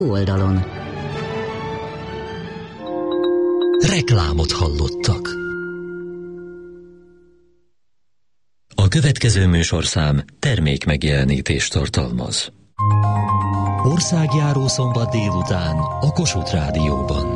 oldalon. Reklámot hallottak. A következő műsorszám termékmegjelenítést tartalmaz. Országjáró szombat délután a Kossuth Rádióban.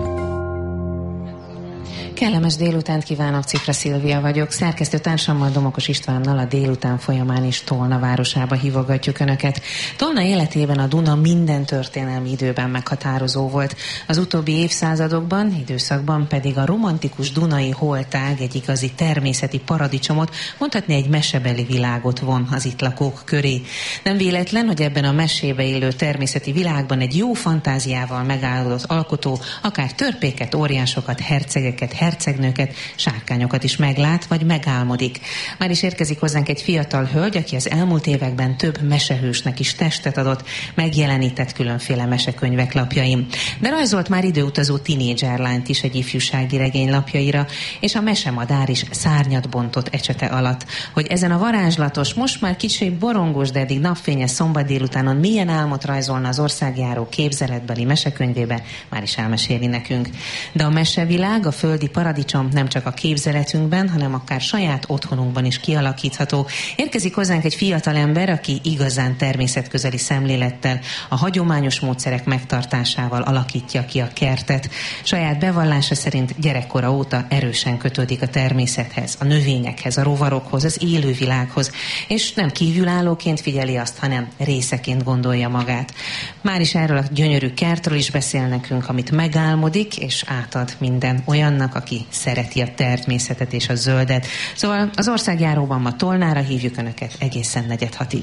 Kellemes délutánt kívánok, Cifra Szilvia vagyok. Szerkesztő társammal, Domokos Istvánnal a délután folyamán is Tolna városába hívogatjuk Önöket. Tolna életében a Duna minden történelmi időben meghatározó volt. Az utóbbi évszázadokban, időszakban pedig a romantikus dunai holtág egy igazi természeti paradicsomot, mondhatni egy mesebeli világot von az itt lakók köré. Nem véletlen, hogy ebben a mesébe élő természeti világban egy jó fantáziával megáldott alkotó akár törpéket, óriásokat, hercegeket, hercegnőket, sárkányokat is meglát, vagy megálmodik. Már is érkezik hozzánk egy fiatal hölgy, aki az elmúlt években több mesehősnek is testet adott, megjelenített különféle mesekönyvek lapjain. De rajzolt már időutazó tinédzserlányt is egy ifjúsági regény lapjaira, és a mesemadár is szárnyat bontott ecsete alatt. Hogy ezen a varázslatos, most már kicsit borongós, de eddig napfényes szombat délutánon milyen álmot rajzolna az országjáró képzeletbeli mesekönyvébe, már is elmeséli nekünk. De a mesevilág, a földi paradicsom nem csak a képzeletünkben, hanem akár saját otthonunkban is kialakítható. Érkezik hozzánk egy fiatal ember, aki igazán természetközeli szemlélettel, a hagyományos módszerek megtartásával alakítja ki a kertet. Saját bevallása szerint gyerekkora óta erősen kötődik a természethez, a növényekhez, a rovarokhoz, az élővilághoz, és nem kívülállóként figyeli azt, hanem részeként gondolja magát. Már is erről a gyönyörű kertről is beszél nekünk, amit megálmodik, és átad minden olyannak, aki szereti a természetet és a zöldet. Szóval az országjáróban ma Tolnára hívjuk Önöket egészen 4:06-ig.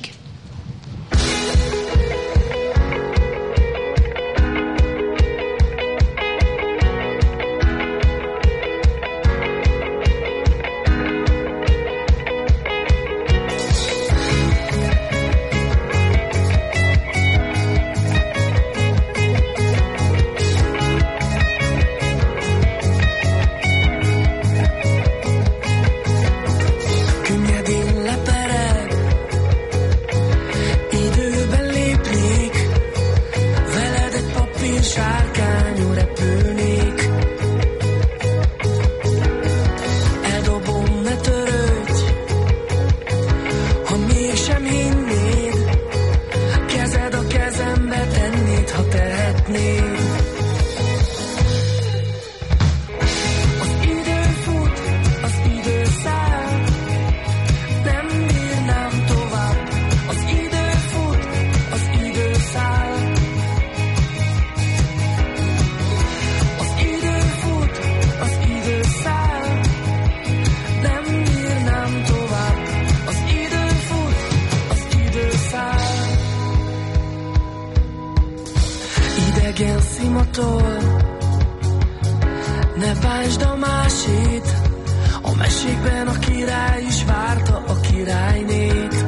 Ne bántsd a másét, a mesékben a király is várta a királynét.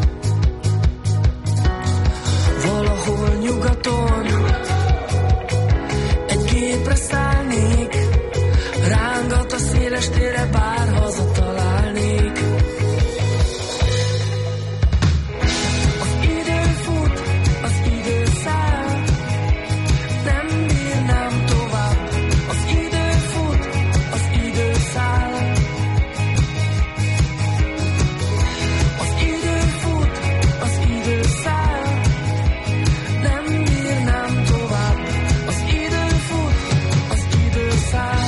Valahol nyugaton egy gépre szállnék, rángat a széles térre, bár hazatalálnék. Az idő fut, az idő száll, nem bírnám tovább. Az idő fut, az idő száll. Az idő fut, az idő száll, nem bírnám tovább. Az idő fut, az idő száll.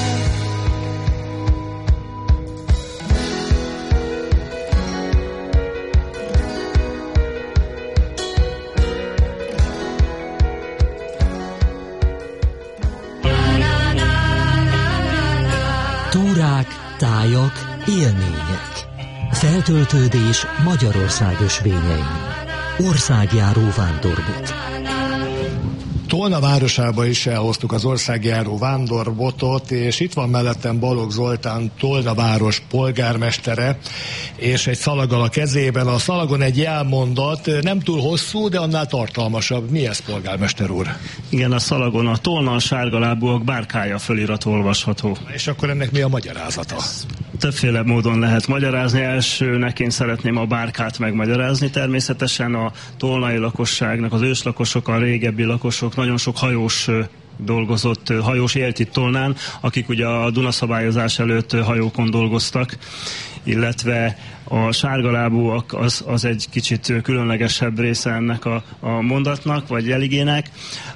Túrák, tájak, élmények. Feltöltődés Magyarország ösvényein. Országjáró vándorbolt. Tolna városába is elhoztuk az országjáró vándorbotot, és itt van mellettem Balogh Zoltán, Tolna város polgármestere, és egy szalaggal a kezében. A szalagon egy jelmondat, nem túl hosszú, de annál tartalmasabb. Mi ez, polgármester úr? Igen, a szalagon a Tolna sárgalábúak bárkája felirat olvasható. És akkor ennek mi a magyarázata? többféle módon lehet magyarázni. Elsőnek én szeretném a bárkát megmagyarázni. Természetesen a tolnai lakosságnak, az őslakosok, a régebbi lakosok, nagyon sok hajós dolgozott, hajós élt itt Tolnán, akik ugye a Duna szabályozás előtt hajókon dolgoztak, illetve a sárgalábúak az egy kicsit különlegesebb része ennek a mondatnak, vagy jeligének.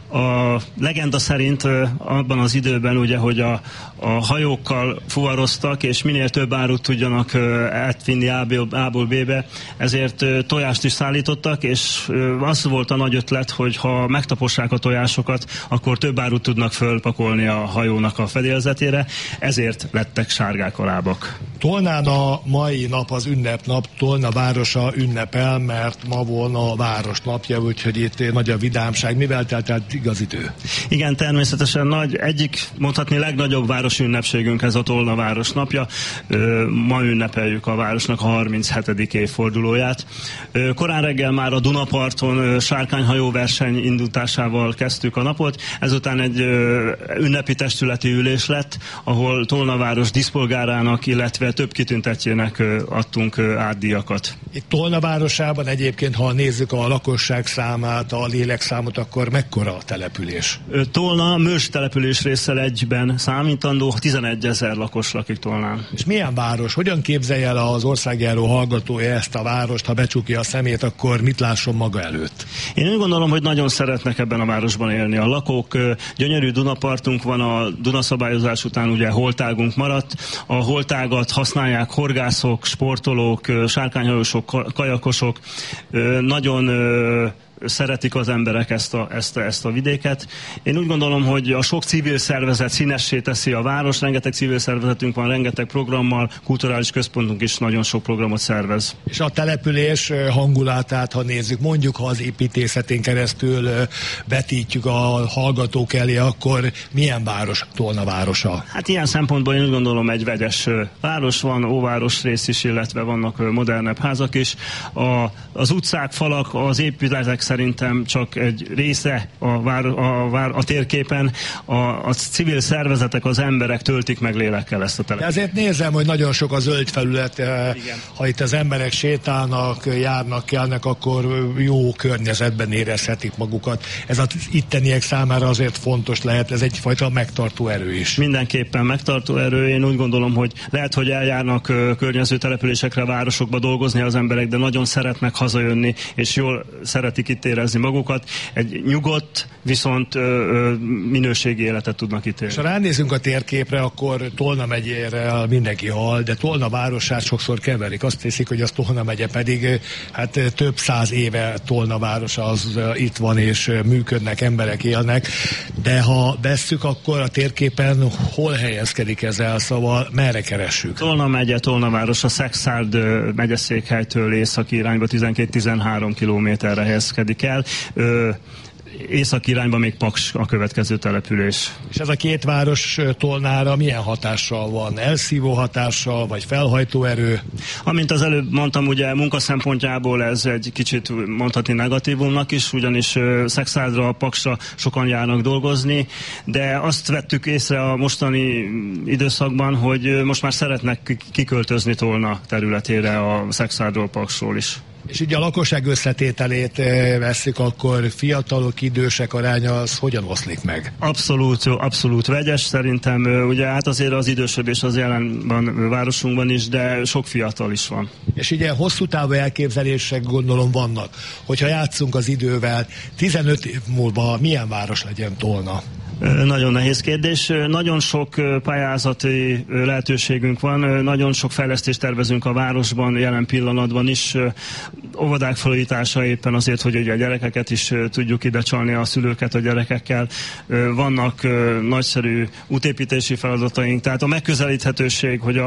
A legenda szerint abban az időben ugye, hogy a hajókkal fuvaroztak, és minél több árut tudjanak átvinni A-ból B-be, ezért tojást is szállítottak, és az volt a nagy ötlet, hogy ha megtapossák a tojásokat, akkor több árut tudnak fölpakolni a hajónak a fedélzetére, ezért lettek sárgák a lábak. Tolnán a mai nap az ünnepnap, Tolna városa ünnepel, mert ma volna a város napja, úgyhogy itt nagy a vidámság. Mivel telt el igaz idő? Igen, természetesen egyik, mondhatni legnagyobb városi ünnepségünk ez a Tolna város napja. Ma ünnepeljük a városnak a 37. évfordulóját. Korán reggel már a Dunaparton sárkányhajó verseny indításával kezdtük a napot, ezután egy ünnepi testületi ülés lett, ahol Tolna város díszpolgárának, illetve több kitüntetjének adtunk átdíjakat. Itt Tolna városában egyébként, ha nézzük a lakosság számát, a lélekszámot, akkor mekkora a település? Tolna Mős település résszel egyben számítandó, 11 000 lakos lakik Tolnán. És milyen város? Hogyan képzelje el az országjáró hallgatója ezt a várost? Ha becsukja a szemét, akkor mit lásson maga előtt? Én úgy gondolom, hogy nagyon szeretnek ebben a városban élni a lakók. Gyönyörű Dunapartunk van, a Duna szabályozás után ugye holtágunk maradt. A holtágat használják horgászok, sportolók, sárkányhajósok, kajakosok. Nagyon szeretik az emberek ezt a vidéket. Én úgy gondolom, hogy a sok civil szervezet színessé teszi a város, rengeteg civil szervezetünk van, rengeteg programmal, kulturális központunk is nagyon sok programot szervez. És a település hangulatát, ha nézzük, mondjuk, ha az építészetén keresztül vetítjük a hallgatók elé, akkor milyen város Tolna városa? Hát ilyen szempontból én úgy gondolom, egy vegyes város van, óváros rész is, illetve vannak modernebb házak is. Az utcák, falak, az épületek szerintem csak egy része a térképen. A civil szervezetek, az emberek töltik meg lélekkel ezt a települést. Ezért nézem, hogy nagyon sok a zöld felület. Igen. Ha itt az emberek sétálnak, járnak, kelnek, akkor jó környezetben érezhetik magukat. Ez az itteniek számára azért fontos lehet, ez egyfajta megtartó erő is. Mindenképpen megtartó erő. Én úgy gondolom, hogy lehet, hogy eljárnak környező településekre, városokba dolgozni az emberek, de nagyon szeretnek hazajönni, és jól szeretik itt érezni magukat. Egy nyugodt, viszont minőségi életet tudnak itt élni. És ha ránézünk a térképre, akkor Tolna megyére mindenki hall, de Tolna városát sokszor keverik. Azt hiszik, hogy az Tolna megye, pedig hát több száz éve Tolna városa az itt van, és működnek, emberek élnek. De ha vesszük, akkor a térképen hol helyezkedik ez el? Szóval merre keressük? Tolna megye, Tolna város a Szekszárd megyeszékhelytől északi irányba 12-13 kilométerre helyezkedik el. Északi irányban még Paks a következő település. És ez a két város Tolnára milyen hatással van? Elszívó hatással, vagy felhajtó erő? Amint az előbb mondtam, ugye munka szempontjából ez egy kicsit mondhatni negatívumnak is, ugyanis Szekszárdra, Paksra sokan járnak dolgozni, de azt vettük észre a mostani időszakban, hogy most már szeretnek kiköltözni Tolna területére a Szekszárdról, Paksról is. És így a lakosság összetételét veszik, akkor fiatalok, idősek aránya az hogyan oszlik meg? Abszolút vegyes szerintem. Ugye hát azért az idősödés az jelen van városunkban is, de sok fiatal is van. És ugye hosszú távú elképzelések gondolom vannak, hogyha játszunk az idővel, 15 év múlva milyen város legyen Tolna? Nagyon nehéz kérdés. Nagyon sok pályázati lehetőségünk van, nagyon sok fejlesztést tervezünk a városban, jelen pillanatban is. Óvodák felújítása éppen azért, hogy ugye a gyerekeket is tudjuk ide csalni, a szülőket a gyerekekkel. Vannak nagyszerű útépítési feladataink, tehát a megközelíthetőség, hogy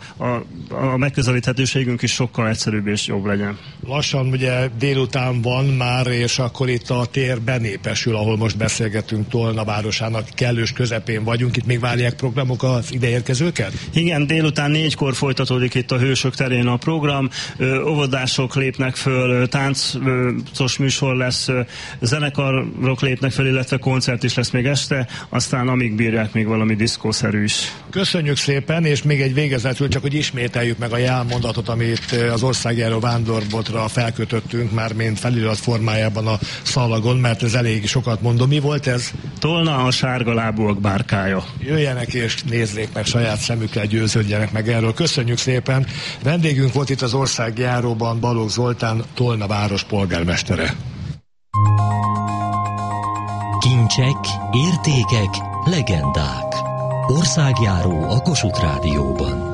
a megközelíthetőségünk is sokkal egyszerűbb és jobb legyen. Lassan ugye délután van már, és akkor itt a tér benépesül, ahol most beszélgetünk Tolna város városának kellős közepén vagyunk. Itt még várják programok az ideérkezőket? Igen, délután 4-kor folytatódik itt a Hősök terén a program. Óvodások lépnek föl, táncos műsor lesz, zenekarok lépnek föl, illetve koncert is lesz még este, aztán amíg bírják, még valami diszkószerű is. Köszönjük szépen, és még egy végezetül csak, hogy ismételjük meg a jelmondatot, amit az országjáró vándorbotra felkötöttünk már, mint felirat formájában a szalagon, mert ez elég sokat mondom. Mi volt ez? Tolna a sárgalábúak bárkája. Jöjjenek és nézzék meg saját szemükkel, győződjenek meg erről. Köszönjük szépen. Vendégünk volt itt az országjáróban Balogh Zoltán, Tolna város polgármestere. Kincsek, értékek, legendák. Országjáró a Kossuth Rádióban.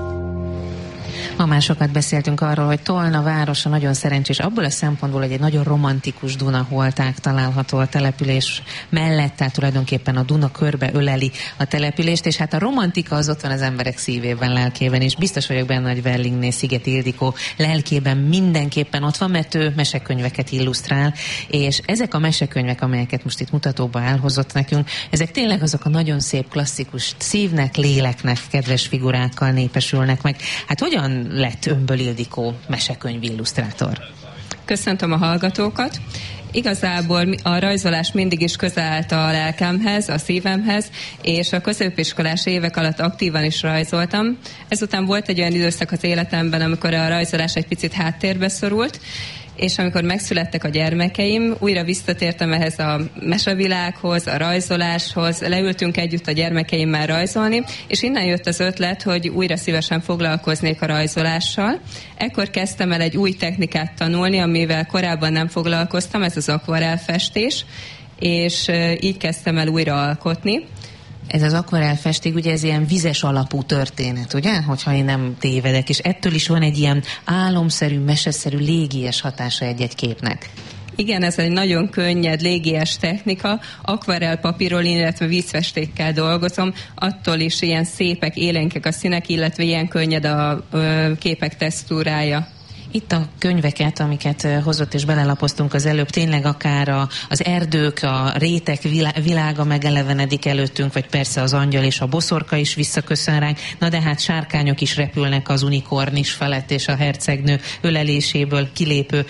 Ma már sokat beszéltünk arról, hogy Tolna városa nagyon szerencsés abból a szempontból, hogy egy nagyon romantikus Dunaholtág található a település mellett, tehát tulajdonképpen a Duna körbe öleli a települést, és hát a romantika az ott van az emberek szívében, lelkében, és biztos vagyok benne, hogy Verlingné Szigeti Ildikó lelkében mindenképpen ott van, mert ő mesekönyveket illusztrál, és ezek a mesekönyvek, amelyeket most itt mutatóba elhozott nekünk, ezek tényleg azok a nagyon szép, klasszikus, szívnek, léleknek kedves figurákkal népesülnek meg. Hát hogyan lett Ömböl Ildikó mesekönyv illusztrátor? Köszöntöm a hallgatókat. Igazából a rajzolás mindig is közel állt a lelkemhez, a szívemhez, és a középiskolás évek alatt aktívan is rajzoltam. Ezután volt egy olyan időszak az életemben, amikor a rajzolás egy picit háttérbe szorult, és amikor megszülettek a gyermekeim, újra visszatértem ehhez a mesevilághoz, a rajzoláshoz, leültünk együtt a gyermekeimmel rajzolni, és innen jött az ötlet, hogy újra szívesen foglalkoznék a rajzolással. Ekkor kezdtem el egy új technikát tanulni, amivel korábban nem foglalkoztam, ez az akvarellfestés, és így kezdtem el újra alkotni. Ez az akvarellfesték, ugye ez ilyen vizes alapú történet, ugye? Hogyha én nem tévedek, és ettől is van egy ilyen álomszerű, meseszerű, légies hatása egy-egy képnek. Igen, ez egy nagyon könnyed, légies technika, akvarellpapírról, illetve vízfestékkel dolgozom, attól is ilyen szépek, élénkek a színek, illetve ilyen könnyed a képek textúrája. Itt a könyveket, amiket hozott és belelapoztunk az előbb, tényleg akár az erdők, a rétek világa megelevenedik előttünk, vagy persze az angyal és a boszorka is visszaköszön ránk. Na de hát sárkányok is repülnek az unikornis felett, és a hercegnő öleléséből kilépő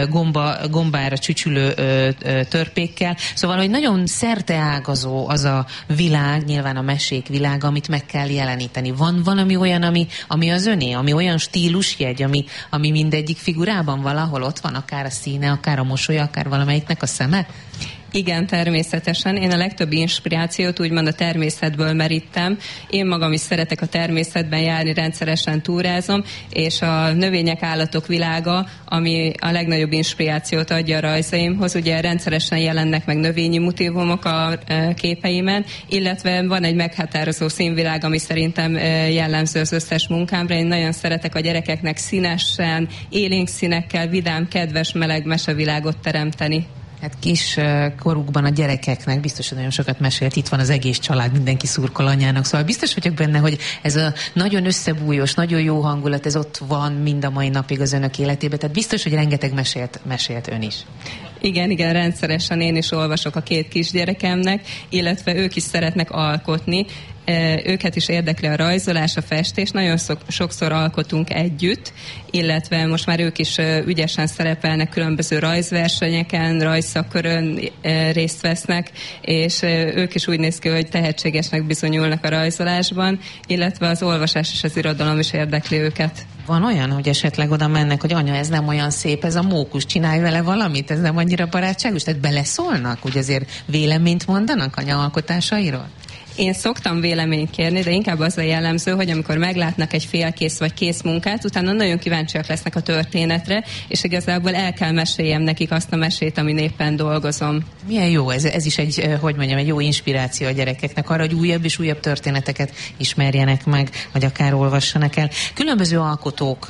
gombára csücsülő törpékkel. Szóval, hogy nagyon szerteágazó az a világ, nyilván a mesék világa, amit meg kell jeleníteni. Van valami olyan, ami az öné, ami olyan stílusjegy, ami mindegyik figurában valahol ott van, akár a színe, akár a mosolya, akár valamelyiknek a szeme? Igen, természetesen. Én a legtöbb inspirációt úgymond a természetből merítem. Én magam is szeretek a természetben járni, rendszeresen túrázom, és a növények, állatok világa, ami a legnagyobb inspirációt adja a rajzaimhoz. Ugye rendszeresen jelennek meg növényi motívumok a képeimen, illetve van egy meghatározó színvilág, ami szerintem jellemző az összes munkámra. Én nagyon szeretek a gyerekeknek színesen, élénk színekkel, vidám, kedves, meleg mesevilágot teremteni. Hát kis korukban a gyerekeknek biztos, hogy nagyon sokat mesélt, itt van az egész család, mindenki szurkol anyának, szóval biztos vagyok benne, hogy ez a nagyon összebújós, nagyon jó hangulat, ez ott van mind a mai napig az önök életében, tehát biztos, hogy rengeteg mesélt ön is. Igen, rendszeresen én is olvasok a két kisgyerekemnek, illetve ők is szeretnek alkotni. Őket is érdekli a rajzolás, a festés, nagyon sokszor alkotunk együtt, illetve most már ők is ügyesen szerepelnek különböző rajzversenyeken, rajzszakkörön részt vesznek, és ők is úgy néz ki, hogy tehetségesnek bizonyulnak a rajzolásban, illetve az olvasás és az irodalom is érdekli őket. Van olyan, hogy esetleg oda mennek, hogy anya, ez nem olyan szép, ez a mókus, csinálj vele valamit, ez nem annyira barátságos, tehát beleszólnak, hogy azért véleményt mondanak anya alkotásairól? Én szoktam véleményt kérni, de inkább az a jellemző, hogy amikor meglátnak egy félkész vagy kész munkát, utána nagyon kíváncsiak lesznek a történetre, és igazából el kell meséljem nekik azt a mesét, amin éppen dolgozom. Milyen jó, ez is egy jó inspiráció a gyerekeknek arra, hogy újabb és újabb történeteket ismerjenek meg, vagy akár olvassanak el. Különböző alkotók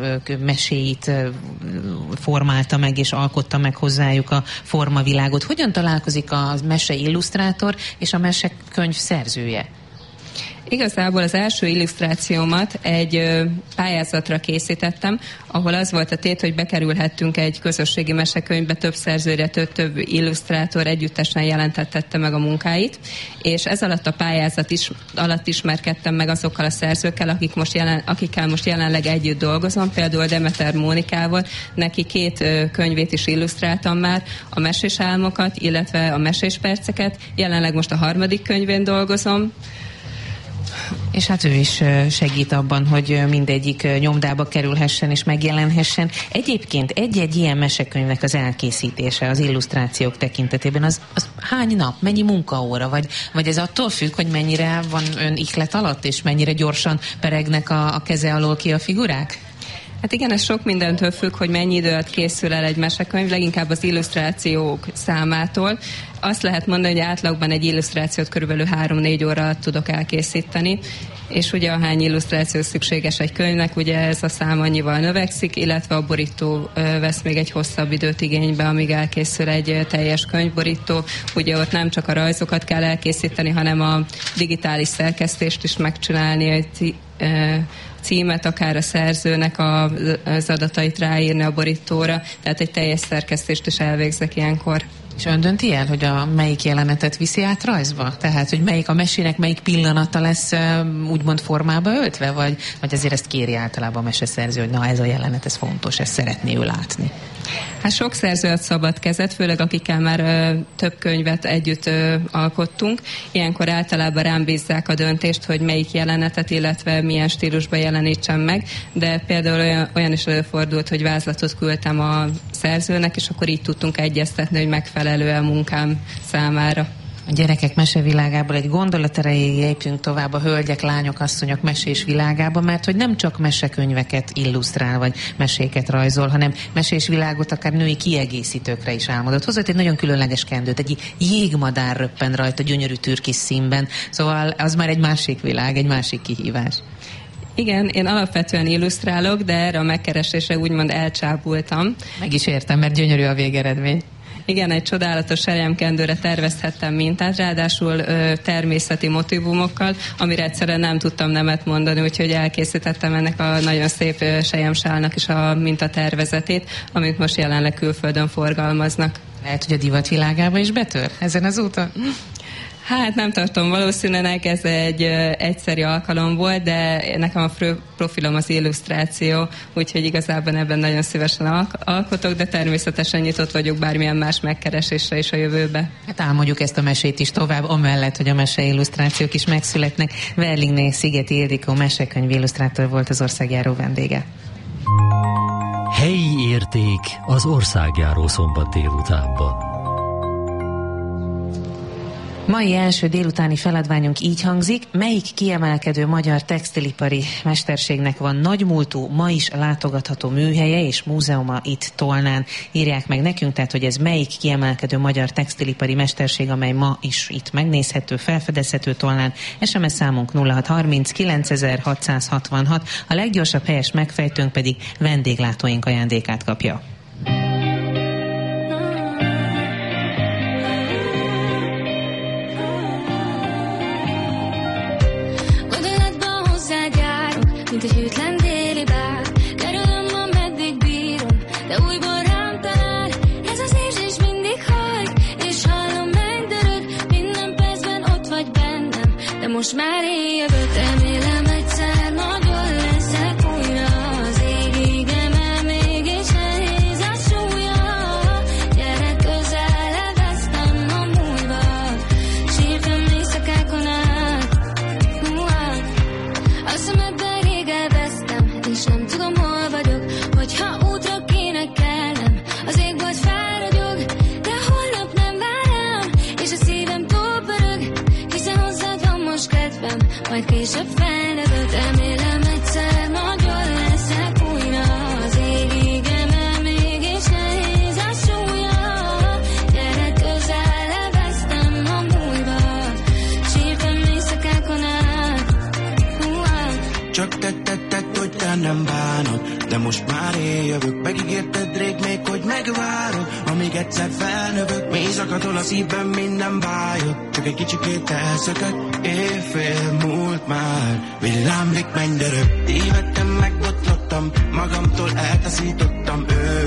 meséit formálta meg, és alkotta meg hozzájuk a formavilágot. Hogyan találkozik a mese illusztrátor és a mesekönyv szerzője? Igazából az első illusztrációmat egy pályázatra készítettem, ahol az volt a tét, hogy bekerülhettünk egy közösségi mesekönyvbe, több szerzőre, több illusztrátor együttesen jelentette meg a munkáit, és ez alatt a pályázat alatt ismerkedtem meg azokkal a szerzőkkel, akikkel most jelenleg együtt dolgozom, például Demeter Mónikával, neki 2 könyvét is illusztráltam már, a Mesés álmokat, illetve a Mesés perceket, jelenleg most a 3. könyvén dolgozom. És hát ő is segít abban, hogy mindegyik nyomdába kerülhessen és megjelenhessen. Egyébként egy-egy ilyen mesekönyvnek az elkészítése az illusztrációk tekintetében az hány nap, mennyi munkaóra, vagy ez attól függ, hogy mennyire van ön ihlet alatt, és mennyire gyorsan peregnek a keze alól ki a figurák? Hát igen, ez sok mindentől függ, hogy mennyi idő alatt készül el egy mesekönyv, leginkább az illusztrációk számától. Azt lehet mondani, hogy átlagban egy illusztrációt körülbelül 3-4 óra alatt tudok elkészíteni, és ugye ahány illusztráció szükséges egy könyvnek, ugye ez a szám annyival növekszik, illetve a borító vesz még egy hosszabb időt igénybe, amíg elkészül egy teljes könyvborító. Ugye ott nem csak a rajzokat kell elkészíteni, hanem a digitális szerkesztést is megcsinálni, egy címet, akár a szerzőnek az adatait ráírni a borítóra, tehát egy teljes szerkesztést is elvégzek ilyenkor. És ön dönti el, hogy melyik jelenetet viszi át rajzba? Tehát, hogy melyik a mesének melyik pillanata lesz úgymond formába öltve, vagy azért ezt kéri általában a meseszerző, hogy na ez a jelenet, ez fontos, ezt szeretné ő látni? Hát sok szerző ad szabad kezet, főleg akikkel már több könyvet együtt alkottunk. Ilyenkor általában rám bízzák a döntést, hogy melyik jelenetet, illetve milyen stílusban jelenítsem meg, de például olyan is előfordult, hogy vázlatot küldtem a szerzőnek, és akkor így tudtunk egyeztetni, hogy megfelelő a munkám számára. A gyerekek mesevilágából egy gondolat erejéig lépjünk tovább a hölgyek, lányok, asszonyok mesés világába, mert hogy nem csak mesekönyveket illusztrál, vagy meséket rajzol, hanem mesés világot akár női kiegészítőkre is álmodott. Hozott egy nagyon különleges kendőt, egy jégmadár röppen rajta gyönyörű türkis színben, szóval az már egy másik világ, egy másik kihívás. Igen, én alapvetően illusztrálok, de erre a megkeresésre úgymond elcsábultam. Meg is értem, mert gyönyörű a végeredmény. Igen, egy csodálatos serjemkendőre tervezhettem mintát, ráadásul természeti motivumokkal, amire egyszerűen nem tudtam nemet mondani, úgyhogy elkészítettem ennek a nagyon szép selyemsálnak is a mintatervezetét, amit most jelenleg külföldön forgalmaznak. Lehet, hogy a divat világába is betör ezen az úton? Hát nem tartom valószínűleg, ez egy egyszeri alkalom volt, de nekem a fő profilom az illusztráció, úgyhogy igazából ebben nagyon szívesen alkotok, de természetesen nyitott vagyok bármilyen más megkeresésre is a jövőbe. Hát álmodjuk ezt a mesét is tovább, amellett, hogy a mese illusztrációk is megszületnek. Verlingné Szigeti Ildikó mesekönyv illusztrátor volt az országjáró vendége. Helyi érték az országjáró szombat délutánban. Mai első délutáni feladványunk így hangzik: melyik kiemelkedő magyar textilipari mesterségnek van nagymúltú, ma is látogatható műhelye és múzeuma itt Tolnán? Írják meg nekünk, tehát hogy ez melyik kiemelkedő magyar textilipari mesterség, amely ma is itt megnézhető, felfedezhető Tolnán. SMS számunk 0630 9666, a leggyorsabb helyes megfejtőnk pedig vendéglátóink ajándékát kapja. Mint egy hűtlen déli bár, kerülöm, ameddig bírom, de újból rám talál. Ez az érzés mindig hajt, és hallom megdörög, minden percben ott vagy bennem, de most már éjjövök, remélem egyszer nagyon leszek újra. Az égig emel, mégis nehéz a súlya. Gyere közel, elvesztem a múlva, sírtam éjszakákon át. A szemedben és nem tudom, hol vagyok, hogyha útra kéne kelnem. Az égbolt felragyog, de holnap nem vár rám, és a szívem túl pörög, hiszen hozzád van most kedvem, majd később felnövök. Remélem egyszer nagyon leszek újra. Az égig emel, mégis nehéz a súlya. Gyere közel, elvesztem a múlva, sírtam éjszakákon át. Csak te, hogy te nem bánod, de most már én jövök. Megígérted rég még, hogy megvárod, amíg egyszer felnövök. Mély zakatol a szívben, minden bájod, csak egy kicsikét elszökött. Évfél múlt már, villámlik, mennydörög. Tévedtem, megbotlottam, magamtól eltaszítottam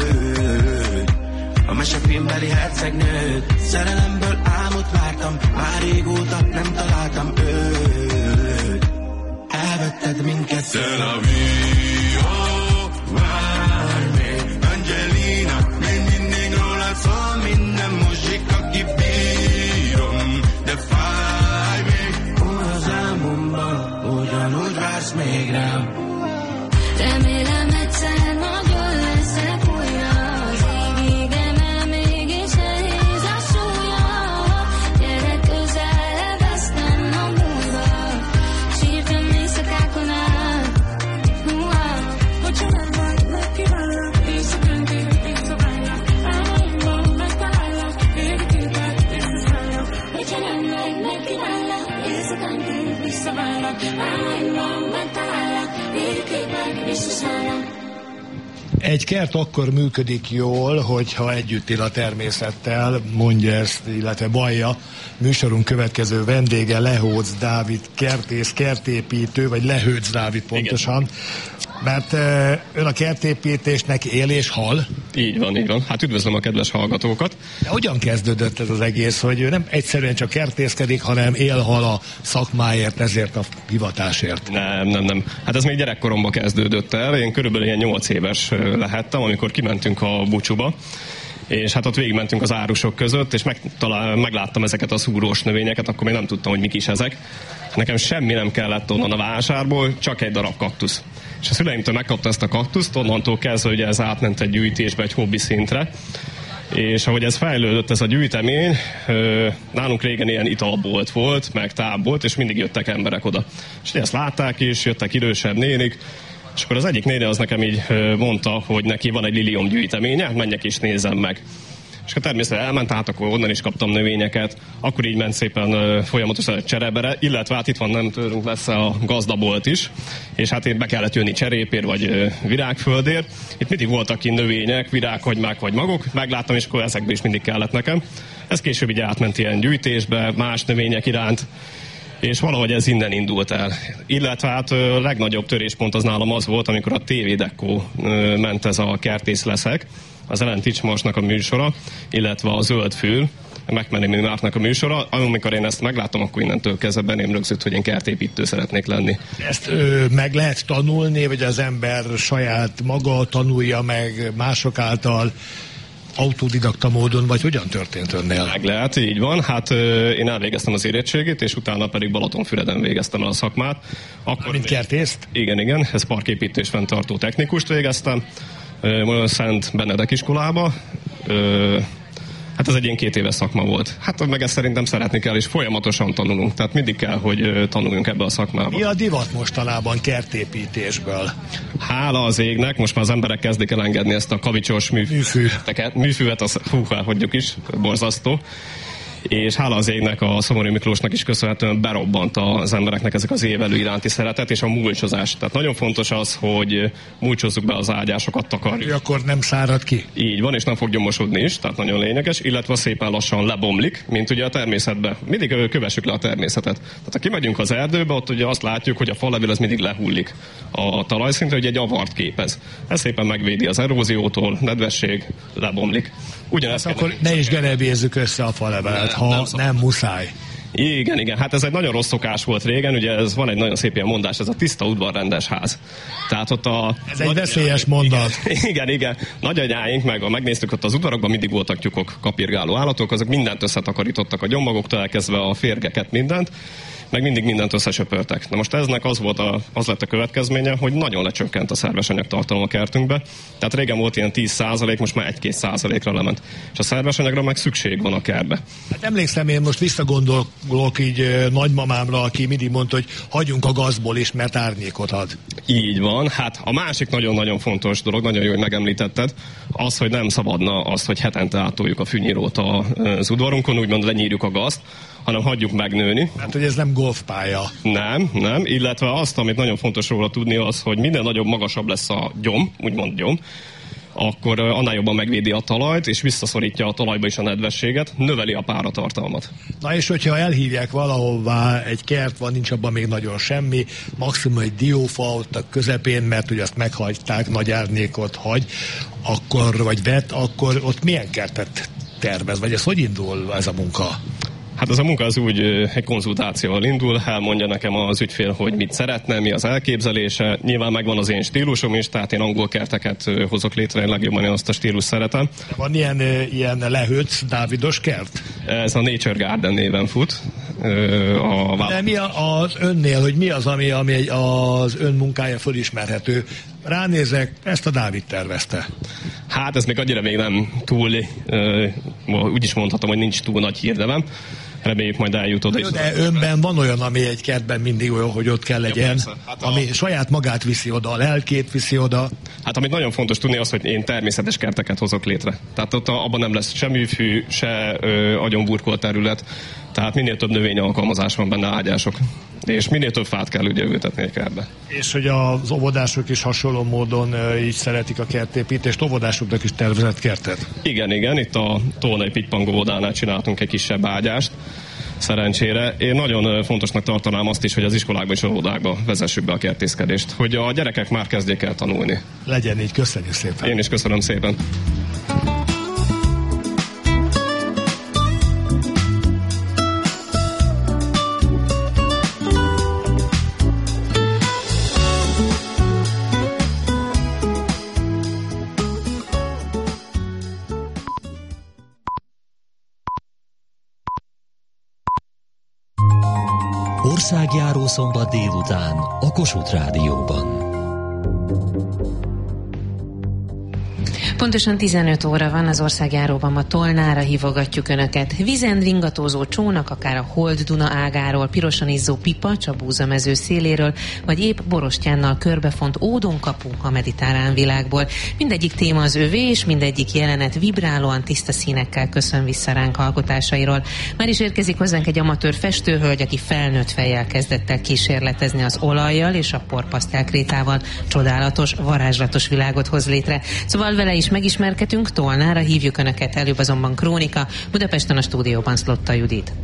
őt. A mesefilmbeli hercegnőt, szerelemből álmot vártam, már régóta nem találtam őt. Elvetted minket. Tel Aviv, várj még, Angelina, még mindig rólad szól minden muzsik, aki bírom, de fáj még. Az álmomban ugyanúgy vársz még rám. Remélem egyszer nagyon leszek újra. Az égig emel, mégis nehéz a súlya. Gyere közelebb, vesztem a múlva. Sírtam éjszakákon át. Bocsánatban megkívánlak, éjszakánként visszaválnak. Álmaimban megtalálnak, régi képek visszaszállnak. Bocsánatban megkívánlak, éjszakánként visszaválnak. Álmaimban megtalálnak, régi képek visszaszállnak. Egy kert akkor működik jól, hogyha együtt él a természettel, mondja ezt, illetve vallja műsorunk következő vendége, Lehóc Dávid, kertész, kertépítő, vagy Lehóc Dávid pontosan. Igen. Mert ön a kertépítésnek él és hal? Így van, így van. Hát üdvözlöm a kedves hallgatókat. De hogyan kezdődött ez az egész, hogy ő nem egyszerűen csak kertészkedik, hanem él-hal a szakmáért, ezért a hivatásért? Nem. Hát ez még gyerekkoromban kezdődött el. Én körülbelül ilyen 8 éves lehettem, amikor kimentünk a búcsúba, és hát ott végigmentünk az árusok között, és megláttam ezeket a szúrós növényeket, akkor még nem tudtam, hogy mik is ezek. Nekem semmi nem kellett onnan a vásárból, csak egy darab kaktusz. És a szüleimtől megkapta ezt a kaktuszt, onnantól kezdve, hogy ez átment egy gyűjtésbe, egy hobbi szintre. És ahogy ez fejlődött, ez a gyűjtemény, nálunk régen ilyen italbolt volt, meg tábbolt, és mindig jöttek emberek oda. És ezt látták is, jöttek idősebb nénik, és akkor az egyik néni az nekem így mondta, hogy neki van egy lilium gyűjteménye, menjek és nézzem meg. És akkor természetesen elment, tehát akkor onnan is kaptam növényeket, akkor így ment szépen folyamatosan egy cserebere, illetve hát itt van nem tőlünk messze a gazdabolt is, és hát itt be kellett jönni cserépér vagy virágföldért. Itt mindig voltak ki növények, virághagymák vagy magok, megláttam, és akkor ezekből is mindig kellett nekem. Ez később így átment ilyen gyűjtésbe, más növények iránt, és valahogy ez innen indult el. Illetve hát a legnagyobb töréspont az nálam az volt, amikor a TV Dekó ment ez a Kertész leszek, az Ellen Ticsmarsnak a műsora, illetve a Zöld Fül, Megmenemi Márknak a műsora. Amikor én ezt megláttam, akkor innentől kezdve beném rögzült, hogy én kertépítő szeretnék lenni. Ezt meg lehet tanulni, vagy az ember saját maga tanulja meg mások által, autodidakta módon, vagy hogyan történt önnél? Meg lehet, így van. Hát én elvégeztem az érettségét, és utána pedig Balatonfüreden végeztem el a szakmát. Mint kertészt? Igen. Ez parképítés fenntartó technikust végeztem. Szent Benedek iskolába. Hát ez egy ilyen 2 éves szakma volt. Hát meg ezt szerintem szeretni kell, és folyamatosan tanulunk. Tehát mindig kell, hogy tanuljunk ebbe a szakmába. Mi a divat mostanában kertépítésből? Hála az égnek, most már az emberek kezdik el engedni ezt a kavicsos műfüvet, az hagyjuk is, borzasztó. És hála az égnek, a Szomorú Miklósnak is köszönhetően berobbant az embereknek ezek az évelő iránti szeretet és a mulcsozás. Tehát nagyon fontos az, hogy mulcsozzuk be az ágyásokat, takarjuk. Akkor nem szárad ki? Így van, és nem fog gyomosodni is, tehát nagyon lényeges, illetve szépen lassan lebomlik, mint ugye a természetben. Mindig kövessük le a természetet. Tehát ha kimegyünk az erdőbe, ott ugye azt látjuk, hogy a falevél az mindig lehullik a talajszintre, hogy egy avart képez. Ez szépen megvédi az eróziótól, nedvesség, lebomlik. Ugyanezt akkor ne is gerebézzük össze a falevelet, ha nem muszáj. Igen, hát ez egy nagyon rossz szokás volt régen, ugye ez van egy nagyon szép ilyen mondás, ez a tiszta udvar rendes ház. Tehát ott ez egy veszélyes mondat. Igen. Nagyanyáink megnéztük ott az udvarokban, mindig voltak tyúkok, kapirgáló állatok, azok mindent összetakarítottak, a gyommagoktól elkezdve a férgeket, mindent, meg mindig mindent összesöpörtek. Na most eznek az lett a következménye, hogy nagyon lecsökkent a szerves anyagtartalom a kertünkbe. Tehát régen volt ilyen 10%, most már 1-2%-ra lement. És a szerves anyagra meg szükség van a kertbe. Hát emlékszem, én most visszagondolok így nagymamámra, aki mindig mondta, hogy hagyjunk a gazból is, mert árnyékot ad. Így van. Hát a másik nagyon-nagyon fontos dolog, nagyon jó, hogy megemlítetted, az, hogy nem szabadna azt, hogy hetente átoljuk a fűnyírót az udvarunkon, úgymond lenyírjuk a gazt, hanem hagyjuk megnőni. Hát, hogy ez nem golfpálya. Nem, illetve azt, amit nagyon fontos róla tudni az, hogy minden nagyobb, magasabb lesz a gyom, úgymond gyom, akkor annál jobban megvédi a talajt, és visszaszorítja a talajba is a nedvességet, növeli a páratartalmat. Na és hogyha elhívják valahová, egy kert van, nincs abban még nagyon semmi, maximum egy diófa ott a közepén, mert ugye azt meghagyták, nagy árnyékot hagy, akkor, vagy vet, akkor ott milyen kertet tervez, vagy ez hogy indul ez a munka? Hát ez a munka az úgy egy konzultációval indul, elmondja nekem az ügyfél, hogy mit szeretne, mi az elképzelése. Nyilván megvan az én stílusom is, tehát én angol kerteket hozok létre, legjobban én azt a stílus szeretem. Van ilyen lehőc, dávidos kert? Ez a Nature Garden néven fut. De mi az önnél, hogy mi az, ami az ön munkája fölismerhető? Ránézek, ezt a Dávid tervezte. Hát ez még annyira még nem túl, úgy is mondhatom, hogy nincs túl nagy hírdevem. Reméljük majd eljut oda. De önben van olyan, ami egy kertben mindig olyan, hogy ott kell legyen, hát ami saját magát viszi oda, a lelkét viszi oda. Hát amit nagyon fontos tudni az, hogy én természetes kerteket hozok létre. Tehát ott abban nem lesz se műfű, se agyonburkolt terület. Tehát minél több növényalkalmazás van benne, ágyások. És minél több fát kell ugye ültetni egy kertbe. És hogy az óvodások is hasonló módon így szeretik a kertépítést, óvodásoknak is tervezett kertet? Igen, itt a Tolnai Pitypang óvodánál csináltunk egy kisebb ágyást, szerencsére. Én nagyon fontosnak tartanám azt is, hogy az iskolákban és óvodákban vezessük be a kertészkedést, hogy a gyerekek már kezdjék el tanulni. Legyen így, köszönjük szépen. Én is köszönöm szépen. Országjáró szombat délután a Kossuth Rádióban. Pontosan 15 óra van, az országjáróban ma Tolnára hívogatjuk Önöket. Vízen ringatózó csónak, akár a Hold-Duna ágáról, pirosan izzó pipa, Csabúza mező széléről, vagy épp borostyánnal körbefont ódonkapu a mediterrán világból. Mindegyik téma az övé, és mindegyik jelenet vibrálóan tiszta színekkel köszön vissza ránk alkotásairól. Már is érkezik hozzánk egy amatőr festőhölgy, aki felnőtt fejjel kezdett el kísérletezni az olajjal és a porpasztálkrétával. Csodálatos, varázslatos világot hoz létre. Szóval vele is megismerkedünk, Tolnára hívjuk Önöket, előbb azonban krónika, Budapesten a stúdióban Szlotta Judit.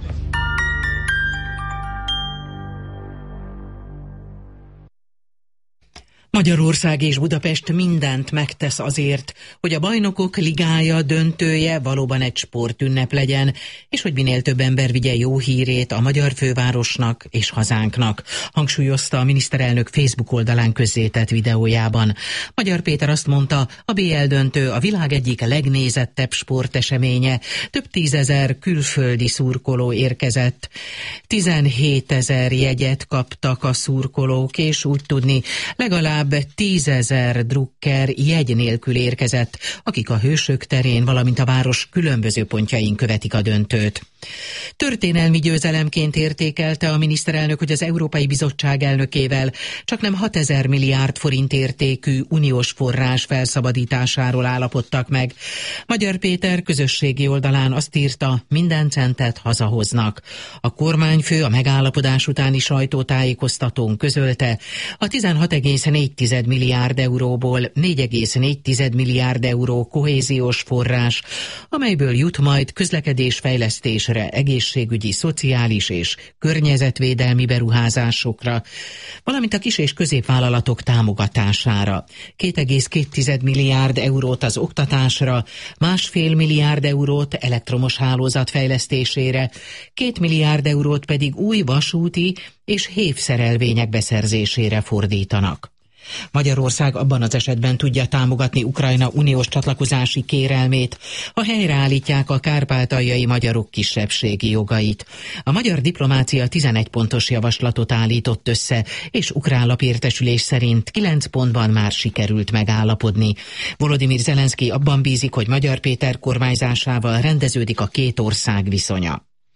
Magyarország és Budapest mindent megtesz azért, hogy a Bajnokok Ligája döntője valóban egy sportünnep legyen, és hogy minél több ember vigye jó hírét a magyar fővárosnak és hazánknak, hangsúlyozta a miniszterelnök Facebook oldalán közzétett videójában. Magyar Péter azt mondta, a BL döntő a világ egyik legnézettebb sporteseménye. Több 10 000 külföldi szurkoló érkezett. 17 000 jegyet kaptak a szurkolók, és úgy tudni, legalább 10 000 drukker jegy nélkül érkezett, akik a Hősök terén, valamint a város különböző pontjain követik a döntőt. Történelmi győzelemként értékelte a miniszterelnök, hogy az Európai Bizottság elnökével csaknem 6 000 milliárd forint értékű uniós forrás felszabadításáról állapodtak meg. Magyar Péter közösségi oldalán azt írta, minden centet hazahoznak. A kormányfő a megállapodás utáni sajtótájékoztatón közölte, a 16,4 milliárd euróból 4,4 milliárd euró kohéziós forrás, amelyből jut majd közlekedésfejlesztésre, egészségügyi, szociális és környezetvédelmi beruházásokra, valamint a kis- és középvállalatok támogatására. 2,2 milliárd eurót az oktatásra, 1,5 milliárd eurót elektromos hálózat fejlesztésére, 2 milliárd eurót pedig új vasúti és hévszerelvények beszerzésére fordítanak. Magyarország abban az esetben tudja támogatni Ukrajna uniós csatlakozási kérelmét, ha helyreállítják a kárpátaljai magyarok kisebbségi jogait. A magyar diplomácia 11 pontos javaslatot állított össze, és ukrán lapértesülés szerint 9 pontban már sikerült megállapodni. Volodymyr Zelenszky abban bízik, hogy Magyar Péter kormányzásával rendeződik a két ország viszonya.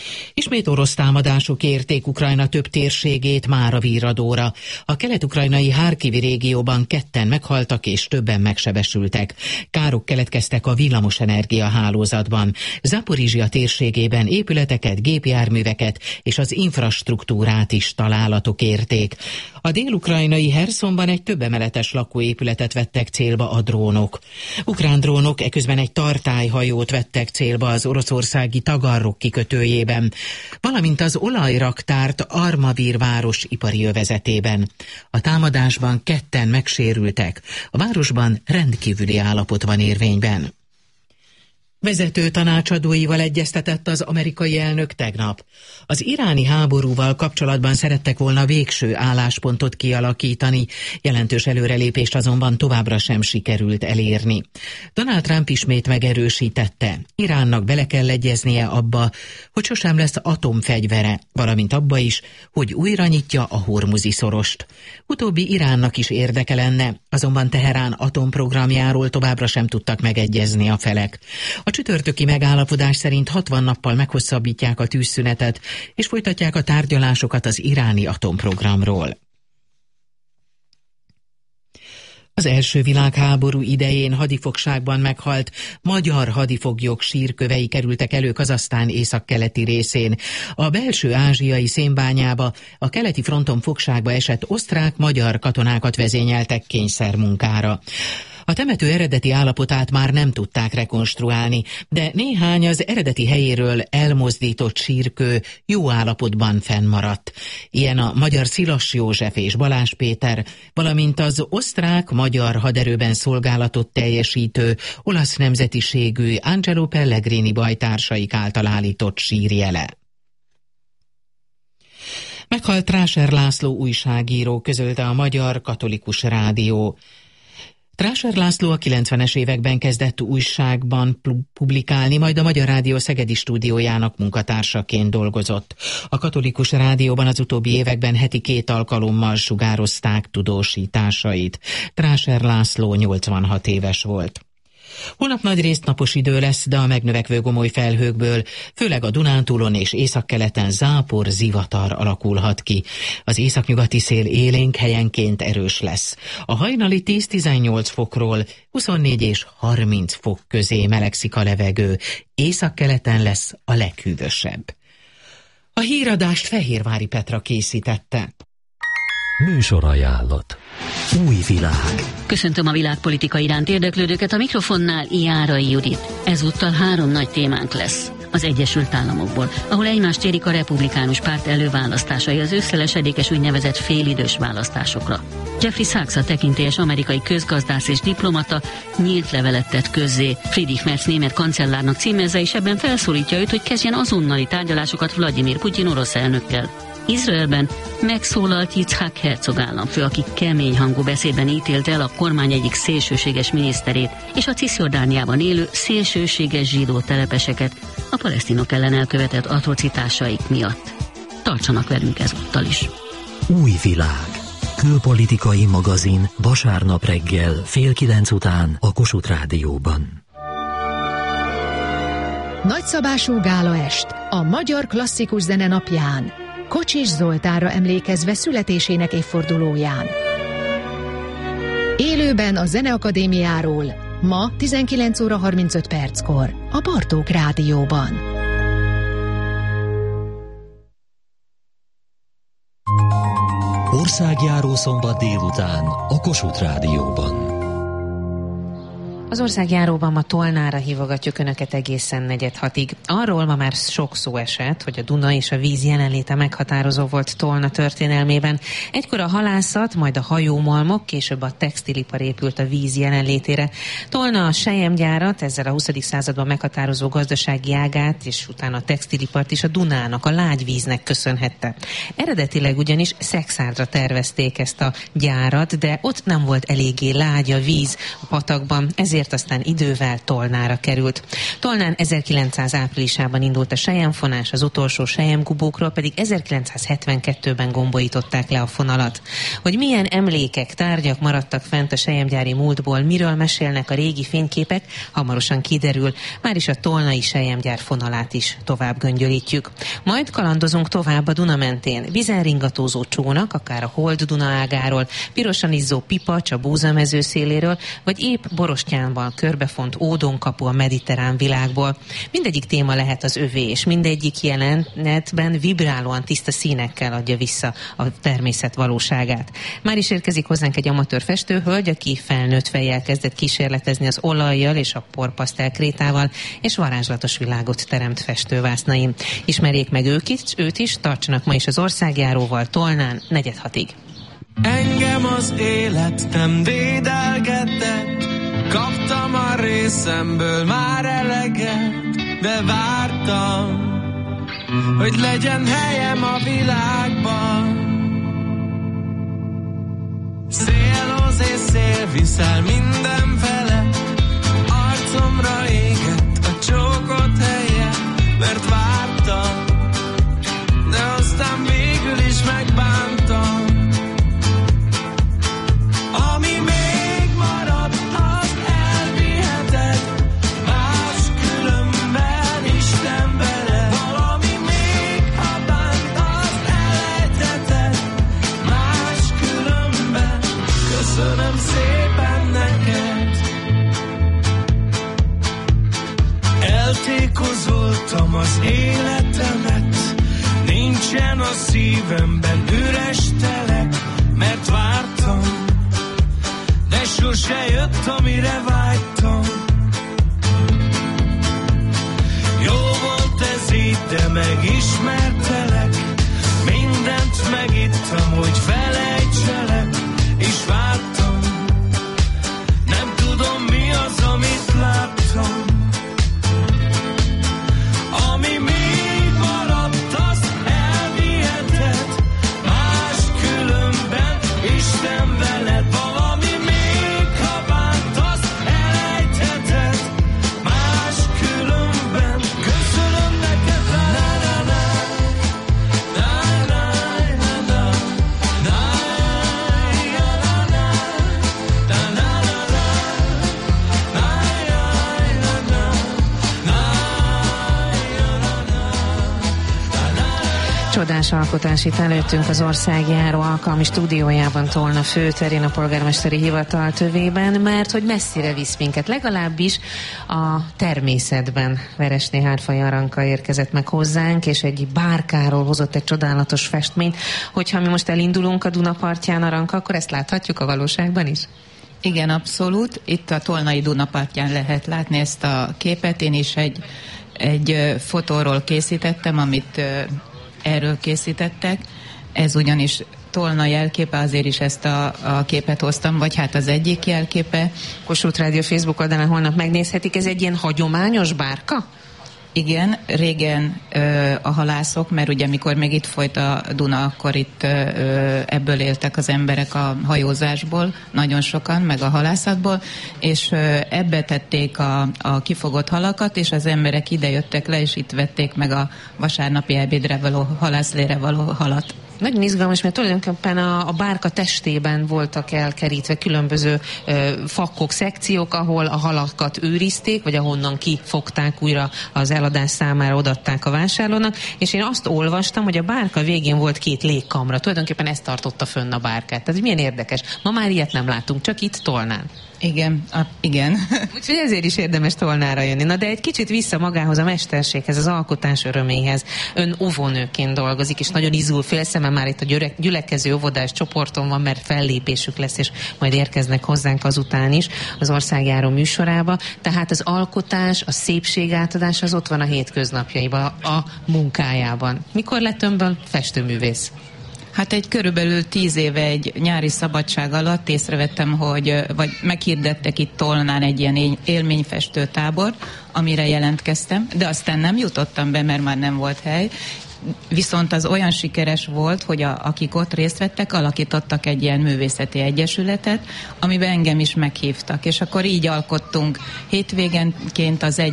Ismét orosz támadások érték Ukrajna több térségét mára virradóra. A kelet-ukrajnai Harkivi régióban 2 meghaltak és többen megsebesültek. Károk keletkeztek a villamosenergia hálózatban. Zaporizsia térségében épületeket, gépjárműveket és az infrastruktúrát is találatok érték. A dél-ukrajnai Hersonban egy több emeletes lakóépületet vettek célba a drónok. Ukrán drónok eközben egy tartályhajót vettek célba az oroszországi Tagarrok kikötőjében, valamint az olajraktárt Armavir város ipari övezetében. A támadásban 2 megsérültek. A városban rendkívüli állapot van érvényben. Vezető tanácsadóival egyeztetett az amerikai elnök tegnap. Az iráni háborúval kapcsolatban szerettek volna végső álláspontot kialakítani, jelentős előrelépést azonban továbbra sem sikerült elérni. Donald Trump ismét megerősítette, Iránnak bele kell egyeznie abba, hogy sosem lesz atomfegyvere, valamint abba is, hogy újra nyitja a Hormuzi szorost. Utóbbi Iránnak is érdeke lenne, azonban Teherán atomprogramjáról továbbra sem tudtak megegyezni a felek. A csütörtöki megállapodás szerint 60 nappal meghosszabbítják a tűzszünetet, és folytatják a tárgyalásokat az iráni atomprogramról. Az első világháború idején hadifogságban meghalt magyar hadifoglyok sírkövei kerültek elő Kazahsztán északkeleti részén. A belső ázsiai szénbányába a keleti fronton fogságba esett osztrák-magyar katonákat vezényeltek kényszermunkára. A temető eredeti állapotát már nem tudták rekonstruálni, de néhány az eredeti helyéről elmozdított sírkő jó állapotban fennmaradt. Ilyen a magyar Szilas József és Balázs Péter, valamint az osztrák-magyar haderőben szolgálatot teljesítő olasz nemzetiségű Angelo Pellegrini bajtársaik által állított sírjele. Meghalt Tráser László újságíró, közölte a Magyar Katolikus Rádió. Tráser László a 90-es években kezdett újságban publikálni, majd a Magyar Rádió szegedi stúdiójának munkatársaként dolgozott. A Katolikus Rádióban az utóbbi években heti 2 alkalommal sugározták tudósításait. Tráser László 86 éves volt. Holnap nagyrészt napos idő lesz, de a megnövekvő gomoly felhőkből, főleg a Dunántúlon és északkeleten zápor, zivatar alakulhat ki. Az északnyugati szél élénk, helyenként erős lesz. A hajnali 10-18 fokról 24 és 30 fok közé melegszik a levegő. Északkeleten lesz a leghűvösebb. A híradást Fehérvári Petra készítette. Műsorajánlat. Új világ. Köszöntöm a világpolitika iránt érdeklődőket, a mikrofonnál Járai Judit. Ezúttal 3 nagy témánk lesz. Az Egyesült Államokból, ahol egymást érik a republikánus párt előválasztásai az ősszel esedékes úgynevezett félidős választásokra. Jeffrey Sachs, a tekintélyes amerikai közgazdász és diplomata nyílt levelet tett közzé. Friedrich Merz német kancellárnak címezze, és ebben felszólítja őt, hogy kezdjen azonnali tárgyalásokat Vladimir Putyin orosz elnökkel. Izraelben megszólalt Yitzhak Herzog államfő, aki kemény hangú beszédben ítélte el a kormány egyik szélsőséges miniszterét és a Cisjordániában élő szélsőséges zsidó telepeseket a palesztinok ellen elkövetett atrocitásaik miatt. Tartsanak velünk ezúttal is. Új világ. Külpolitikai magazin vasárnap reggel 8:30 után a Kossuth Rádióban. Nagyszabású gálaest a magyar klasszikus zene napján, Kocsis Zoltánra emlékezve születésének évfordulóján. Élőben a Zeneakadémiáról, ma 19 óra 35 perckor, a Bartók Rádióban. Országjáró szombat délután a Kossuth Rádióban. Az országjáróban ma Tolnára hívogatjuk Önöket egészen 4:06-ig. Arról ma már sok szó esett, hogy a Duna és a víz jelenléte meghatározó volt Tolna történelmében. Egykor a halászat, majd a hajómalmok, később a textilipar épült a víz jelenlétére. Tolna a selyemgyárat, ezzel a 20. században meghatározó gazdasági ágát, és utána a textilipart is a Dunának, a lágyvíznek köszönhette. Eredetileg ugyanis Szexárdra tervezték ezt a gyárat, de ott nem volt eléggé lágy a víz a patakban, ezért ezért aztán idővel Tolnára került. Tolnán 1900 áprilisában indult a selyemfonás, az utolsó selyemgubókról pedig 1972-ben gombolították le a fonalat. Hogy milyen emlékek, tárgyak maradtak fent a selyemgyári múltból, miről mesélnek a régi fényképek, hamarosan kiderül. Már is a tolnai selyemgyár fonalát is tovább göngyölítjük. Majd kalandozunk tovább a Duna mentén. Vizen ringatózó csónak, akár a Hold Duna ágáról, pirosan izzó pipacs a Búzamező széléről, vagy épp Borostyánban körbefont ódonkapu a mediterrán világból. Mindegyik téma lehet az övé, és mindegyik jelenetben vibrálóan tiszta színekkel adja vissza a természet valóságát. Már is érkezik hozzánk egy amatőr festőhölgy, aki felnőtt fejjel kezdett kísérletezni az olajjal és a porpasztel krétával, és varázslatos világot teremt festővásznain. Ismerjék meg őt is, tartsanak ma is az országjáróval Tolnán 4:06-ig. Engem az élet nem dédelgetett, kaptam a részemből már eleget, de vártam, hogy legyen helyem a világban. Szélhoz és szél viszel mindenfele, arcomra égett a csókot helye, mert vártam, de aztán végül is megbántam. Ami még marad, azt elviheted, máskülönben Isten veled. Valami még, ha bánt, azt elejtheted, máskülönben köszönöm szépen neked. Eltékozoltam az életemet, nincsen a szívemben üres telek, mert vártam, de sose jött, amire vágytam. Jó volt ez így, de megismertelek, mindent megittam, hogy felejtselek, és vártam, nem tudom mi az, amit láttam. Ami még maradt, azt elviheted, máskülönben Isten veled. Valami még, ha bánt, azt elejtheted, máskülönben köszönöm neked. La-la-la, la-la-la, Csodás alkotás itt előttünk az országjáró alkalmi stúdiójában, Tolna főterén, a polgármesteri hivatal tövében, mert hogy messzire visz minket, legalábbis a természetben. Veresné Hárfai Aranka érkezett meg hozzánk, és egy bárkáról hozott egy csodálatos festményt. Hogyha mi most elindulunk a Duna partján, Aranka, akkor ezt láthatjuk a valóságban is? Igen, abszolút. Itt a Tolnai Duna partján lehet látni ezt a képet. Én is egy fotóról készítettem, amit erről készítettek. Ez ugyanis Tolna jelképe, azért is ezt a képet hoztam, vagy hát az egyik jelképe. Kossuth Rádió Facebook oldalán holnap megnézhetik. Ez egy ilyen hagyományos bárka? Igen, régen a halászok, mert ugye mikor még itt folyt a Duna, akkor itt ebből éltek az emberek a hajózásból, nagyon sokan, meg a halászatból, és ebbe tették a kifogott halakat, és az emberek ide jöttek le, és itt vették meg a vasárnapi ebédre való, halászlére való halat. Nagyon izgalmas, mert tulajdonképpen a bárka testében voltak elkerítve különböző fakkok, szekciók, ahol a halakat őrizték, vagy ahonnan kifogták újra az eladás számára, odaadták a vásárlónak, és én azt olvastam, hogy a bárka végén volt 2 légkamra. Tulajdonképpen ez tartotta fönn a bárkát. Tehát milyen érdekes. Ma már ilyet nem látunk, csak itt Tolnán. Igen, igen. Úgyhogy ezért is érdemes Tolnára jönni. Na de egy kicsit vissza magához, a mesterséghez, az alkotás öröméhez. Ön óvónőként dolgozik, és nagyon izgul, félszeme már itt a gyülekező óvodás csoporton van, mert fellépésük lesz, és majd érkeznek hozzánk azután is az országjáró műsorába. Tehát az alkotás, a szépségátadás az ott van a hétköznapjaiban, a munkájában. Mikor lett önből festőművész? Hát körülbelül 10 éve egy nyári szabadság alatt észrevettem, vagy meghirdettek itt Tolnán egy ilyen élményfestő tábor, amire jelentkeztem, de aztán nem jutottam be, mert már nem volt hely, viszont az olyan sikeres volt, hogy akik ott részt vettek, alakítottak egy ilyen művészeti egyesületet, amiben engem is meghívtak, és akkor így alkottunk hétvégenként az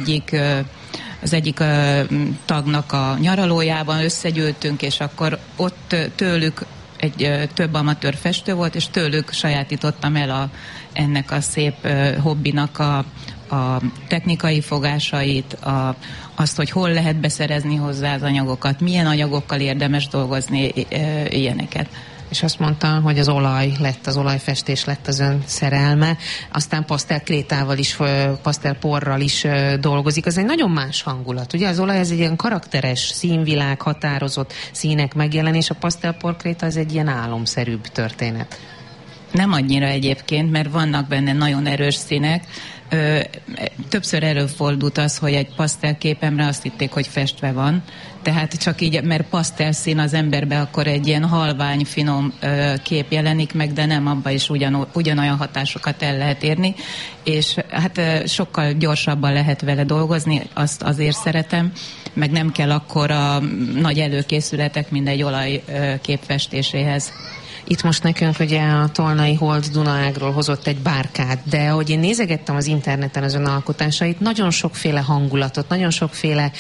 egyik tagnak a nyaralójában összegyűltünk, és akkor ott tőlük több amatőr festő volt, és tőlük sajátítottam el ennek a szép hobbinak a technikai fogásait, azt, hogy hol lehet beszerezni hozzá az anyagokat, milyen anyagokkal érdemes dolgozni, ilyeneket. És azt mondta, hogy az olajfestés lett az ön szerelme, aztán pasztelkrétával is, pasztelporral is dolgozik. Az egy nagyon más hangulat. Ugye az olaj az egy ilyen karakteres színvilág, határozott színek megjelenés, a pasztelporkréta az egy ilyen álomszerűbb történet. Nem annyira egyébként, mert vannak benne nagyon erős színek. Többször előfordult az, hogy egy pasztelképemre azt hitték, hogy festve van. Tehát csak így, mert pasztelszín az emberbe, akkor egy ilyen halvány, finom kép jelenik meg, de nem, abban is ugyanolyan hatásokat el lehet érni. És hát sokkal gyorsabban lehet vele dolgozni, azt azért szeretem, meg nem kell akkora nagy előkészületek, mint egy olajkép festéséhez. Itt most nekünk ugye a Tolnai Hold Dunaágról hozott egy bárkát, de ahogy én nézegettem az interneten az ön alkotásait, nagyon sokféle hangulatot, nagyon sokféle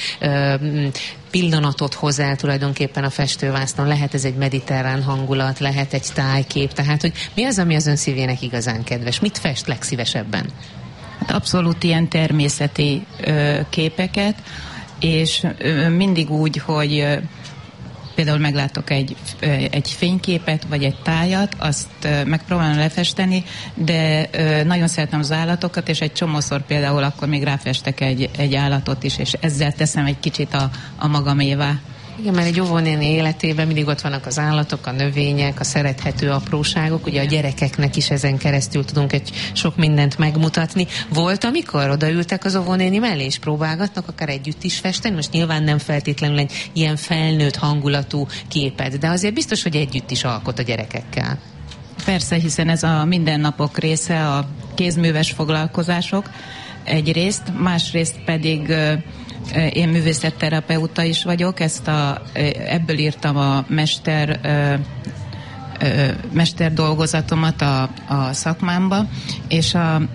pillanatot hoz el tulajdonképpen a festővásznon. Lehet ez egy mediterrán hangulat, lehet egy tájkép, tehát hogy mi az, ami az ön szívének igazán kedves? Mit fest legszívesebben? Hát abszolút ilyen természeti képeket, és mindig úgy, hogy például meglátok egy fényképet, vagy egy tájat, azt megpróbálom lefesteni, de nagyon szeretem az állatokat, és egy csomószor például akkor még ráfestek egy állatot is, és ezzel teszem egy kicsit a magamévá. Igen, mert egy óvónéni életében mindig ott vannak az állatok, a növények, a szerethető apróságok, ugye a gyerekeknek is ezen keresztül tudunk egy sok mindent megmutatni. Volt, amikor odaültek az óvónéni mellé, és próbálgatnak akár együtt is festeni? Most nyilván nem feltétlenül egy ilyen felnőtt hangulatú képet, de azért biztos, hogy együtt is alkot a gyerekekkel. Persze, hiszen ez a mindennapok része, a kézműves foglalkozások egyrészt, másrészt pedig én művészetterapeuta is vagyok, ebből írtam a mester dolgozatomat a szakmámba, és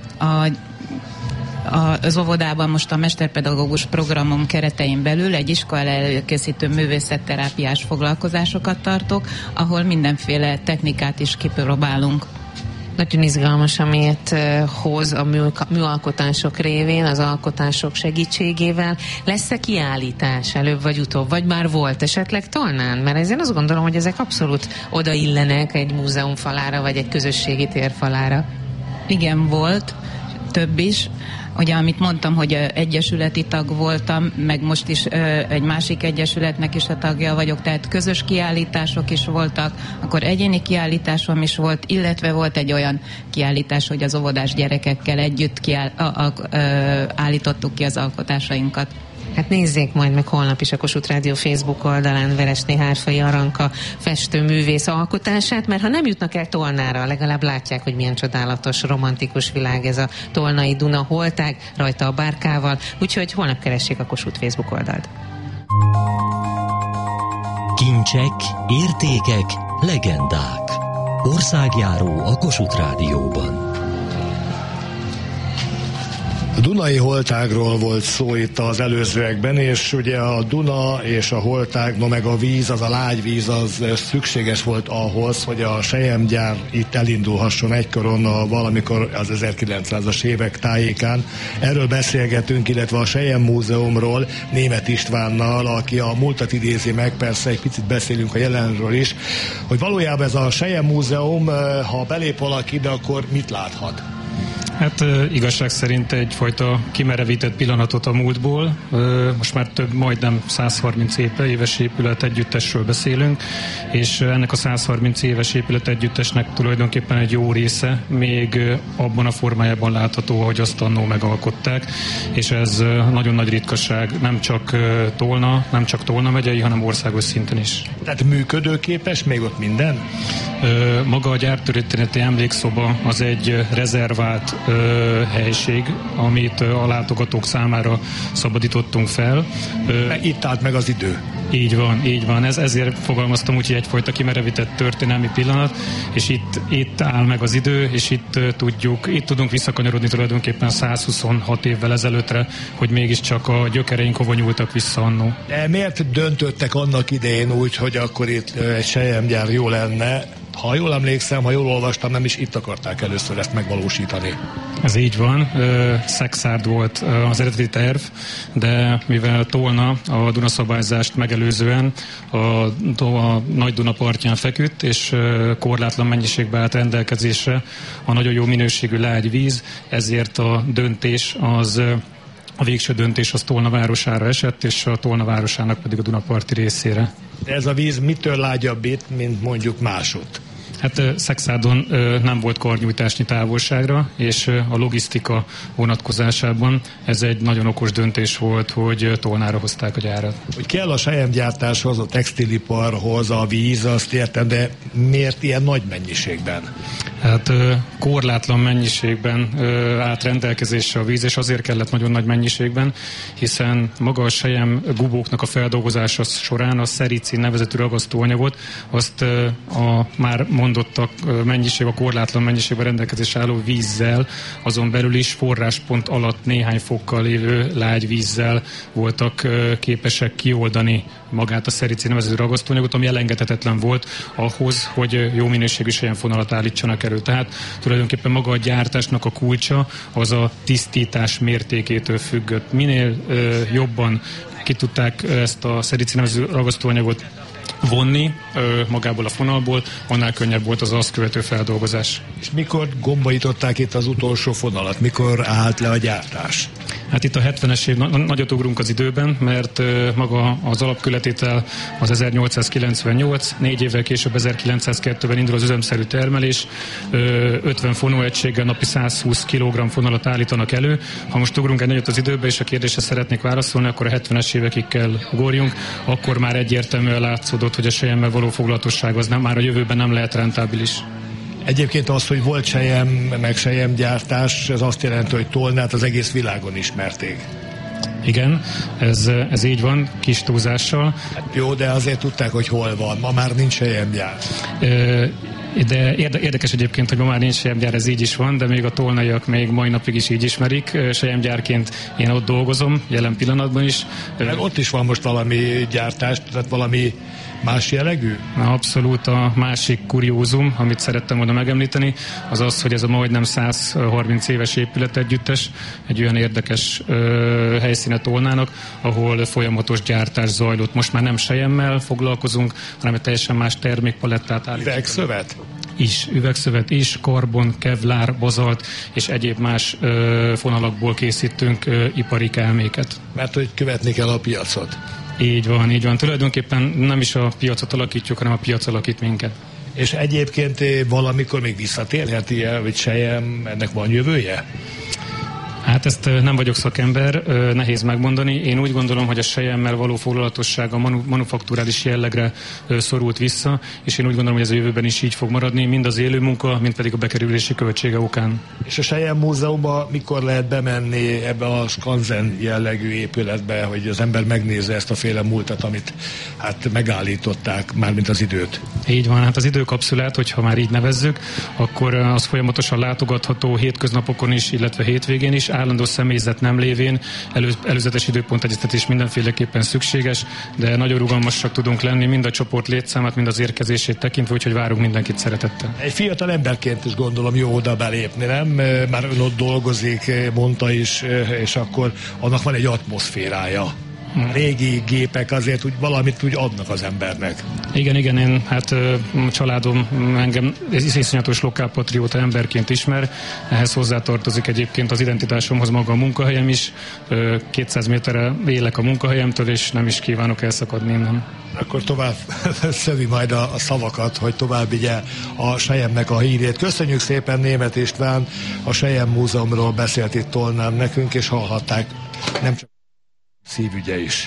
az óvodában most a mesterpedagógus programom keretein belül egy iskola előkészítő művészetterápiás foglalkozásokat tartok, ahol mindenféle technikát is kipróbálunk. Nagyon izgalmas, amit hoz a műalkotások révén, az alkotások segítségével. Lesz-e kiállítás előbb vagy utóbb, vagy már volt esetleg Tolnán? Mert én azt gondolom, hogy ezek abszolút odaillenek egy múzeum falára, vagy egy közösségi térfalára. Igen, volt, több is. Ugye, amit mondtam, hogy egyesületi tag voltam, meg most is egy másik egyesületnek is a tagja vagyok, tehát közös kiállítások is voltak, akkor egyéni kiállításom is volt, illetve volt egy olyan kiállítás, hogy az óvodás gyerekekkel együtt állítottuk ki az alkotásainkat. Hát nézzék majd meg holnap is a Kossuth Rádió Facebook oldalán Veresné Hárfai Aranka festőművész alkotását, mert ha nem jutnak el Tolnára, legalább látják, hogy milyen csodálatos, romantikus világ ez a Tolnai Duna holtág, rajta a bárkával, úgyhogy holnap keressék a Kossuth Facebook oldalt. Kincsek, értékek, legendák. Országjáró a Kossuth Rádióban. A Dunai holtágról volt szó itt az előzőekben, és ugye a Duna és a holtág, no meg a víz, az a lágyvíz, az szükséges volt ahhoz, hogy a selyemgyár itt elindulhasson egykor valamikor az 1900-as évek tájékán. Erről beszélgetünk, illetve a Selyem Múzeumról Németh Istvánnal, aki a múltat idézi meg, persze egy picit beszélünk a jelenről is, hogy valójában ez a Selyem Múzeum, ha belép valaki ide, akkor mit láthat? Hát igazság szerint egyfajta kimerevített pillanatot a múltból. Most már majdnem 130 éves épület együttesről beszélünk, és ennek a 130 éves épület együttesnek tulajdonképpen egy jó része még abban a formájában látható, ahogy azt annó megalkották, és ez nagyon nagy ritkaság, nem csak Tolna megyei, hanem országos szinten is. Tehát működőképes még ott minden? Maga a gyártörténeti emlékszoba az egy rezervált helység, amit a látogatók számára szabadítottunk fel. Itt állt meg az idő. Így van. Ezért fogalmaztam úgy, hogy egyfajta kimerevített történelmi pillanat, és itt áll meg az idő, és itt tudunk visszakanyarodni tulajdonképpen 126 évvel ezelőttre, hogy mégiscsak a gyökereink hova nyúltak vissza annó. De miért döntöttek annak idején úgy, hogy akkor itt egy selyemgyár jó lenne? Ha jól emlékszem, ha jól olvastam, nem is itt akarták először ezt megvalósítani. Ez így van. Szexárd volt az eredeti terv, de mivel Tolna a Dunaszabályzást megelőzően a Nagy Duna partján feküdt, és korlátlan mennyiségben állt rendelkezésre a nagyon jó minőségű lágy víz, ezért a végső döntés az Tolna városára esett, és a Tolna városának pedig a Dunaparti részére. Ez a víz mitől lágyabb itt, mint mondjuk másút? Hát Szexárdon nem volt karnyújtásnyi távolságra, és a logisztika vonatkozásában ez egy nagyon okos döntés volt, hogy Tolnára hozták a gyárat. Hogy kell a selyemgyártáshoz, a textiliparhoz a víz, azt értem, de miért ilyen nagy mennyiségben? Hát korlátlan mennyiségben állt rendelkezésre a víz, és azért kellett nagyon nagy mennyiségben, hiszen maga a selyem gubóknak a feldolgozása során a szericin nevezetű ragasztóanyagot, azt a már mondottak mennyiség, a korlátlan mennyiségben rendelkezésre álló vízzel, azon belül is forráspont alatt néhány fokkal lévő lágy vízzel voltak képesek kioldani magát a szericin nevezetű ragasztóanyagot, ami elengedhetetlen volt ahhoz, hogy jó minőségű selyemfonalat állítsanak elő. Tehát tulajdonképpen maga a gyártásnak a kulcsa az a tisztítás mértékétől függött. Minél jobban ki tudták ezt a szericin nevezetű ragasztóanyagot vonni magából a fonalból, annál könnyebb volt az azt követő feldolgozás. És mikor gombolították itt az utolsó fonalat? Mikor állt le a gyártás? Hát itt a 70-es év, nagyot ugrunk az időben, mert maga az alapkületétel az 1898, 4 évvel később 1902-ben indul az üzemszerű termelés, 50 fonóegységgel napi 120 kg fonalat állítanak elő. Ha most ugrunk egy nagyot az időbe, és a kérdésre szeretnék válaszolni, akkor a 70-es évekig kell ugorjunk, akkor már egyértelműen látszódott, hogy a selyemmel való foglalatosság az már a jövőben nem lehet rentábilis. Egyébként az, hogy volt selyem, meg selyemgyártás, ez azt jelenti, hogy Tolnát az egész világon ismerték. Igen, ez így van, kis túlzással. Hát jó, de azért tudták, hogy hol van. Ma már nincs selyemgyár. De érdekes egyébként, hogy ma már nincs selyemgyár, ez így is van, de még a tolnaiak még mai napig is így ismerik. Selyemgyárként én ott dolgozom, jelen pillanatban is. Meg ott is van most valami gyártás, tehát valami más jellegű? Abszolút a másik kuriózum, amit szerettem volna megemlíteni, az az, hogy ez a majdnem 130 éves épületegyüttes egy olyan érdekes helyszíne Tolnának, ahol folyamatos gyártás zajlott. Most már nem selyemmel foglalkozunk, hanem egy teljesen más termékpalettát állítunk. Üvegszövet? Üvegszövet is, karbon, kevlár, bazalt és egyéb más fonalakból készítünk ipari kelméket. Mert hogy követni kell a piacot. Így van. Tulajdonképpen nem is a piacot alakítjuk, hanem a piac alakít minket. És egyébként valamikor még visszatérhet ilyen, hogy selyem, ennek van jövője? Hát ezt nem vagyok szakember, nehéz megmondani. Én úgy gondolom, hogy a selyemmel való foglalatosság a manufakturális jellegre szorult vissza, és én úgy gondolom, hogy ez a jövőben is így fog maradni, mind az élő munka, mind pedig a bekerülési költsége okán. És a Selyem Múzeumban mikor lehet bemenni ebbe a skanzen jellegű épületbe, hogy az ember megnézze ezt a féle múltat, amit hát megállították, mármint az időt? Így van, hát az időkapszulát, hogyha már így nevezzük, akkor az folyamatosan látogatható hétköznapokon is, illetve hétvégén is, állandó személyzet nem lévén, előzetes időpontegyeztetés mindenféleképpen szükséges, de nagyon rugalmasak tudunk lenni, mind a csoport létszámát, mind az érkezését tekintve, úgyhogy várunk mindenkit szeretettel. Egy fiatal emberként is gondolom jó oda belépni, nem? Már ön ott dolgozik, mondta is, és akkor annak van egy atmoszférája. Régi gépek azért úgy valamit úgy adnak az embernek. Igen, én hát családom engem iszonyatos lokálpatrióta emberként ismer, ehhez hozzátartozik egyébként az identitásomhoz maga a munkahelyem is, 200 méterre élek a munkahelyemtől, és nem is kívánok elszakadni innen. Akkor tovább szövi majd a szavakat, hogy tovább vigye a Selyemnek a hírét. Köszönjük szépen, Németh István, a Selyem Múzeumról beszélt itt Tolnán nekünk, és hallhatták, nem csak szívügye is.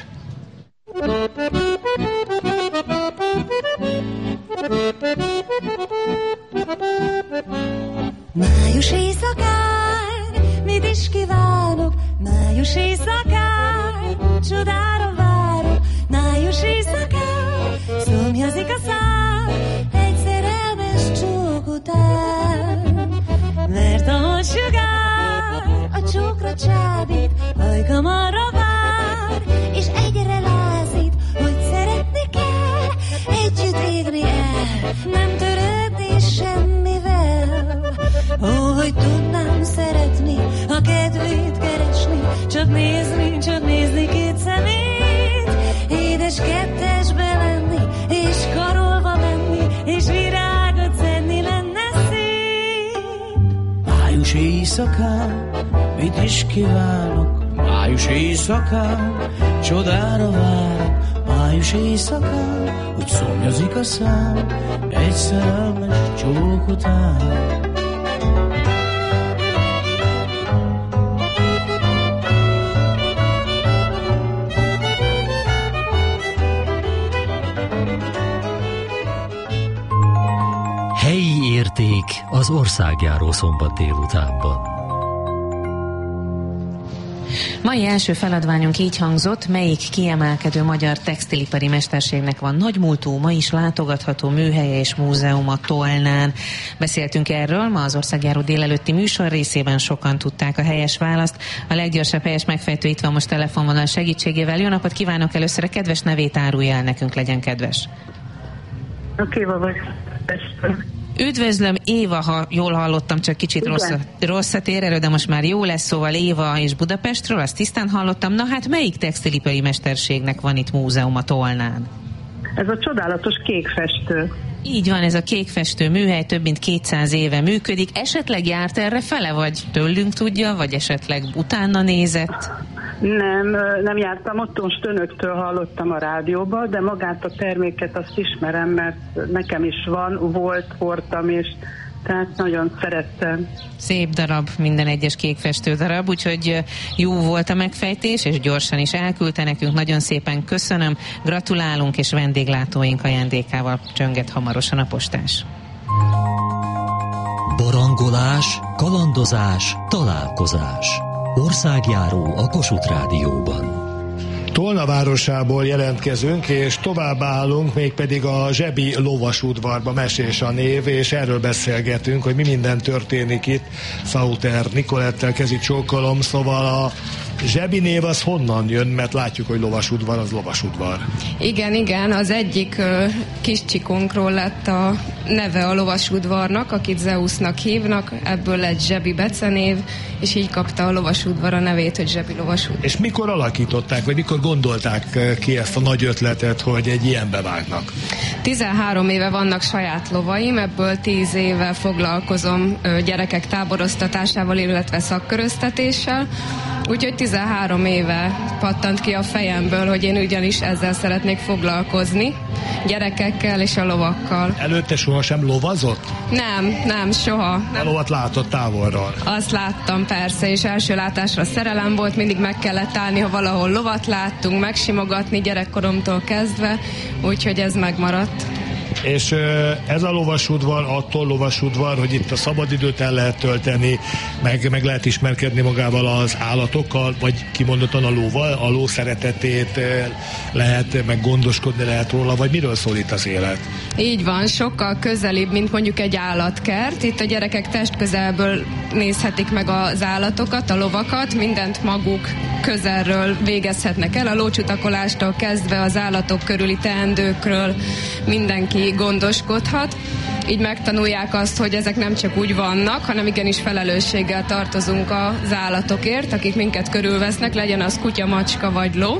Május éjszakán csábít, ajkam arra vár, és egyre lázít, hogy szeretni kell, együtt égni el, nem törődni semmivel. Ó, hogy tudnám szeretni, a kedvét keresni, csak nézni két szemét, édes kettesbe lenni, és karolva menni, és virágot szedni lenne szép. Május éjszakán, mit is kívánok, május éjszakán, csodára várok, május éjszakán, úgy szomjazik a szám, egy szerelmes csók után. Helyi érték az országjáró szombat délutánban. Mai első feladványunk így hangzott, melyik kiemelkedő magyar textilipari mesterségnek van nagymúltú, ma is látogatható műhelye és múzeuma Tolnán. Beszéltünk erről, ma az országjáró délelőtti műsor részében sokan tudták a helyes választ. A leggyorsabb helyes megfejtő itt van most telefonvonal segítségével. Jó napot kívánok, először a kedves nevét árulja el nekünk, legyen kedves. Éva vagy. Üdvözlöm, Éva, ha jól hallottam, csak kicsit rosszat ér elő, de most már jó lesz, szóval Éva és Budapestről, azt tisztán hallottam. Na hát melyik textilipari mesterségnek van itt múzeuma Tolnán? Ez a csodálatos kékfestő. Így van, ez a kékfestő műhely több mint 200 éve működik. Esetleg járt erre fele, vagy tőlünk tudja, vagy esetleg utána nézett? Nem jártam, ott most önöktől hallottam a rádióba, de magát a terméket azt ismerem, mert nekem is voltam, és tehát nagyon szerettem. Szép darab, minden egyes kékfestő darab, úgyhogy jó volt a megfejtés, és gyorsan is elküldte nekünk. Nagyon szépen köszönöm, gratulálunk, és vendéglátóink ajándékával csönget hamarosan a postás. Barangolás, kalandozás, találkozás. Országjáró a Kossuth Rádióban. Tolna városából jelentkezünk, és tovább állunk, mégpedig a Zsebi lovasudvarba, mesés a név, és erről beszélgetünk, hogy mi minden történik itt. Sauter Nicolettel kezi csókolom, szóval a Zsebi név az honnan jön, mert látjuk, hogy lovasudvar az lovasudvar. Igen, az egyik kis csikunkról lett a neve a lovasudvarnak, akit Zeusnak hívnak, ebből lett Zsebi becenév, és így kapta a lovasudvar a nevét, hogy Zsebi lovasudvar. És mikor alakították, vagy mikor gondolták ki ezt a nagy ötletet, hogy egy ilyenbe vágnak? 13 éve vannak saját lovaim, ebből 10 éve foglalkozom gyerekek táboroztatásával, illetve szakköröztetéssel, úgyhogy 13 éve pattant ki a fejemből, hogy én ugyanis ezzel szeretnék foglalkozni, gyerekekkel és a lovakkal. Előtte sohasem lovazott? Nem, soha. A lovat látott távolról? Azt láttam, persze, és első látásra szerelem volt, mindig meg kellett állni, ha valahol lovat láttunk, megsimogatni gyerekkoromtól kezdve, úgyhogy ez megmaradt. És ez a lovasudvar, attól lovasudvar, hogy itt a szabadidőt el lehet tölteni, meg lehet ismerkedni magával az állatokkal, vagy kimondottan a lóval, a ló szeretetét lehet, meg gondoskodni lehet róla, vagy miről szól itt az élet? Így van, sokkal közelibb, mint mondjuk egy állatkert. Itt a gyerekek testközelből nézhetik meg az állatokat, a lovakat, mindent maguk közelről végezhetnek el, a lócsutakolástól kezdve az állatok körüli teendőkről mindenki gondoskodhat. Így megtanulják azt, hogy ezek nem csak úgy vannak, hanem igenis felelősséggel tartozunk az állatokért, akik minket körülvesznek, legyen az kutya, macska vagy ló.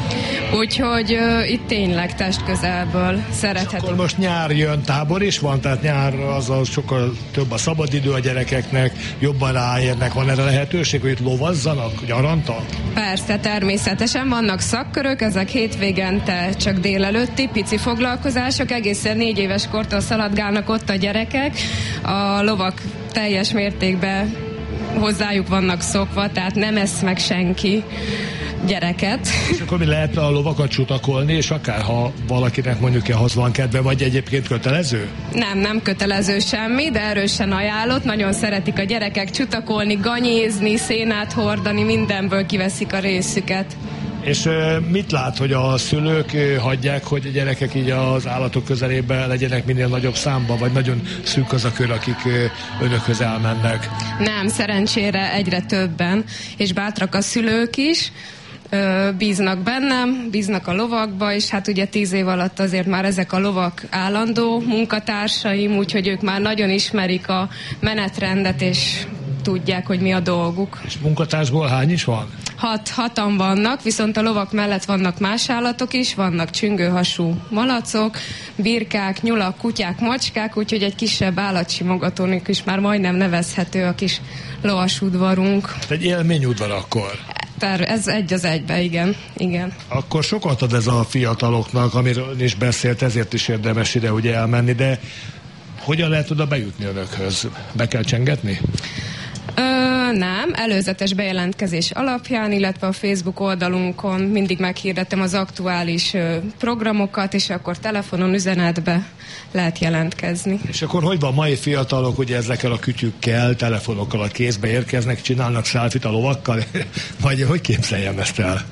Úgyhogy itt tényleg testközelből szerethetünk. Akkor most nyár jön, tábor is van, tehát nyár az sokkal több a szabadidő a gyerekeknek, jobban ráérnek, van erre lehetőség, hogy itt lovazzanak, nyaranta? Persze, természetesen vannak szakkörök, ezek hétvégente csak délelőtti pici foglalkozások, egészen 4 éves kortól szaladgálnak ott a gyerekek, a lovak teljes mértékben hozzájuk vannak szokva, tehát nem esz meg senki gyereket. És akkor mi lehet a lovakat csutakolni, és akár ha valakinek mondjuk ahhoz van kedve, vagy egyébként kötelező? Nem kötelező semmi, de erősen ajánlott. Nagyon szeretik a gyerekek csutakolni, ganyézni, szénát hordani, mindenből kiveszik a részüket. És mit lát, hogy a szülők hagyják, hogy a gyerekek így az állatok közelében legyenek minél nagyobb számban, vagy nagyon szűk az a kör, akik önökhöz elmennek? Nem, szerencsére egyre többen, és bátrak a szülők is, bíznak bennem, bíznak a lovakba, és hát ugye 10 év alatt azért már ezek a lovak állandó munkatársaim, úgyhogy ők már nagyon ismerik a menetrendet, és tudják, hogy mi a dolguk. És munkatársból hány is van? 6-an vannak, viszont a lovak mellett vannak más állatok is, vannak csüngőhasú malacok, birkák, nyulak, kutyák, macskák, úgyhogy egy kisebb állatsimogatónik is már majdnem nevezhető a kis lovasudvarunk. Egy élményudvar akkor? Ez egy az egybe, igen. Akkor sokat ad ez a fiataloknak, amiről is beszélt, ezért is érdemes ide ugye elmenni, de hogyan lehet oda bejutni önökhöz? Be kell csengetni? Nem, előzetes bejelentkezés alapján, illetve a Facebook oldalunkon mindig meghirdettem az aktuális programokat, és akkor telefonon, üzenetbe lehet jelentkezni. És akkor hogy van, mai fiatalok ugye ezekkel a kütyükkel, telefonokkal a kézbe érkeznek, csinálnak selfit a lovakkal, vagy hogy képzeljem ezt el?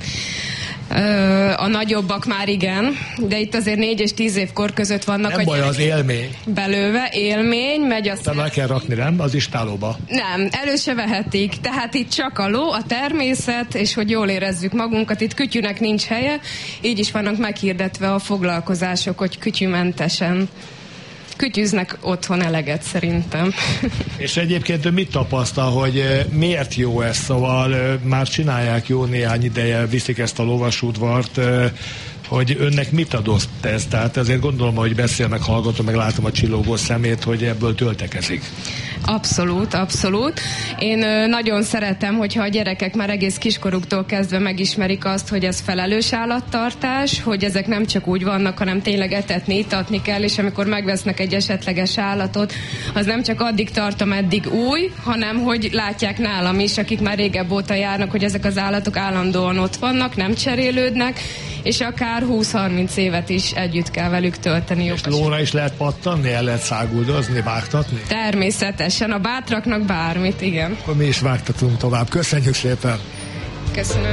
A nagyobbak már igen, de itt azért 4 és 10 év kor között vannak. Nem baj, az élmény. Belőle élmény, megy a szem. Le kell rakni, nem? Az istálóba. Nem, elő se vehetik. Tehát itt csak a ló, a természet, és hogy jól érezzük magunkat. Itt kütyűnek nincs helye, így is vannak meghirdetve a foglalkozások, hogy kütyűmentesen. Kütyűznek otthon eleget szerintem. És egyébként mit tapasztal, hogy miért jó ez? Szóval már csinálják jó néhány ideje, viszik ezt a lovasudvart, hogy önnek mit adott ez? Tehát azért gondolom, hogy beszél, meg hallgatom, meg látom a csillogó szemét, hogy ebből töltekezik. Abszolút. Én nagyon szeretem, hogyha a gyerekek már egész kiskoruktól kezdve megismerik azt, hogy ez felelős állattartás, hogy ezek nem csak úgy vannak, hanem tényleg etetni, itatni kell, és amikor megvesznek egy esetleges állatot, az nem csak addig tart, ameddig új, hanem hogy látják nálam is, akik már régebb óta járnak, hogy ezek az állatok állandóan ott vannak, nem cserélődnek, és akár 20-30 évet is együtt kell velük tölteni. És lóra is lehet pattanni, el lehet száguldozni, vágtatni? Természetesen, a bátraknak bármit, igen. Akkor mi is vágtatunk tovább. Köszönjük szépen! Köszönöm.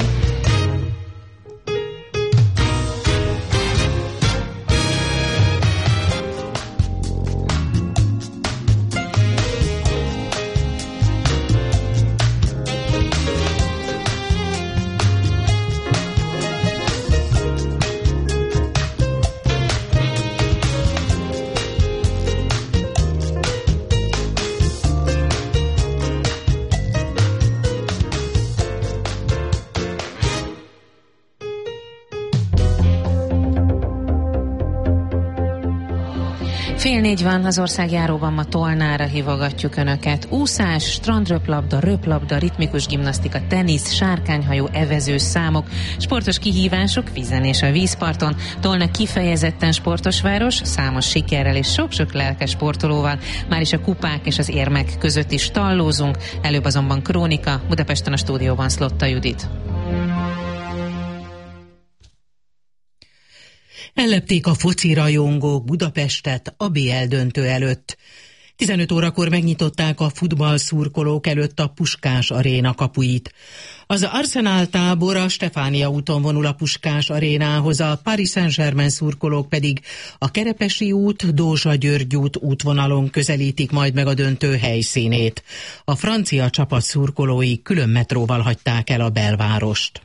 Fél 4 van, az országjáróban ma Tolnára hívogatjuk Önöket. Úszás, strandröplabda, röplabda, ritmikus gimnasztika, tenisz, sárkányhajó, evező számok, sportos kihívások vízen és a vízparton. Tolna kifejezetten sportos város, számos sikerrel és sok-sok lelkes sportolóval. Már is a kupák és az érmek között is tallózunk. Előbb azonban krónika, Budapesten a stúdióban Szlotta Judit. Ellepték a foci rajongók Budapestet a BL döntő előtt. 15 órakor megnyitották a futballszurkolók előtt a Puskás aréna kapuit. Az Arsenal tábor a Stefánia úton vonul a Puskás arénához, a Paris Saint-Germain szurkolók pedig a Kerepesi út, Dózsa-György út útvonalon közelítik majd meg a döntő helyszínét. A francia csapat szurkolói külön metróval hagyták el a belvárost.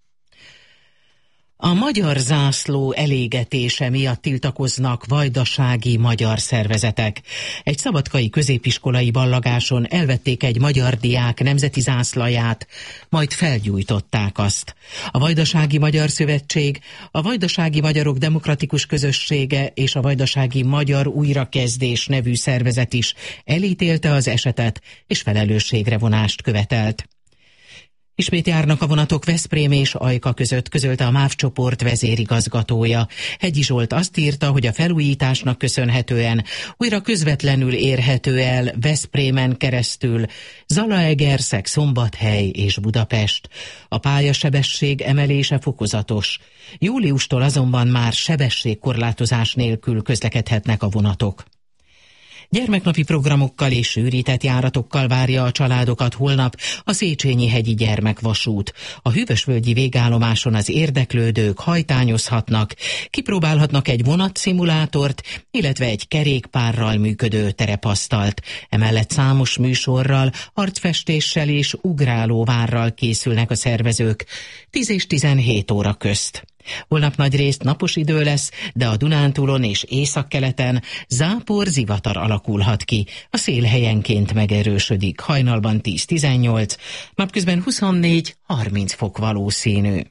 A magyar zászló elégetése miatt tiltakoznak vajdasági magyar szervezetek. Egy szabadkai középiskolai ballagáson elvették egy magyar diák nemzeti zászlaját, majd felgyújtották azt. A Vajdasági Magyar Szövetség, a Vajdasági Magyarok Demokratikus Közössége és a Vajdasági Magyar Újrakezdés nevű szervezet is elítélte az esetet, és felelősségre vonást követelt. Ismét járnak a vonatok Veszprém és Ajka között, közölte a MÁV csoport vezérigazgatója. Hegyi Zsolt azt írta, hogy a felújításnak köszönhetően újra közvetlenül érhető el Veszprémen keresztül Zalaegerszeg, Szombathely és Budapest. A pályasebesség emelése fokozatos. Júliustól azonban már sebességkorlátozás nélkül közlekedhetnek a vonatok. Gyermeknapi programokkal és sűrített járatokkal várja a családokat holnap a Széchenyi-hegyi gyermekvasút. A Hűvösvölgyi végállomáson az érdeklődők hajtányozhatnak, kipróbálhatnak egy vonatszimulátort, illetve egy kerékpárral működő terepasztalt. Emellett számos műsorral, arcfestéssel és ugrálóvárral készülnek a szervezők 10 és 17 óra közt. Holnap nagyrészt napos idő lesz, de a Dunántúlon és északkeleten zápor-zivatar alakulhat ki. A szél helyenként megerősödik, hajnalban 10-18, napközben 24-30 fok valószínű.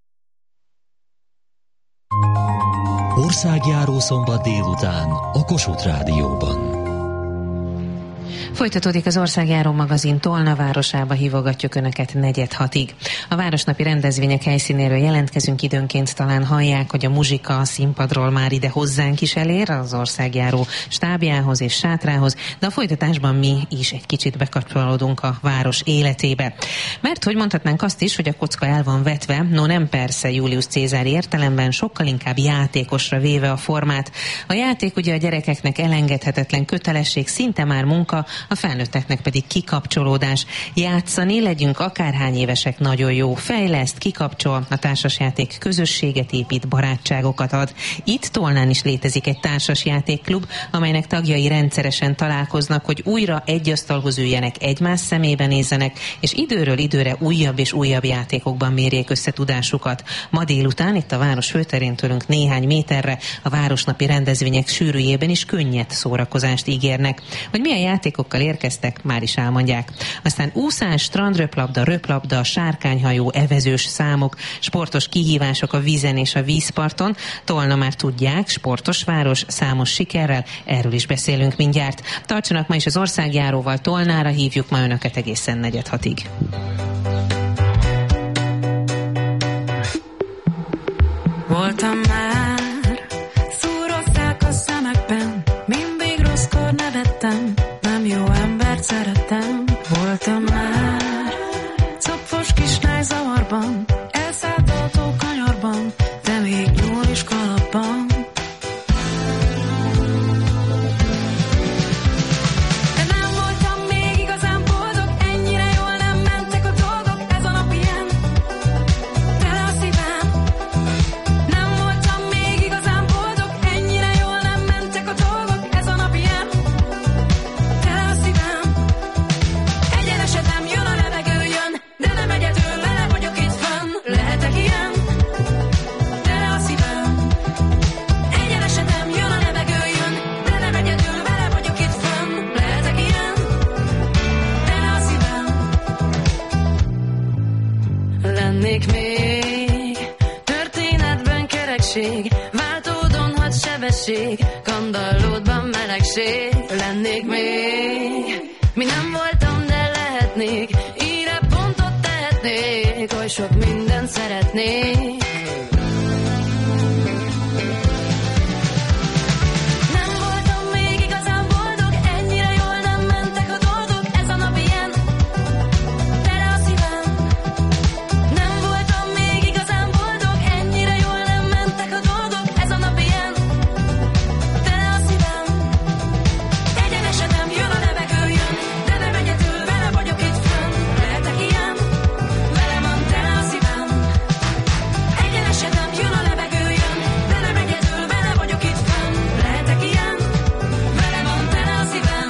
Országjáró szombat délután a Kossuth Rádióban. Folytatódik az Országjáró magazin, Tolna városába hívogatjuk Önöket 4:06-ig. A városnapi rendezvények helyszínéről jelentkezünk, időnként talán hallják, hogy a muzsika a színpadról már ide hozzánk is elér, az Országjáró stábjához és sátrához, de a folytatásban mi is egy kicsit bekapcsolódunk a város életébe. Mert hogy mondhatnánk azt is, hogy a kocka el van vetve, no nem persze Julius Cézári értelemben, sokkal inkább játékosra véve a formát. A játék ugye a gyerekeknek elengedhetetlen kötelesség, szinte már munka, a felnőtteknek pedig kikapcsolódás. Játszani, legyünk akárhány évesek, nagyon jó. Fejleszt, kikapcsol, a társasjáték közösséget épít, barátságokat ad. Itt Tolnán is létezik egy társasjátékklub, amelynek tagjai rendszeresen találkoznak, hogy újra egy asztalhoz üljenek, egymás szemébe nézzenek, és időről időre újabb és újabb játékokban mérjék össze tudásukat. Ma délután itt a város főterén tőlünk néhány méterre a városnapi rendezvények sűrűjében is könnyed szórakozást ígérnek. Hogy milyen játékokkal érkeztek, már is elmondják. Aztán úszás, strandröplabda, röplabda, sárkányhajó, evezős számok, sportos kihívások a vízen és a vízparton. Tolna már tudják, sportos város, számos sikerrel, erről is beszélünk mindjárt. Tartsanak ma is az Országjáróval, Tolnára hívjuk ma Önöket egészen 4:06-ig. Voltam már, szúrozták a szemekben, mindig rosszkor nevettem, nem jó embert szerettem. Voltam már, szopfos kislány zavarban, elszállt autó kanyarban, de még nyúl is kalapban. De nem voltam még igazán boldog, ennyire jól nem mentek a dolgok, ez a nap ilyen, tele a szívem. Nem voltam még igazán boldog, ennyire jól nem mentek a dolgok, ez a nap ilyen, tele a szívem. Egyenesedem, jön a levegő, jön, de nem egyedül, vele vagyok itt fönn, lehetek ilyen, tele a szívem. Egyenesedem, jön a levegő, jön, de nem egyedül, vele vagyok itt fönn, lehetek ilyen, tele a szívem. Lennék még történetben kerekség, váltódon had sebesség, kandallódban melegség. Lennék még, mi nem voltam, de lehetnék, írre pontot tehetnék, oly sok mindent szeretnék. Nem voltam még igazán boldog, ennyire jól nem mentek a dolgok, ez a nap ilyen, tele a szívem. Nem voltam még igazán boldog, ennyire jól nem mentek a dolgok, ez a nap ilyen, tele a szívem. Egyenesedem, jön a levegő, jön, de nem egyedül, vele vagyok itt fönn, lehetek ilyen, vele van tele a szívem. Egyenesedem, jön a levegő, jön, de nem egyedül, vele vagyok itt fönn, lehetek ilyen, vele van tele a szívem.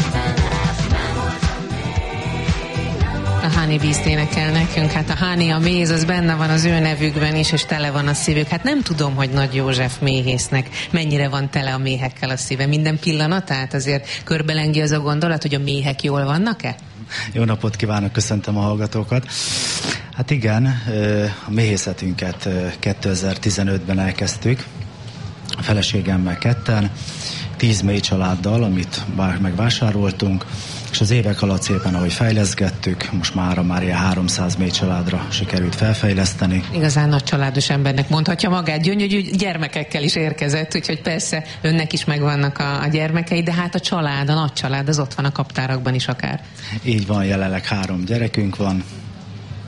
A Honey Beast énekel nekünk, hát a Honey, a méz, az benne van az ő nevükben is, és tele van a szívük. Hát nem tudom, hogy Nagy József méhésznek mennyire van tele a méhekkel a szíve. Minden pillanatát azért körbelengi az a gondolat, hogy a méhek jól vannak-e? Jó napot kívánok, köszöntöm a hallgatókat. Hát igen, a méhészetünket 2015-ben elkezdtük, a feleségemmel ketten, 10 mély családdal, amit megvásároltunk, és az évek alatt szépen, ahogy fejleszgettük, most már ilyen 300 mély családra sikerült felfejleszteni. Igazán nagy családos embernek mondhatja magát, gyönyörű gyermekekkel is érkezett, úgyhogy persze önnek is megvannak a gyermekei, de hát a család, a nagy család, az ott van a kaptárakban is akár. Így van, jelenleg 3 gyerekünk van,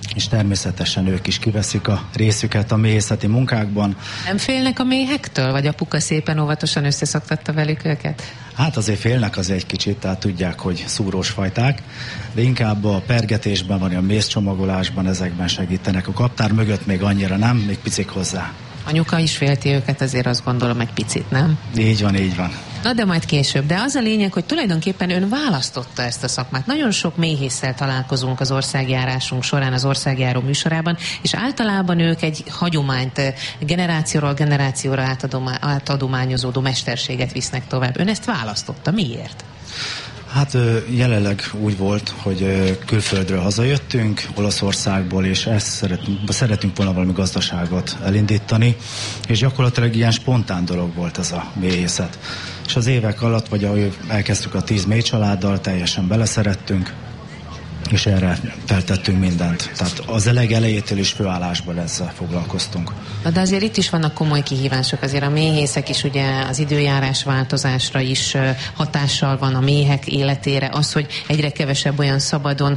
és természetesen ők is kiveszik a részüket a méhészeti munkákban. Nem félnek a méhektől, vagy apuka szépen óvatosan összeszoktatta velük őket? Hát azért félnek azért egy kicsit, tehát tudják, hogy szúrós fajták, de inkább a pergetésben van, a mézcsomagolásban, ezekben segítenek. A kaptár mögött még annyira nem, még picik hozzá. Anyuka is félti őket, azért azt gondolom egy picit, nem? Így van, így van. Na de majd később. De az a lényeg, hogy tulajdonképpen ön választotta ezt a szakmát. Nagyon sok méhésszel találkozunk az országjárásunk során, az országjáró műsorában, és általában ők egy hagyományt, generációról generációra átadományozódó mesterséget visznek tovább. Ön ezt választotta. Miért? Hát jelenleg úgy volt, hogy külföldről hazajöttünk, Olaszországból, és szeretünk volna valami gazdaságot elindítani, és gyakorlatilag ilyen spontán dolog volt ez a méhészet. És az évek alatt, vagy ahogy elkezdtük a 10 méhcsaláddal, teljesen beleszerettünk, és erre feltettünk mindent. Tehát az elejétől is főállásból ezzel foglalkoztunk. De azért itt is vannak komoly kihívások, azért a méhészek is ugye az időjárás változásra is hatással van a méhek életére. Az, hogy egyre kevesebb olyan szabadon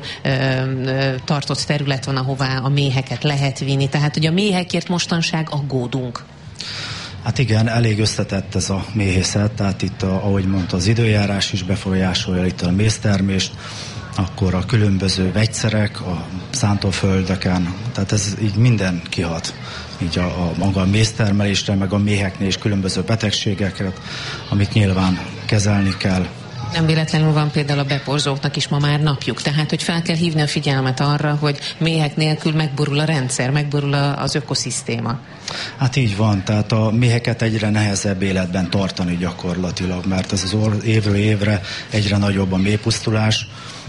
tartott terület van, ahová a méheket lehet vinni. Tehát, hogy a méhekért mostanság aggódunk. Hát igen, elég összetett ez a méhészet, tehát itt, ahogy mondta, az időjárás is befolyásolja itt a méztermést, akkor a különböző vegyszerek a szántóföldeken, tehát ez így minden kihat. Így a maga a méztermelésre, meg a méheknél is különböző betegségeket, amit nyilván kezelni kell. Nem véletlenül van például a beporzóknak is ma már napjuk, tehát hogy fel kell hívni a figyelmet arra, hogy méhek nélkül megborul a rendszer, megborul az ökoszisztéma. Hát így van, tehát a méheket egyre nehezebb életben tartani gyakorlatilag, mert ez az évről évre egyre nagyobb a méhpusztulás.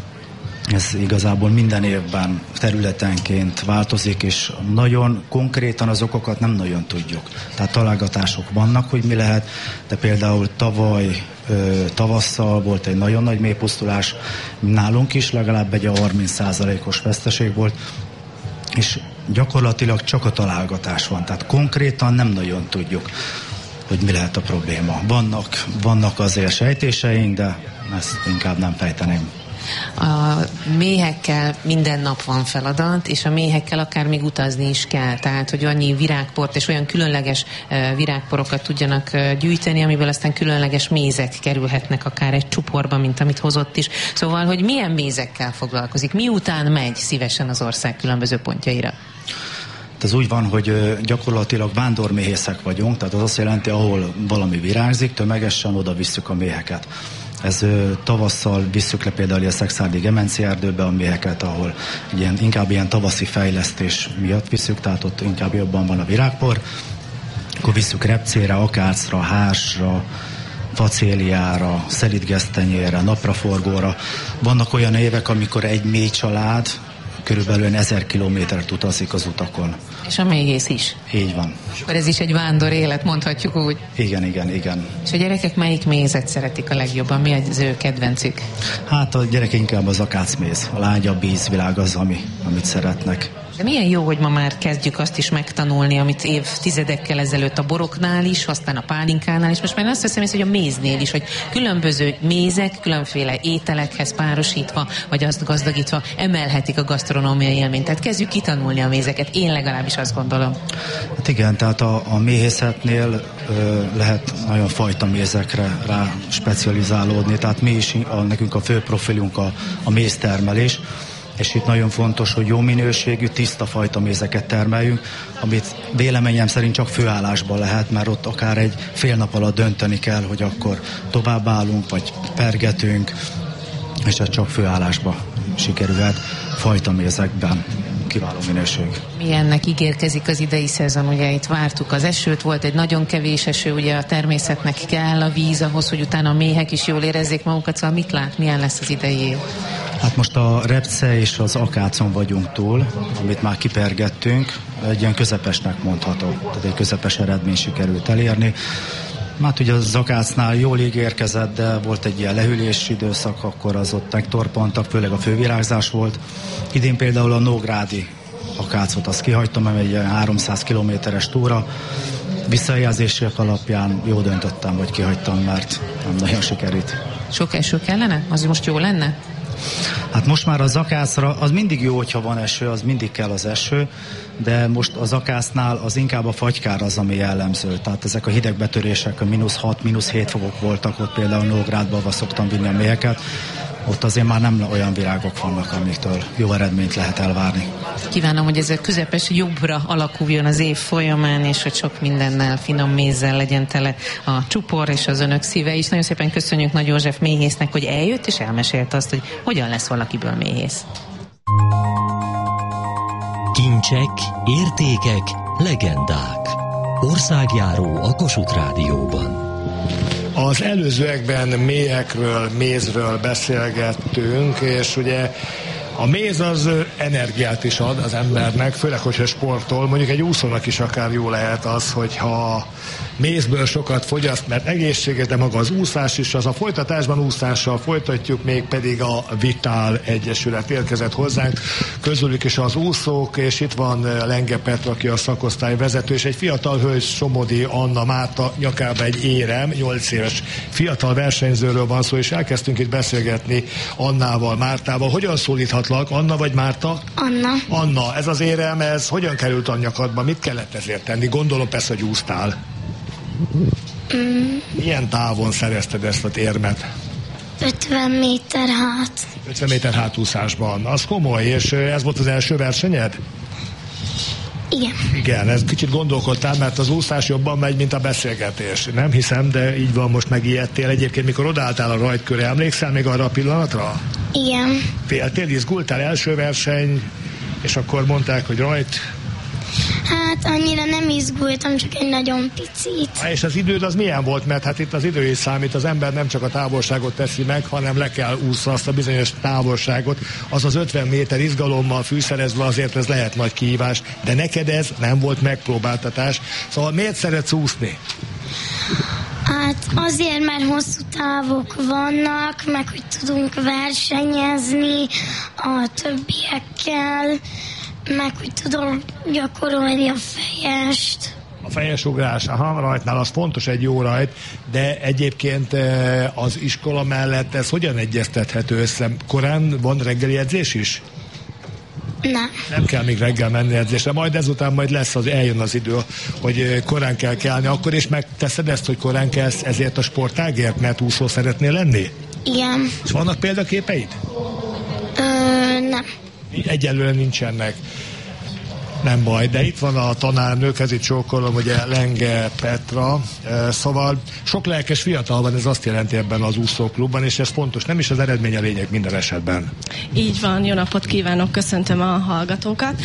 Ez igazából minden évben területenként változik, és nagyon konkrétan az okokat nem nagyon tudjuk. Tehát találgatások vannak, hogy mi lehet, de például tavaly tavasszal volt egy nagyon nagy méhpusztulás, nálunk is legalább egy 30%-os veszteség volt, és gyakorlatilag csak a találgatás van, tehát konkrétan nem nagyon tudjuk, hogy mi lehet a probléma. Vannak azért sejtéseink, de ezt inkább nem fejteném. A méhekkel minden nap van feladat, és a méhekkel akár még utazni is kell. Tehát, hogy annyi virágport és olyan különleges virágporokat tudjanak gyűjteni, amiből aztán különleges mézek kerülhetnek akár egy csuporba, mint amit hozott is. Szóval, hogy milyen mézekkel foglalkozik, miután megy szívesen az ország különböző pontjaira? Ez úgy van, hogy gyakorlatilag vándorméhészek vagyunk, tehát az azt jelenti, ahol valami virágzik, tömegesen oda visszük a méheket. Ez tavasszal visszük le például a Szekszárdi Gemenci erdőbe a méheket, ahol inkább ilyen tavaszi fejlesztés miatt visszük, tehát ott inkább jobban van a virágpor. Akkor visszük repcére, akácra, hársra, facéliára, szelidgesztenyére, napraforgóra. Vannak olyan évek, amikor egy méhcsalád körülbelül 1000 kilométert utazik az utakon. És a méhész is? Így van. Akkor ez is egy vándor élet, mondhatjuk úgy. Igen. És a gyerekek melyik mézet szeretik a legjobban? Mi az ő kedvencük? Hát a gyerek inkább az akácméz, a lágyabb ízvilág az, amit szeretnek. De milyen jó, hogy ma már kezdjük azt is megtanulni, amit évtizedekkel ezelőtt a boroknál is, aztán a pálinkánál is. Most már azt hiszem, hogy a méznél is, hogy különböző mézek, különféle ételekhez párosítva, vagy azt gazdagítva emelhetik a gasztronómiai élményt. Tehát kezdjük kitanulni a mézeket. Én legalábbis azt gondolom. Hát igen, tehát a méhészetnél lehet nagyon fajta mézekre rá specializálódni. Tehát mi is, nekünk a fő profilunk a méztermelés. És itt nagyon fontos, hogy jó minőségű, tiszta fajta mézeket termeljünk, amit véleményem szerint csak főállásban lehet, mert ott akár egy fél nap alatt dönteni kell, hogy akkor továbbállunk, vagy pergetünk, és ez csak főállásban sikerülhet fajta mézekben. Kiváló minőség. Milyennek ígérkezik az idei szezon? Ugye itt vártuk az esőt, volt egy nagyon kevés eső, ugye a természetnek kell a víz ahhoz, hogy utána a méhek is jól érezzék magukat, szóval mit lát, milyen lesz az idei év? Hát most a repce és az akácon vagyunk túl, amit már kipergettünk, egy ilyen közepesnek mondható, tehát egy közepes eredmény sikerült elérni. Hát ugye az akácnál jól ígérkezett, de volt egy ilyen lehűlési időszak, akkor az ott megtorpantak, főleg a fővirágzás volt. Idén például a nógrádi akácot azt kihagytam, mert egy 300 kilométeres túra. Visszajelzések alapján jó döntöttem, hogy kihagytam, mert nem nagyon sikerült. Sok eső kellene? Az most jó lenne? Hát most már a zakászra, az mindig jó, hogyha van eső, az mindig kell az eső, de most a zakásznál az inkább a fagykár az, ami jellemző. Tehát ezek a hidegbetörések, a -6, -7 fokok voltak, ott például Nógrádban szoktam vinni a méheket, ott azért már nem olyan virágok vannak, amiktől jó eredményt lehet elvárni. Kívánom, hogy ez a közepes jobbra alakuljon az év folyamán, és hogy sok mindennel, finom mézzel legyen tele a csupor és az önök szíve is. Nagyon szépen köszönjük Nagy József méhésznek, hogy eljött, és elmesélte azt, hogy hogyan lesz valakiből méhész. Kincsek, értékek, legendák. Országjáró a Kossuth Rádióban. Az előzőekben méhekről, mézről beszélgettünk, és ugye a méz az energiát is ad az embernek, főleg, hogyha sportol. Mondjuk egy úszónak is akár jó lehet az, hogyha mézből sokat fogyaszt, mert egészséges, de maga az úszás is, az a folytatásban úszással folytatjuk, még pedig a Vitál Egyesület érkezett hozzánk, közülük is az úszók, és itt van Lenge Petra, aki a szakosztály vezető, és egy fiatal hölgy, Somodi Anna Márta nyakába egy érem, 8 éves fiatal versenyzőről van szó, és elkezdtünk itt beszélgetni Annával, Mártával. Hogyan szólíthatlak? Anna vagy Márta? Anna. Anna, ez az érem, ez hogyan került a nyakadba? Mit kellett ezért tenni? Gondolom persze, hogy úsztál. Milyen távon szerezted ezt az érmet? 50 méter hát. 50 méter hátúszásban. Az komoly, és ez volt az első versenyed? Igen. Igen, ez kicsit gondolkodtál, mert az úszás jobban megy, mint a beszélgetés. Nem hiszem, de így van, most megijedtél. Egyébként, mikor odaálltál a rajtkörre, emlékszel még arra a pillanatra? Igen. Féltél, izgultál, első verseny, és akkor mondták, hogy rajt. Hát annyira nem izgultam, csak egy nagyon picit. És az időd az milyen volt? Mert hát itt az idő is számít, az ember nem csak a távolságot teszi meg, hanem le kell úszva azt a bizonyos távolságot. Az az 50 méter izgalommal fűszerezve, azért ez lehet nagy kihívás, de neked ez nem volt megpróbáltatás. Szóval miért szeretsz úszni? Hát azért, mert hosszú távok vannak, meg hogy tudunk versenyezni a többiekkel, meg hogy tudom gyakorolni a fejest. A fejes ugrás, rajtnál az fontos, egy jó rajt, de egyébként az iskola mellett ez hogyan egyeztethető össze? Korán van reggeli edzés is? Nem. Nem kell még reggel menni edzésre, majd ezután majd lesz, eljön az idő, hogy korán kell kelni, akkor is megteszed ezt, hogy korán kelsz ezért a sportágért, mert úszó szeretnél lenni? Igen. És vannak példaképeid? Nem. Egyelőre nincsenek. Nem baj, de itt van a tanárnők, ez itt csókolom, ugye Lenge Petra, szóval sok lelkes fiatal van, ez azt jelenti ebben az úszóklubban, és ez fontos, nem is az eredmény a lényeg minden esetben. Így van, jó napot kívánok, köszöntöm a hallgatókat.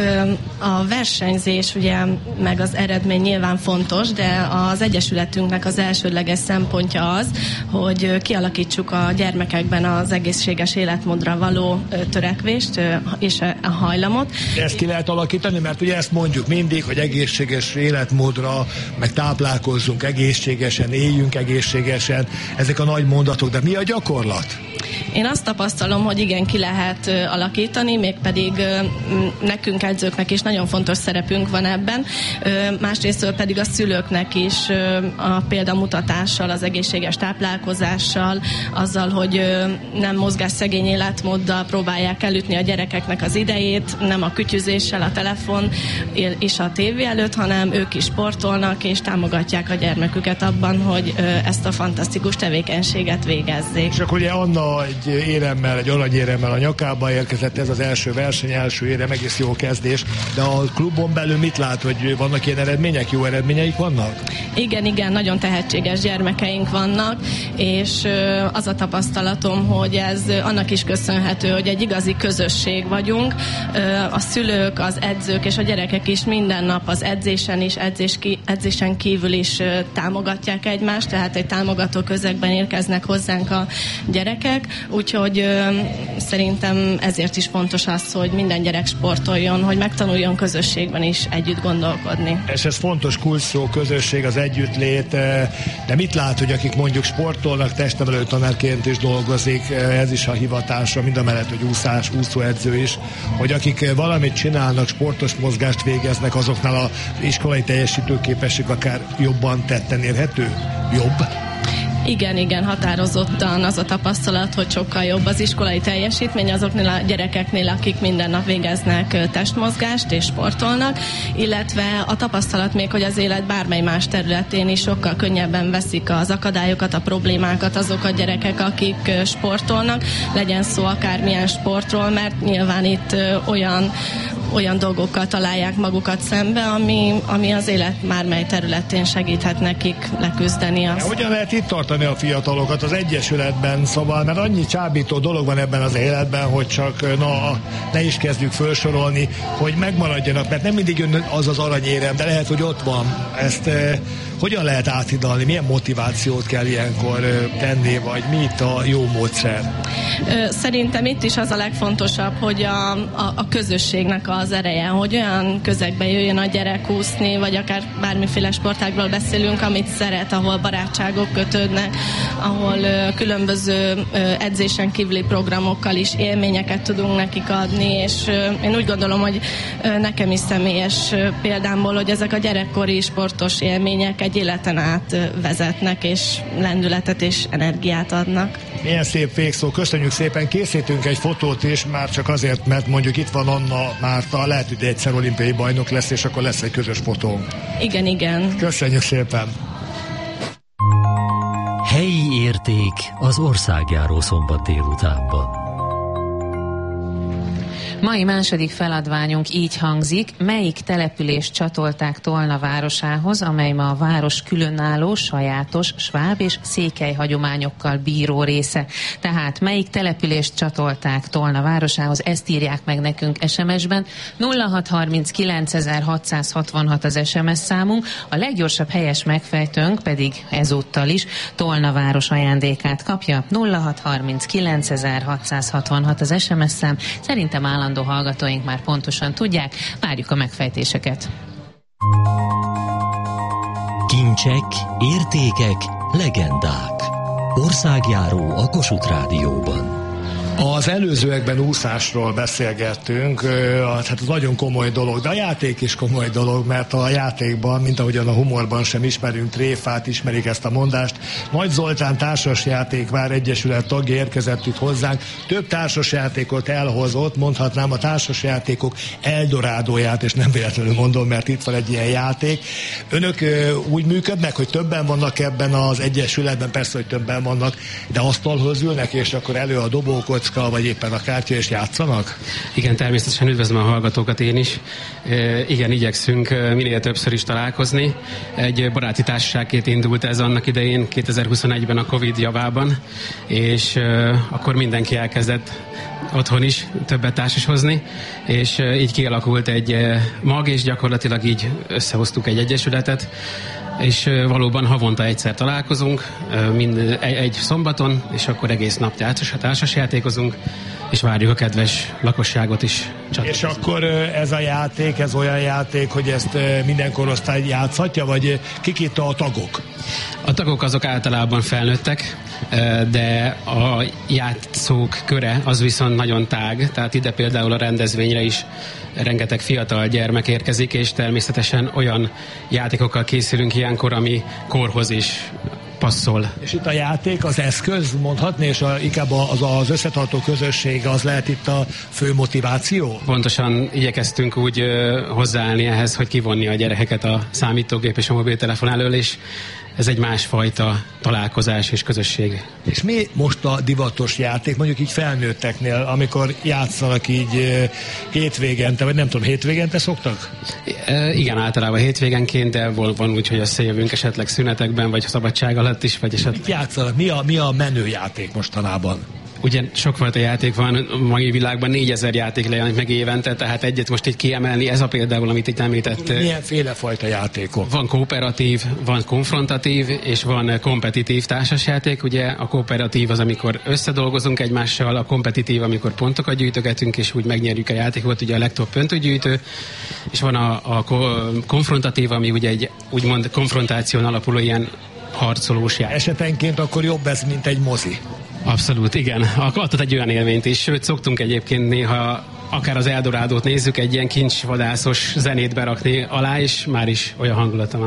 A versenyzés, ugye, meg az eredmény nyilván fontos, de az Egyesületünknek az elsődleges szempontja az, hogy kialakítsuk a gyermekekben az egészséges életmódra való törekvést és a hajlamot. De ezt ki lehet alakítani? Mert ugye ezt mondjuk mindig, hogy egészséges életmódra, meg táplálkozzunk egészségesen, éljünk egészségesen, ezek a nagy mondatok, de mi a gyakorlat? Én azt tapasztalom, hogy igen, ki lehet alakítani, mégpedig nekünk edzőknek is nagyon fontos szerepünk van ebben, másrésztől pedig a szülőknek is a példamutatással, az egészséges táplálkozással, azzal, hogy nem mozgásszegény életmóddal próbálják elütni a gyerekeknek az idejét, nem a kütyüzéssel, a telefon és a tévé előtt, hanem ők is sportolnak és támogatják a gyermeküket abban, hogy ezt a fantasztikus tevékenységet végezzék. És akkor ugye Anna egy éremmel, egy aranyéremmel a nyakába érkezett, ez az első verseny, első érem, egész jó kezdés, de a klubon belül mit lát, hogy vannak ilyen eredmények, jó eredményeik vannak? Igen, nagyon tehetséges gyermekeink vannak, és az a tapasztalatom, hogy ez annak is köszönhető, hogy egy igazi közösség vagyunk. A szülők, az edzők és a gyerekek is minden nap az edzésen is, edzésen kívül is támogatják egymást, tehát egy támogató közegben érkeznek hozzánk a gyerekek, úgyhogy szerintem ezért is fontos az, hogy minden gyerek sportoljon, hogy megtanuljon közösségben is együtt gondolkodni. És ez fontos kulcsszó, közösség, az együttlét, de mit lát, hogy akik mondjuk sportolnak, testnevelő tanárként is dolgozik, ez is a hivatása, mind a mellett, hogy úszóedző is, hogy akik valamit csinálnak, sportos mozgást végeznek, azoknál az iskolai teljesítőképesség akár jobban tetten érhető? Jobb? Igen, határozottan az a tapasztalat, hogy sokkal jobb az iskolai teljesítmény azoknél a gyerekeknél, akik minden nap végeznek testmozgást és sportolnak, illetve a tapasztalat még, hogy az élet bármely más területén is sokkal könnyebben veszik az akadályokat, a problémákat azok a gyerekek, akik sportolnak, legyen szó akármilyen sportról, mert nyilván itt olyan dolgokkal találják magukat szembe, ami az élet bármely területén segíthet nekik leküzdeni azt. Hogyan lehet itt tartani a fiatalokat az Egyesületben, szóval, mert annyi csábító dolog van ebben az életben, hogy csak ne is kezdjük felsorolni, hogy megmaradjanak, mert nem mindig jön az aranyérem, de lehet, hogy ott van. Ezt hogyan lehet áthidalni? Milyen motivációt kell ilyenkor tenni, vagy mi itt a jó módszer? Szerintem itt is az a legfontosabb, hogy a közösségnek az ereje, hogy olyan közegbe jöjjön a gyerek úszni, vagy akár bármiféle sportágról beszélünk, amit szeret, ahol barátságok kötődnek, ahol különböző edzésen kívüli programokkal is élményeket tudunk nekik adni, és én úgy gondolom, hogy nekem is személyes példámból, hogy ezek a gyerekkori sportos élmények egy életen át vezetnek, és lendületet és energiát adnak. Milyen szép végszó, köszönjük szépen, készítünk egy fotót is, már csak azért, mert mondjuk itt van Anna Márta, lehet, hogy egyszer olimpiai bajnok lesz, és akkor lesz egy közös fotónk. Igen. Köszönjük szépen. Helyi érték az országjáró szombat délutánban. Mai második feladványunk így hangzik: melyik települést csatolták Tolna városához, amely ma a város különálló, sajátos, sváb és székely hagyományokkal bíró része. Tehát melyik települést csatolták Tolna városához, ezt írják meg nekünk SMS-ben. 0639 az SMS számunk, a leggyorsabb helyes megfejtőnk pedig ezúttal is Tolna város ajándékát kapja. 0639 az SMS szám. Szerintem állandó hallgatóink már pontosan tudják, várjuk a megfejtéseket. Kincsek, értékek, legendák. Országjáró a Kossuth Rádióban. Az előzőekben úszásról beszélgettünk, hát az nagyon komoly dolog, de a játék is komoly dolog, mert a játékban, mint ahogyan a humorban sem ismerünk tréfát, ismerik ezt a mondást. Nagy Zoltán Társasjátékvár Egyesület tagja érkezett itt hozzánk, több társasjátékot elhozott, mondhatnám a társasjátékok eldorádóját, és nem véletlenül mondom, mert itt van egy ilyen játék. Önök úgy működnek, hogy többen vannak ebben az egyesületben, persze, hogy többen vannak, de asztalhoz ülnek, és akkor elő a dobókocka, vagy éppen a kártya, és játszanak? Igen, természetesen üdvözlöm a hallgatókat én is. Igen, igyekszünk minél többször is találkozni. Egy baráti társaságként indult ez annak idején, 2021-ben a Covid javában, és akkor mindenki elkezdett otthon is többet társashozni, és így kialakult egy mag, és gyakorlatilag így összehoztuk egy egyesületet, és valóban havonta egyszer találkozunk, egy szombaton, és akkor egész nap társasjátékozunk, és várjuk a kedves lakosságot is. És akkor ez a játék, ez olyan játék, hogy ezt minden korosztály játszhatja, vagy kik itt a tagok? A tagok azok általában felnőttek, de a játszók köre az viszont nagyon tág, tehát ide például a rendezvényre is rengeteg fiatal gyermek érkezik, és természetesen olyan játékokkal készülünk ilyenkor, ami korhoz is passzol. És itt a játék, az eszköz, mondhatni, és inkább az összetartó közösség, az lehet itt a fő motiváció? Pontosan igyekeztünk úgy hozzáállni ehhez, hogy kivonni a gyerekeket a számítógép és a mobiltelefon elől, és ez egy másfajta találkozás és közösség. És mi most a divatos játék, mondjuk így felnőtteknél, amikor játszanak így hétvégente, vagy nem tudom, hétvégente szoktak? Igen, általában hétvégenként, de van úgy, hogy összejövünk esetleg szünetekben, vagy szabadság alatt is, vagy esetleg... Mit játszanak? Mi a menő játék mostanában? Ugye sokfajta játék van, a mai világban 4000 játék jelenik meg évente, tehát egyet most így kiemelni, ez a például, amit itt említett. Milyenféle fajta játékok? Van kooperatív, van konfrontatív, és van kompetitív társasjáték. Ugye a kooperatív az, amikor összedolgozunk egymással, a kompetitív, amikor pontokat gyűjtögetünk, és úgy megnyerjük a játékot, ugye a legtöbb pontot, és van a konfrontatív, ami ugye egy úgymond konfrontáción alapuló ilyen harcolós játék. Esetenként akkor jobb ez, mint egy mozi. Abszolút, igen. Adott egy olyan élményt is, sőt szoktunk egyébként néha akár az Eldorádót nézzük, egy ilyen kincsvadászos zenét berakni alá, és már is olyan hangulata van.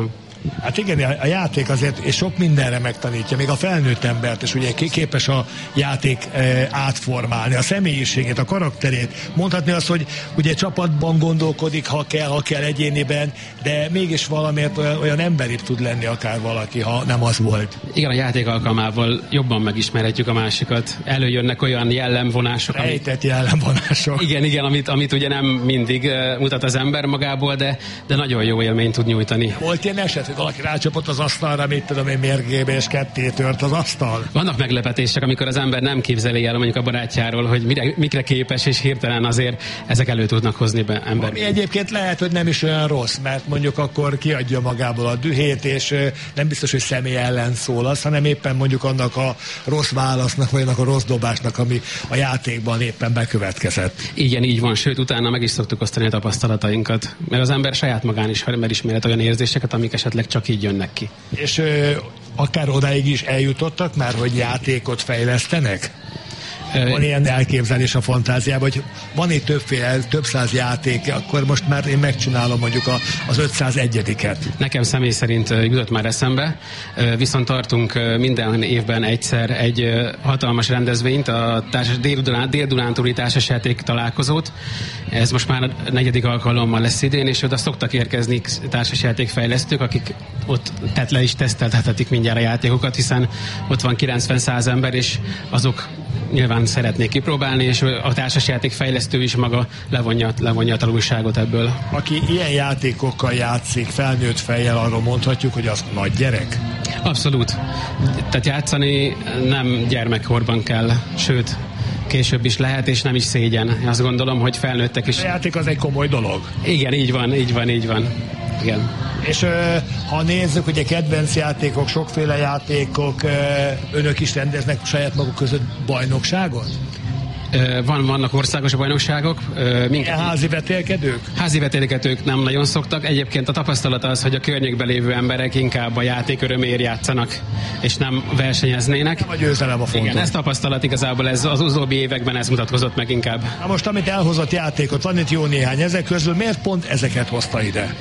Hát igen, a játék azért és sok mindenre megtanítja, még a felnőtt embert, és ugye képes a játék átformálni, a személyiségét, a karakterét. Mondhatni azt, hogy ugye csapatban gondolkodik, ha kell egyéniben, de mégis valamiért olyan emberi tud lenni akár valaki, ha nem az volt. Igen, a játék alkalmával jobban megismerhetjük a másikat. Előjönnek olyan jellemvonások. Rejtett jellemvonások. Igen, amit ugye nem mindig mutat az ember magából, de nagyon jó élményt tud nyújtani. Volt ilyen eset, hogy valaki rácsapott az asztalra, mit tudom én, mérgébe, és ketté tört az asztal? Vannak meglepetések, amikor az ember nem képzeli el mondjuk a barátjáról, hogy mikre képes, és hirtelen azért ezek elő tudnak hozni be ember. Ami egyébként lehet, hogy nem is olyan rossz, mert mondjuk akkor kiadja magából a dühét, és nem biztos, hogy személy ellen szólasz, hanem éppen mondjuk annak a rossz válasznak, vagy annak a rossz dobásnak, ami a játékban éppen bekövetkezett. Igen, így van, sőt, utána meg is szoktuk osztani a tapasztalatainkat, mert az ember saját magán is megismerhet olyan érzéseket, amik esetleg csak így jönnek ki. És akár odáig is eljutottak már, hogy játékot fejlesztenek? Van ilyen elképzelés a fantáziában, hogy van itt több száz játék, akkor most már én megcsinálom mondjuk az 501-et. Nekem személy szerint jutott már eszembe, viszont tartunk minden évben egyszer egy hatalmas rendezvényt, a Dél-Dunántúli társasjáték találkozót. Ez most már a 4. alkalommal lesz idén, és oda szoktak érkezni társasjátékfejlesztők, akik ott le is tesztelhetik mindjárt a játékokat, hiszen ott van 90-100 ember, és azok nyilván szeretnék kipróbálni, és a társasjáték fejlesztő is maga levonja a tanulságot ebből. Aki ilyen játékokkal játszik, felnőtt fejjel, arról mondhatjuk, hogy az nagy gyerek? Abszolút. Tehát játszani nem gyermekkorban kell, sőt, később is lehet, és nem is szégyen. Azt gondolom, hogy felnőttek is. A játék az egy komoly dolog. Igen, így van. Igen. És ha nézzük, ugye kedvenc játékok, sokféle játékok, önök is rendeznek saját maguk között bajnokságot? Vannak országos bajnokságok. Házi vetélkedők? Házi vetélkedők nem nagyon szoktak. Egyébként a tapasztalat az, hogy a környékben lévő emberek inkább a játék öröméért játszanak, és nem versenyeznének. Nem a győzelem a fontos. Igen, ez tapasztalat igazából, ez az utóbbi években ez mutatkozott meg inkább. Na most, amit elhozott játékot, van itt jó néhány ezek közül, miért pont ezeket hozta ide?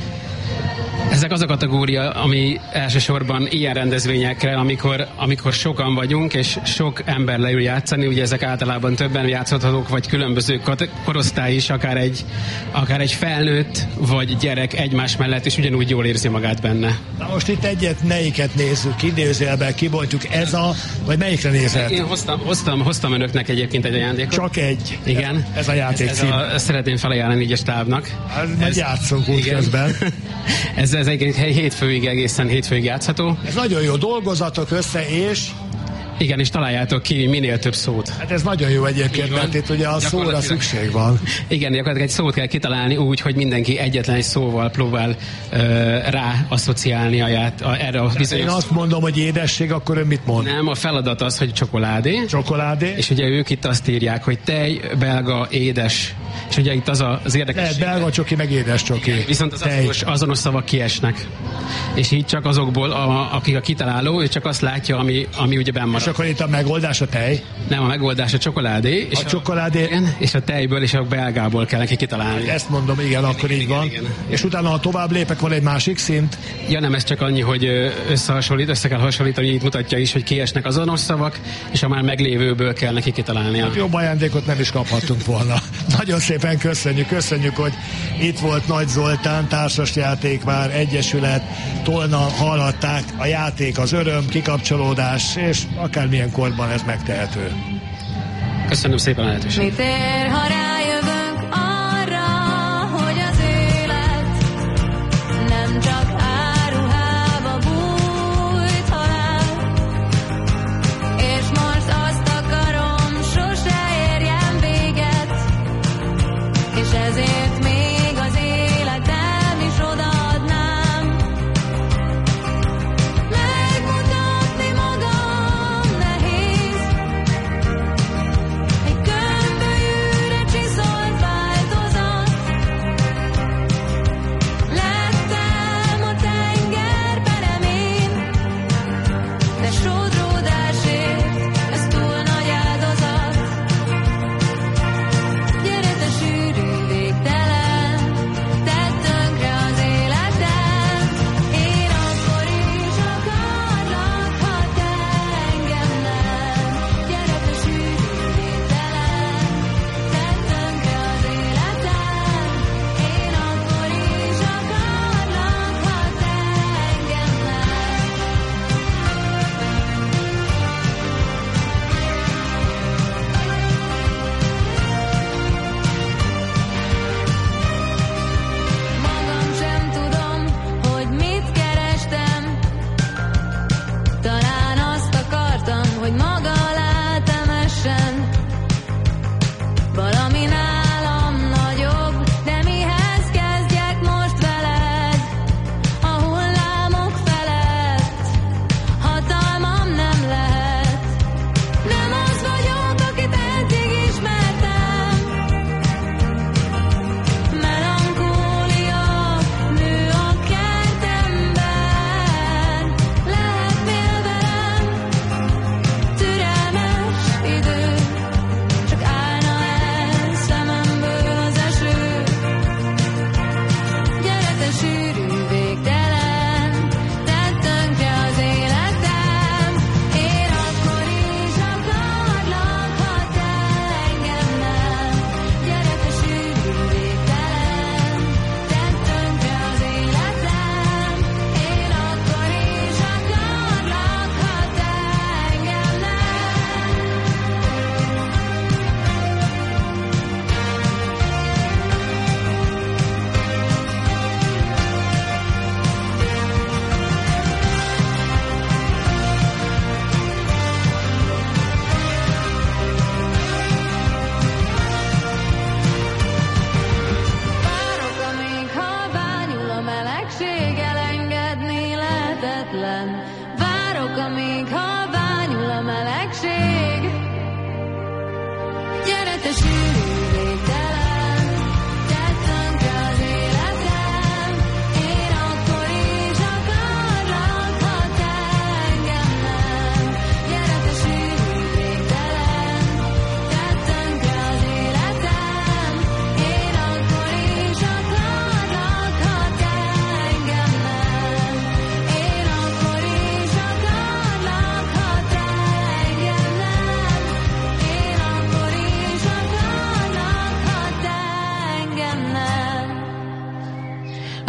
Ezek az a kategória, ami elsősorban ilyen rendezvényekre, amikor sokan vagyunk, és sok ember leül játszani, ugye ezek általában többen játszhatók, vagy különböző korosztály is, akár egy felnőtt, vagy gyerek egymás mellett, és ugyanúgy jól érzi magát benne. Na most itt melyiket nézzük, idézőjelben kibontjuk, vagy melyikre nézhet? Én hoztam önöknek egyébként egy ajándékot. Csak egy? Igen. Ez a játék cím. Szeretném felajánlani így a stábnak. Majd játszunk úgy közben. Ez egészen hétfőig játszható. Ez nagyon jó, dolgozatok össze, és... Igen, és találjátok ki minél több szót. Hát ez nagyon jó egyébként, mert itt ugye a szóra szükség van. Igen, gyakorlatilag egy szót kell kitalálni úgy, hogy mindenki egyetlen egy szóval próbál rá asszociálni erre a bizonyos. Én azt mondom, hogy édesség, akkor ön mit mond? Nem, a feladat az, hogy csokoládé. Csokoládé. És ugye ők itt azt írják, hogy tej, belga, édes. És ugye itt az érdekes. Lehet belga csoki, meg édes csoki. Igen, viszont az azonos szavak kiesnek. És így csak azokból, akik a kitaláló, ő csak azt látja, ami ugye benn marad. És akkor itt a megoldás a tej? Nem, a megoldás a csokoládé. És a csokoládé? És a tejből és a belgából kell neki kitalálni. Ezt mondom, igen, akkor így van. Igen. És utána, ha tovább lépek, van egy másik szint? Ja, nem, ez csak annyi, hogy össze kell hasonlítani, itt mutatja is, hogy kiesnek azonos szavak, és a már meglévőből kell neki kitalálnia. Hát jobb ajándékot nem is kaphattunk volna. Nagyon szépen köszönjük, hogy itt volt Nagy Zoltán, társasjátékvár, egyesület, Tolna, hallhatták, a játék az öröm, kikapcsolódás, és akármilyen korban ez megtehető. Köszönöm szépen a lehetőséget. Mit ér, ha rájövünk arra, hogy az élet nem csak áruhába bújt halál, és most azt akarom, sose érjen véget, és ezért még az életem is odaadnám. Megmutatni magam nehéz, egy gömbölyűre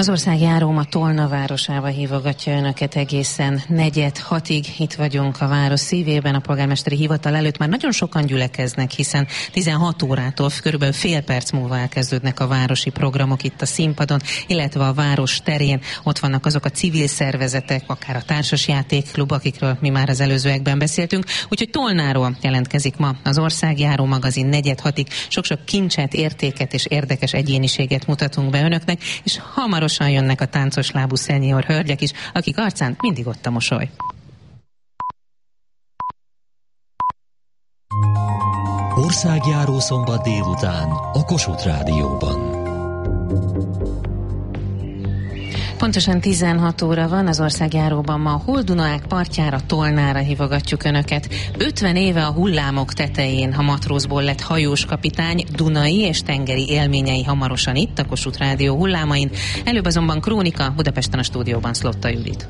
Az országjáró ma Tolna városába hívogatja önöket egészen 4:06-ig. Itt vagyunk a város szívében, a polgármesteri hivatal előtt már nagyon sokan gyülekeznek, hiszen 16 órától körülbelül fél perc múlva elkezdődnek a városi programok itt a színpadon, illetve a város terén. Ott vannak azok a civil szervezetek, akár a társasjátékklub, akikről mi már az előzőekben beszéltünk. Úgyhogy Tolnáról jelentkezik ma az országjáró magazin 4:06-ig. Sok-sok kincset, értéket és érdekes egyéniséget mutatunk be önöknek, és hamarosan jönnek a táncos lábú szenior hölgyek is, akik arcán mindig ott a mosoly. Országjáró szombat délután a Kossuth Rádióban. Pontosan 16 óra van, az országjáróban ma a Holddunaák partjára, Tolnára hívogatjuk önöket. 50 éve a hullámok tetején, ha matrózból lett hajós kapitány, dunai és tengeri élményei hamarosan itt a Kossuth Rádió hullámain. Előbb azonban krónika, Budapesten a stúdióban Szlotta Judit.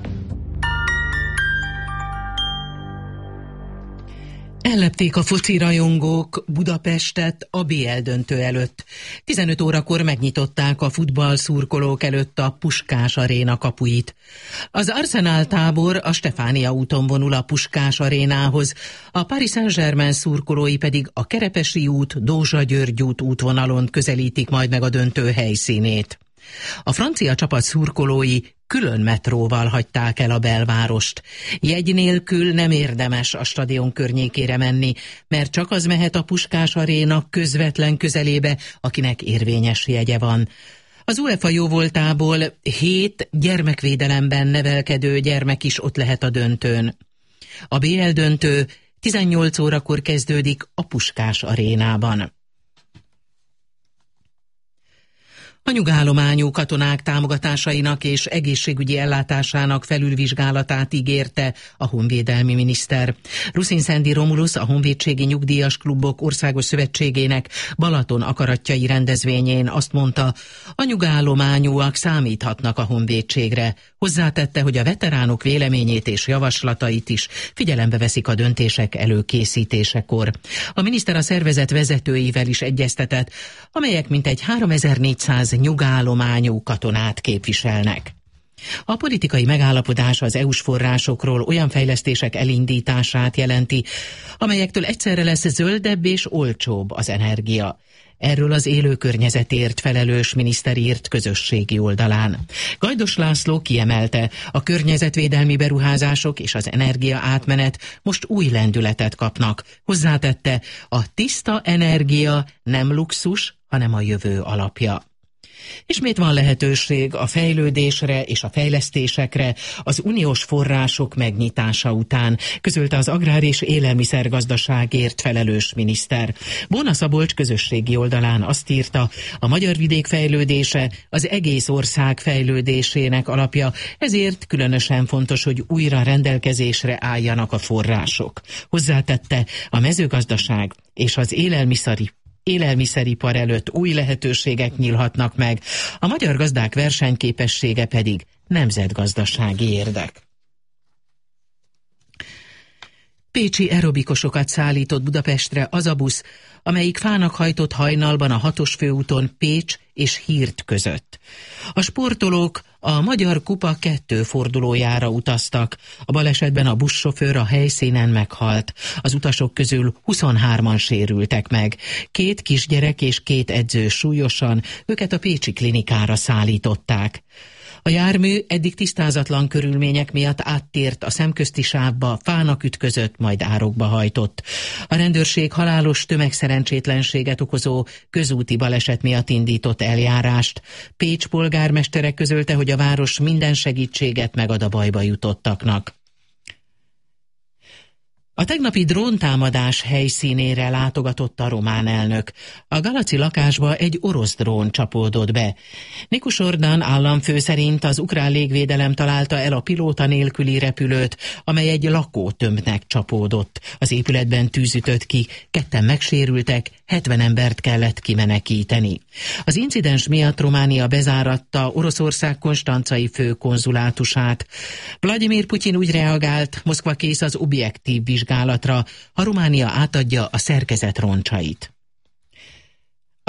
Ellepték a foci rajongók Budapestet a BL döntő előtt. 15 órakor megnyitották a futballszurkolók előtt a Puskás Aréna kapuit. Az Arsenal tábor a Stefánia úton vonul a Puskás Arénához, a Paris Saint-Germain szurkolói pedig a Kerepesi út, Dózsa-György út útvonalon közelítik majd meg a döntő helyszínét. A francia csapat szurkolói külön metróval hagyták el a belvárost. Jegy nélkül nem érdemes a stadion környékére menni, mert csak az mehet a Puskás Aréna közvetlen közelébe, akinek érvényes jegye van. Az UEFA jóvoltából 7 gyermekvédelemben nevelkedő gyermek is ott lehet a döntőn. A BL döntő 18 órakor kezdődik a Puskás Arénában. A nyugállományú katonák támogatásainak és egészségügyi ellátásának felülvizsgálatát ígérte a honvédelmi miniszter. Ruszin-Szendi Romulus, a Honvédségi Nyugdíjas Klubok Országos Szövetségének Balaton akaratjai rendezvényén azt mondta, a nyugállományúak számíthatnak a honvédségre. Hozzátette, hogy a veteránok véleményét és javaslatait is figyelembe veszik a döntések előkészítésekor. A miniszter a szervezet vezetőivel is egyeztetett, amelyek mintegy 3400 nyugállományú katonát képviselnek. A politikai megállapodás az EU-s forrásokról olyan fejlesztések elindítását jelenti, amelyektől egyszerre lesz zöldebb és olcsóbb az energia. Erről az élő környezetért felelős miniszter írt közösségi oldalán. Gajdos László kiemelte, a környezetvédelmi beruházások és az energia átmenet most új lendületet kapnak. Hozzátette, a tiszta energia nem luxus, hanem a jövő alapja. Ismét van lehetőség a fejlődésre és a fejlesztésekre az uniós források megnyitása után, közölte az agrár- és élelmiszergazdaságért felelős miniszter. Bóna Szabolcs közösségi oldalán azt írta, a magyar vidék fejlődése az egész ország fejlődésének alapja, ezért különösen fontos, hogy újra rendelkezésre álljanak a források. Hozzátette, a mezőgazdaság és az élelmiszeripar előtt új lehetőségek nyílhatnak meg, a magyar gazdák versenyképessége pedig nemzetgazdasági érdek. Pécsi aerobikusokat szállított Budapestre az a busz, amelyik fának hajtott hajnalban a 6-os főúton Pécs és Hírt között. A sportolók a Magyar Kupa 2 fordulójára utaztak. A balesetben a buszsofőr a helyszínen meghalt. Az utasok közül 23-an sérültek meg. 2 kisgyerek és 2 edző súlyosan, őket a pécsi klinikára szállították. A jármű eddig tisztázatlan körülmények miatt áttért a szemközti sávba, fának ütközött, majd árokba hajtott. A rendőrség halálos tömegszerencsétlenséget okozó közúti baleset miatt indított eljárást. Pécs polgármestere közölte, hogy a város minden segítséget megad a bajba jutottaknak. A tegnapi dróntámadás helyszínére látogatott a román elnök. A Galaci lakásba egy orosz drón csapódott be. Nikus Ordan államfő szerint az ukrán légvédelem találta el a pilóta nélküli repülőt, amely egy lakótömbnek csapódott. Az épületben tűz ütött ki, 2 megsérültek, 70 embert kellett kimenekíteni. Az incidens miatt Románia bezáratta Oroszország konstancai főkonzulátusát. Vladimir Putyin úgy reagált, Moszkva kész az objektív vizsgálatra, ha Románia átadja a szerkezet roncsait. A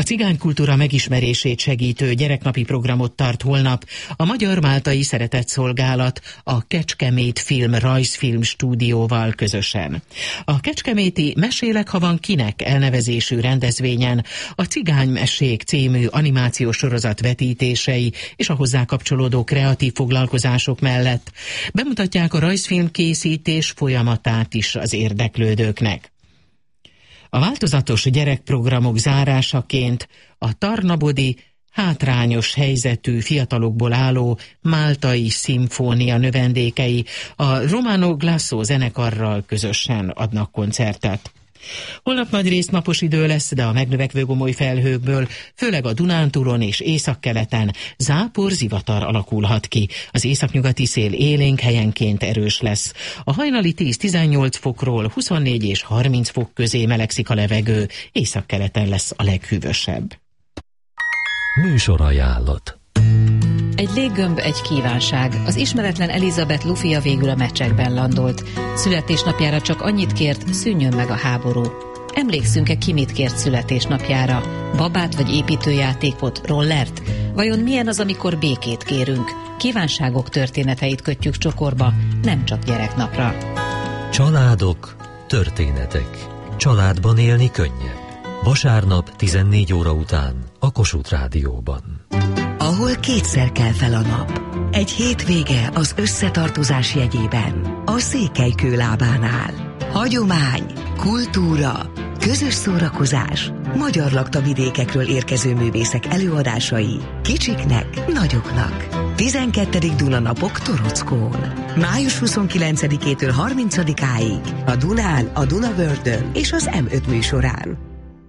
cigánykultúra megismerését segítő gyereknapi programot tart holnap a Magyar Máltai Szeretetszolgálat a Kecskemét Film Rajzfilm Stúdióval közösen. A kecskeméti Mesélek, ha van kinek elnevezésű rendezvényen a Cigánymesék című animációs sorozat vetítései és a hozzá kapcsolódó kreatív foglalkozások mellett bemutatják a rajzfilm készítés folyamatát is az érdeklődőknek. A változatos gyerekprogramok zárásaként a Tarnabodi hátrányos helyzetű fiatalokból álló Máltai Szimfónia növendékei a Romano Glasso zenekarral közösen adnak koncertet. Holnap nagyrészt napos idő lesz, de a megnövekvő gomoly felhőkből, főleg a Dunántúlon és északkeleten zápor-zivatar alakulhat ki. Az északnyugati szél élénk, helyenként erős lesz. A hajnali 10-18 fokról 24 és 30 fok közé melegszik a levegő, északkeleten lesz a leghűvösebb. Műsorajánlat. Egy léggömb, egy kívánság. Az ismeretlen Elizabeth Lufia végül a mecsekben landolt. Születésnapjára csak annyit kért, szűnjön meg a háború. Emlékszünk-e, ki mit kért születésnapjára? Babát vagy építőjátékot, rollert? Vajon milyen az, amikor békét kérünk? Kívánságok történeteit kötjük csokorba, nem csak gyereknapra. Családok, történetek. Családban élni könnyebb. Vasárnap 14 óra után a Kossuth Rádióban. Ahol kétszer kell fel a nap. Egy hétvége az összetartozás jegyében. A Székelykő lábánál. Hagyomány, kultúra, közös szórakozás, magyar laktavidékekről érkező művészek előadásai, kicsiknek, nagyoknak. 12. Dunanapok Torockón. Május 29-től 30-áig a Dunán, a Dunavördön és az M5 műsorán.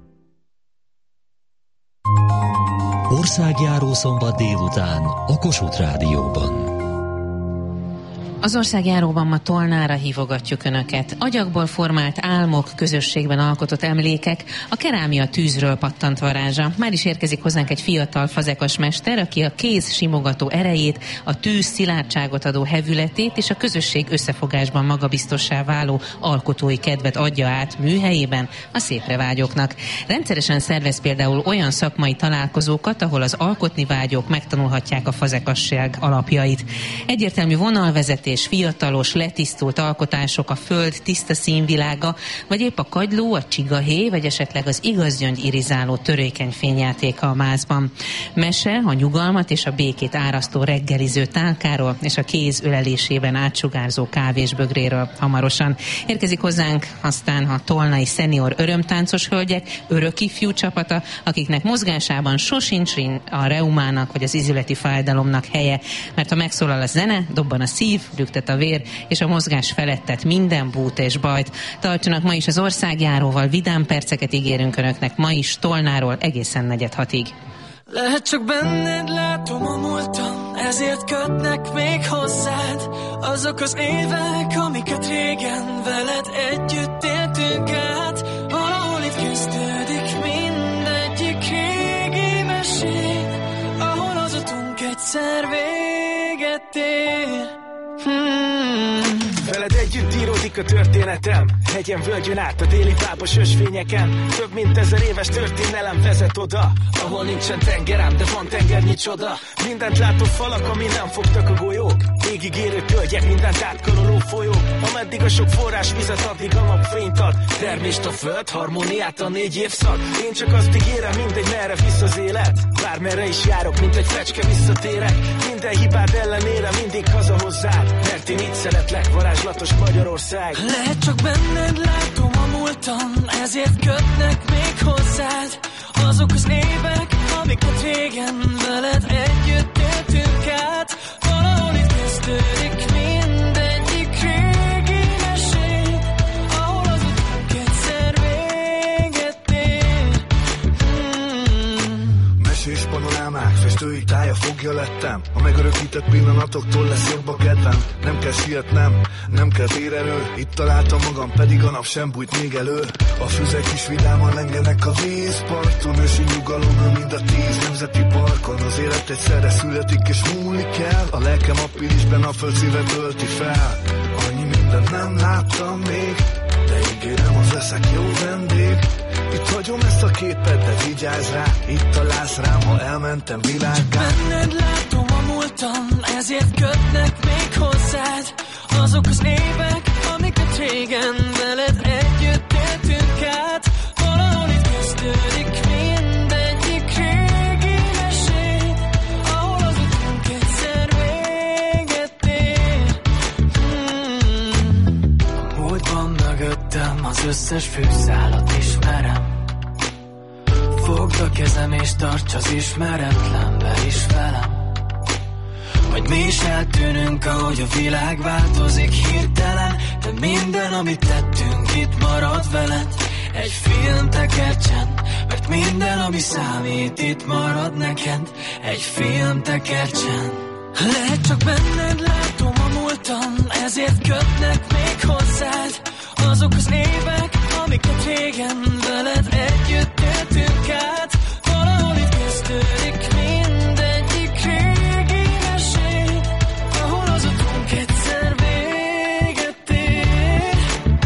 Országjáró szombat délután a Kossuth Rádióban. Az országjáróban ma Tolnára hívogatjuk Önöket. Agyagból formált álmok, közösségben alkotott emlékek, a kerámia tűzről pattant varázsa. Már is érkezik hozzánk egy fiatal fazekas mester, aki a kéz simogató erejét, a tűz szilárdságot adó hevületét és a közösség összefogásban magabiztossá váló alkotói kedvet adja át műhelyében a szépre vágyóknak. Rendszeresen szervez például olyan szakmai találkozókat, ahol az alkotni vágyók megtanulhatják a fazekasság alapjait. Egyértelmű vonalvezetés, fiatalos, letisztult alkotások, a föld tiszta színvilága, vagy épp a kagyló, a csigahé, vagy esetleg az igazgyöngy irizáló törékeny fényjátéka a mázban. Mese a nyugalmat és a békét árasztó reggeliző tálkáról és a kéz ölelésében átsugárzó kávésbögréről hamarosan. Érkezik hozzánk aztán a tolnai szenior örömtáncos hölgyek, örökifjú csapata, akiknek mozgásában sosincs a reumának vagy az izületi fájdalomnak helye, mert ha megszólal a zene, dobban a szív, lüktet a vér, és a mozgás felettet minden bút és bajt. Tartsanak ma is az országjáróval, vidám perceket ígérünk Önöknek ma is Tolnáról egészen 4:06-ig. Lehet csak benned látom a múltam, ezért kötnek még hozzád azok az évek, amiket régen veled együtt éltünk át. Valahol itt kezdődik mindegyik régi mesé, ahol az utunk egyszer véget ér. Veled együtt íródik a történetem, hegyen völgyön át a déli pápos ösvényeken. Több mint 1000 éves történelem vezet oda, ahol nincsen tengerem, de van tengernyi csoda. Mindent látó falak, ami nem fogtak a golyók, égig érő tölgyek, mindent átkaroló folyók. Ameddig a sok forrás vizet, addig a napfényt ad. Termést a föld, harmóniát a 4 évszak. Én csak azt ígérem, mindegy merre visz az élet. Bármerre is járok, mint egy fecske visszatérek. Minden hibád ellenére mindig haza hozzád, mert én így szeretlek, varázslatos Magyarország. Lehet csak benned látom a múltam, ezért kötnek még hozzád azok az évek, amiket régen veled együtt éltünk át. Valahol itt kezdődik mindegyik régi mesé, ahol az utunk egyszer véget ér. Mesés panorámák, festői tája fogja lettem. A megörökített pillanatoktól lesz jobb a kedvem. Nem kell sietnem, nem kell térenő. Itt találtam magam, pedig a nap sem bújt még elő. A füzek is vidáman lengenek a vízparton, ősi nyugalom, mint a 10 nemzeti parkon. Az élet egyszerre születik és múlik el, a lelkem appilisben a föld szívet ölti fel. Annyi mindent nem láttam még, de ígérem, az leszek jó vendég. Itt Hagyom ezt a képet, de vigyázz rá, itt találsz rám, ha elmentem világgá. Benned látom a múltam, ezért kötnek még hozzád azok az évek, amiket régen veled együtt éltünk át. Valahol itt kezdődik mindegyik régi mesét, ahol az utunk egyszer véget ér. Múltban mögöttem az összes fűszálat ismerem. Fogd a kezem és tarts az ismeretlenbe is velem. Vagy mi is eltűnünk, ahogy a világ változik hirtelen. De minden, amit tettünk, itt marad veled. Egy film tekercsen, mert minden, ami számít, itt marad neked. Egy film tekercsen. Lehet csak benned látom a múltam, ezért kötnek még hozzád azok az évek, amiket régen veled együtt éltünk át. Valahol itt kezdődik mindegyik régi mesét, ahol az utunk egyszer véget ér.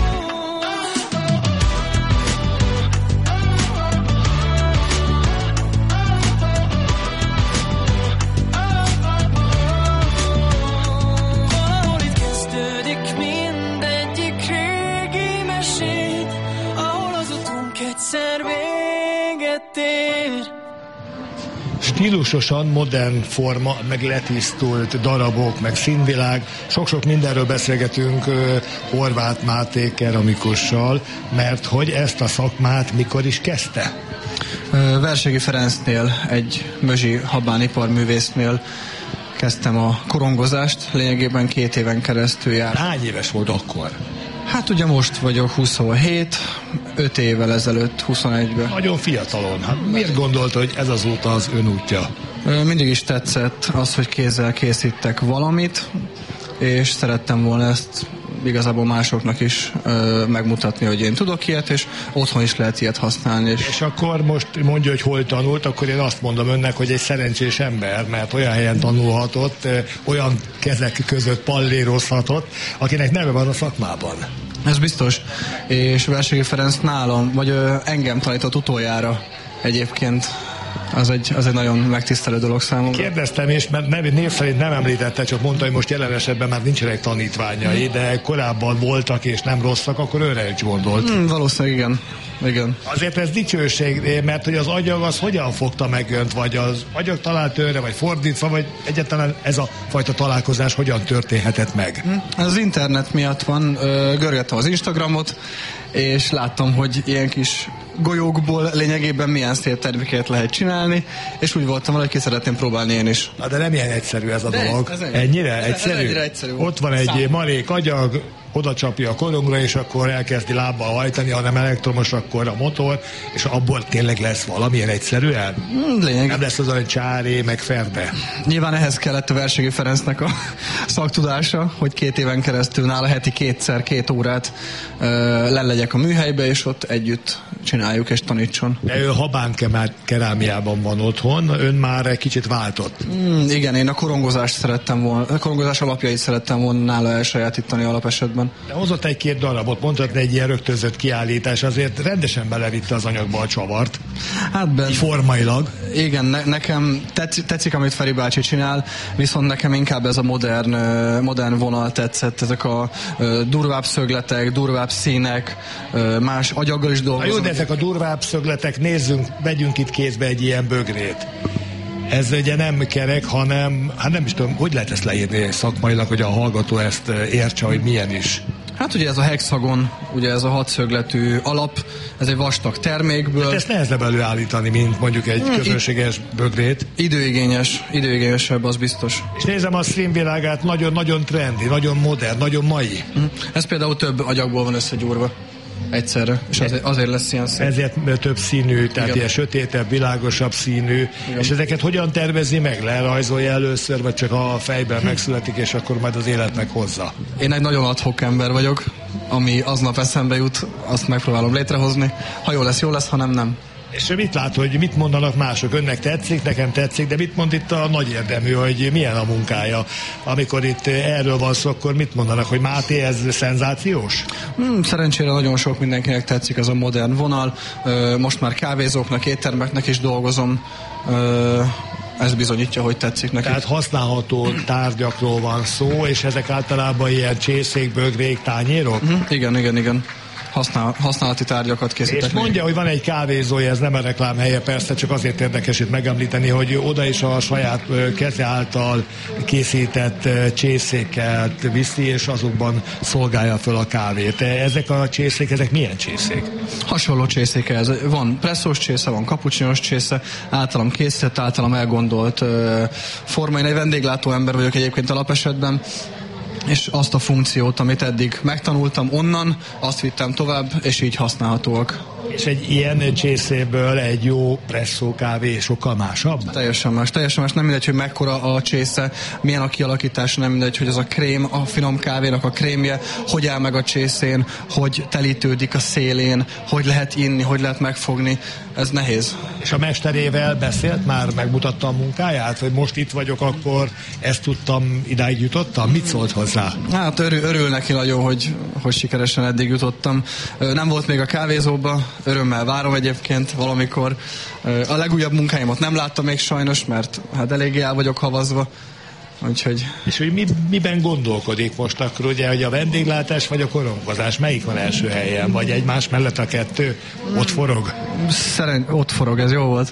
Valahol itt kezdődik mindegyik régi mesét, ahol az utunk egyszer véget ér. Stílusosan modern forma, meg letisztult darabok, meg színvilág. Sok-sok mindenről beszélgetünk Horváth Máté keramikussal, mert hogy ezt a szakmát mikor is kezdte? Verségi Ferencnél, egy Mözsi Habán iparművésznél kezdtem a korongozást, lényegében 2 éven keresztül jár. Hány éves volt akkor? Hát ugye most vagyok 27, 5 évvel ezelőtt, 21-ben. Nagyon fiatalon. Hát miért gondolta, hogy ez az út az ön útja? Mindig is tetszett az, hogy kézzel készítek valamit, és szerettem volna ezt igazából másoknak is megmutatni, hogy én tudok ilyet, és otthon is lehet ilyet használni. És akkor most mondja, hogy hol tanult, akkor én azt mondom önnek, hogy egy szerencsés ember, mert olyan helyen tanulhatott, olyan kezek között pallérozhatott, akinek neve van a szakmában. Ez biztos. És Verségi Ferenc nálam, vagy engem tanított utoljára egyébként. Az egy nagyon megtisztelő dolog számomra. Kérdeztem, és mert név szerint nem említette, csak mondta, hogy most jelen esetben már nincsenek tanítványai, de korábban voltak és nem rosszak, akkor őre is gondolt. Valószínűleg igen. Azért ez dicsőség, mert hogy az agyag az hogyan fogta meg önt, vagy az agyag talált őre, vagy fordítva, vagy egyáltalán ez a fajta találkozás hogyan történhetett meg? Ez az internet miatt van, görgettem az Instagramot, és láttam, hogy ilyen kis golyókból lényegében milyen szép terméket lehet csinálni, és úgy voltam vele, hogy ki szeretném próbálni én is. Na, de nem ilyen egyszerű ez a dolog. Ennyire egyszerű? egyszerű. Ott van egy marék agyag, oda csapja a korongra, és akkor elkezdi lábbal hajtani, ha nem elektromos, akkor a motor, és abból tényleg lesz valamilyen egyszerűen? Nem lesz az olyan csáré, meg ferde. Nyilván ehhez kellett a Verségi Ferencnek a szaktudása, hogy 2 éven keresztül nála heti 2 órát legyek a műhelybe, és ott együtt csináljuk és tanítson. De ő Habán kerámiában van otthon, ön már egy kicsit váltott. Igen, én a korongozást szerettem volna, a korongozás alapjait szerettem volna nála elsajátítani alapesetben. De hozott 1-2 darabot, mondhatni egy ilyen rögtönzött kiállítás, azért rendesen belevitte az anyagba a csavart. Hát formailag. Igen, nekem tetszik, amit Feri bácsi csinál, viszont nekem inkább ez a modern vonal tetszett, ezek a durvább szögletek, durvább színek, más agyaggal is dolgozom. Jó, de ezek a durvább szögletek, vegyünk itt kézbe egy ilyen bögrét. Ez ugye nem kerek, hanem, hát nem is tudom, hogy lehet ezt leírni szakmailag, hogy a hallgató ezt értse, hogy milyen is. Hát ugye ez a hexagon, ugye ez a 6 szögletű alap, ez egy vastag termékből. Hát ezt nehezebb előállítani, mint mondjuk egy közönséges bögrét. Időigényesebb, az biztos. És nézem a színvilágát, nagyon-nagyon trendi, nagyon modern, nagyon mai. Ez például több agyagból van összegyúrva egyszerre, és azért lesz ilyen szép. Ezért több színű, tehát ilyen sötétebb, világosabb színű. Igen. És ezeket hogyan tervezi meg? Lerajzolja először, vagy csak a fejben megszületik, és akkor majd az életnek hozza? Én egy nagyon ad-hoc ember vagyok, ami aznap eszembe jut, azt megpróbálom létrehozni. Ha jó lesz, ha nem. És mit lát, hogy mit mondanak mások? Önnek tetszik, nekem tetszik, de mit mond itt a nagy érdemű, hogy milyen a munkája? Amikor itt erről van szó, akkor mit mondanak, hogy Máté, ez szenzációs? Szerencsére nagyon sok mindenkinek tetszik ez a modern vonal. Most már kávézóknak, éttermeknek is dolgozom. Ez bizonyítja, hogy tetszik nekik. Tehát használható tárgyakról van szó, és ezek általában ilyen csészék, bögrék, tányérok? Igen. Használati tárgyakat készítek. És mondja, hogy van egy kávézója, ez nem a reklám helye, persze, csak azért érdekes itt megemlíteni, hogy oda is a saját keze által készített csészéket viszi, és azokban szolgálja föl a kávét. Ezek a csészék, ezek milyen csészék? Hasonló csészék ez. Van presszós csésze, van kapucsinos csésze, általam készített, általam elgondolt forma. Én egy vendéglátó ember vagyok egyébként alapesetben, és azt a funkciót, amit eddig megtanultam onnan, azt vittem tovább, és így használhatóak. És egy ilyen csészéből egy jó presszó kávé sokkal másabb? Teljesen más. Nem mindegy, hogy mekkora a csésze, milyen a kialakítás, nem mindegy, hogy az a krém, a finom kávénak a krémje, hogy áll meg a csészén, hogy telítődik a szélén, hogy lehet inni, hogy lehet megfogni. Ez nehéz. És a mesterével beszélt már, megmutatta a munkáját? Hogy most itt vagyok, akkor ezt tudtam, idáig jutottam? Mit szólt hozzá? Hát örül neki nagyon, hogy sikeresen eddig jutottam. Nem volt még a kávézóba, örömmel várom egyébként valamikor. A legújabb munkáimat nem láttam még sajnos, mert hát eléggé el vagyok havazva. Úgyhogy... És hogy miben gondolkodik most akkor, ugye, hogy a vendéglátás vagy a korongozás? Melyik van első helyen? Vagy egymás mellett a kettő? Ott forog? Ott forog, ez jó volt.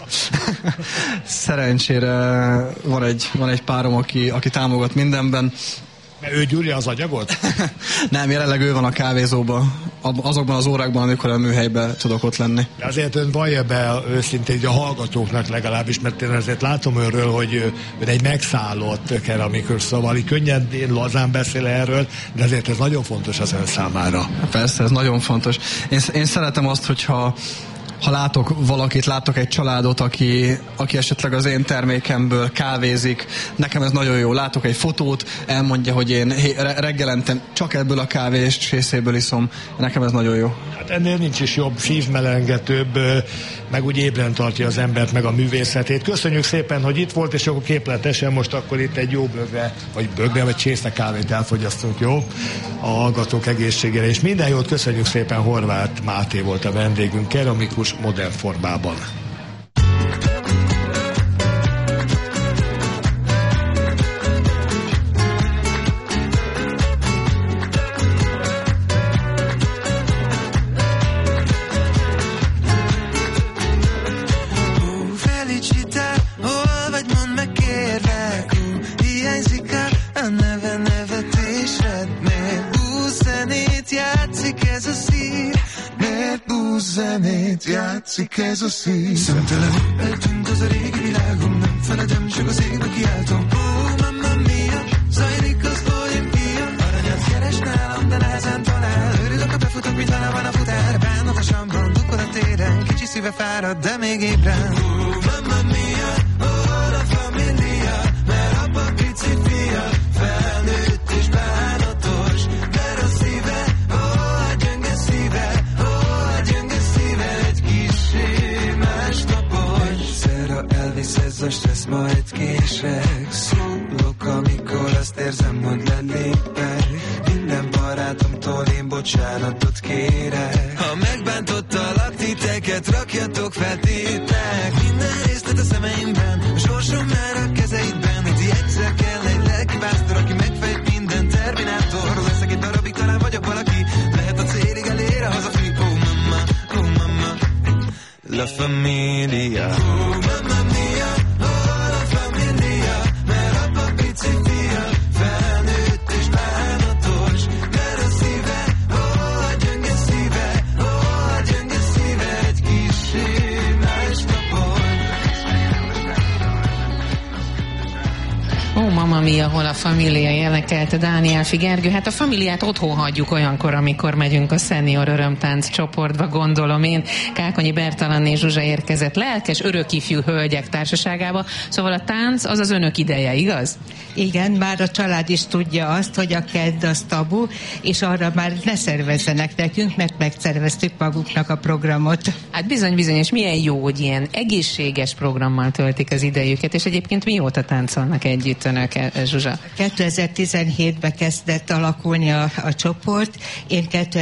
Szerencsére van egy párom, aki támogat mindenben. Mert ő gyúrja az agyagot? Nem, jelenleg ő van a kávézóban, azokban az órákban, amikor a műhelyben tudok ott lenni. De azért ön vallja be őszintén a hallgatóknak legalábbis, mert én azért látom önről, hogy ön egy megszállott keramikus, szóval így könnyedén, lazán beszél erről, de azért ez nagyon fontos az ön számára. Persze, ez nagyon fontos. Én szeretem azt, hogyha látok valakit, látok egy családot, aki esetleg az én termékemből kávézik, nekem ez nagyon jó. Látok egy fotót, elmondja, hogy én reggelente csak ebből a kávés csészéből iszom, nekem ez nagyon jó. Hát ennél nincs is jobb, szívmelengetőbb, meg úgy ébren tartja az embert, meg a művészetét. Köszönjük szépen, hogy itt volt, és akkor képletesen most akkor itt egy jó bögre, vagy csésze kávét elfogyasztunk, jó? A hallgatók egészségére, és minden jót, köszönjük szépen, Horváth Máté volt a vendégünk, keramikus modern formában. Játszik ez a szív. Szemtelenül eltűnt az a régi világom, nem feledem, csak az égbe kiáltom. Mamma mia, zajlik az olimpia. Aranyat keres nálam, de nehezen talál. Örülök, ha befutok, mint van a futár. Bánatosan van, dugod a téren. Kicsi szíve fárad, de még ébren. Mamma mia, la familia. Mert apa pici fia, felnőtt és bánatos. Mert a szíve, a gyönge szíve. Elvisz ez a stressz, majd kések. Szólok, amikor azt érzem, hogy lelépek. Minden barátomtól én bocsánatot kérek. Ha megbántottalak titeket, rakjatok fel tétek. Minden részlet a szemeimben, a sorsom már a kezeidben. Hogy egyszer kell egy lelki pásztor, aki megfejt minden terminátor. Leszek egy darabig, talán vagyok valaki. Lehet a célig elér a hazafi. Oh mama, la familia. Oh mamma mia, la familia. Mert apa pici fia, felnőtt és bánatos. Mert a szíve, a gyönge szíve, a gyönge szíve egy kissé másnapon. Ó, mama, Mami, ahol a Família énekelte Dániel Figergő. Hát a Familiát otthon hagyjuk olyankor, amikor megyünk a Senior Örömtánc csoportba, gondolom én. Kákonyi Bertalan és Zsuzsa érkezett lelkes, örökifjú hölgyek társaságába. Szóval a tánc az az önök ideje, igaz? Igen, már a család is tudja azt, hogy a kedd az tabu, és arra már ne szervezzenek nekünk, mert megszerveztük maguknak a programot. Hát bizony, és milyen jó, hogy ilyen egészséges programmal töltik az idejüket, és egyébként mióta táncolnak együtt önök, Zsuzsa? 2017-ben kezdett alakulni a csoport, én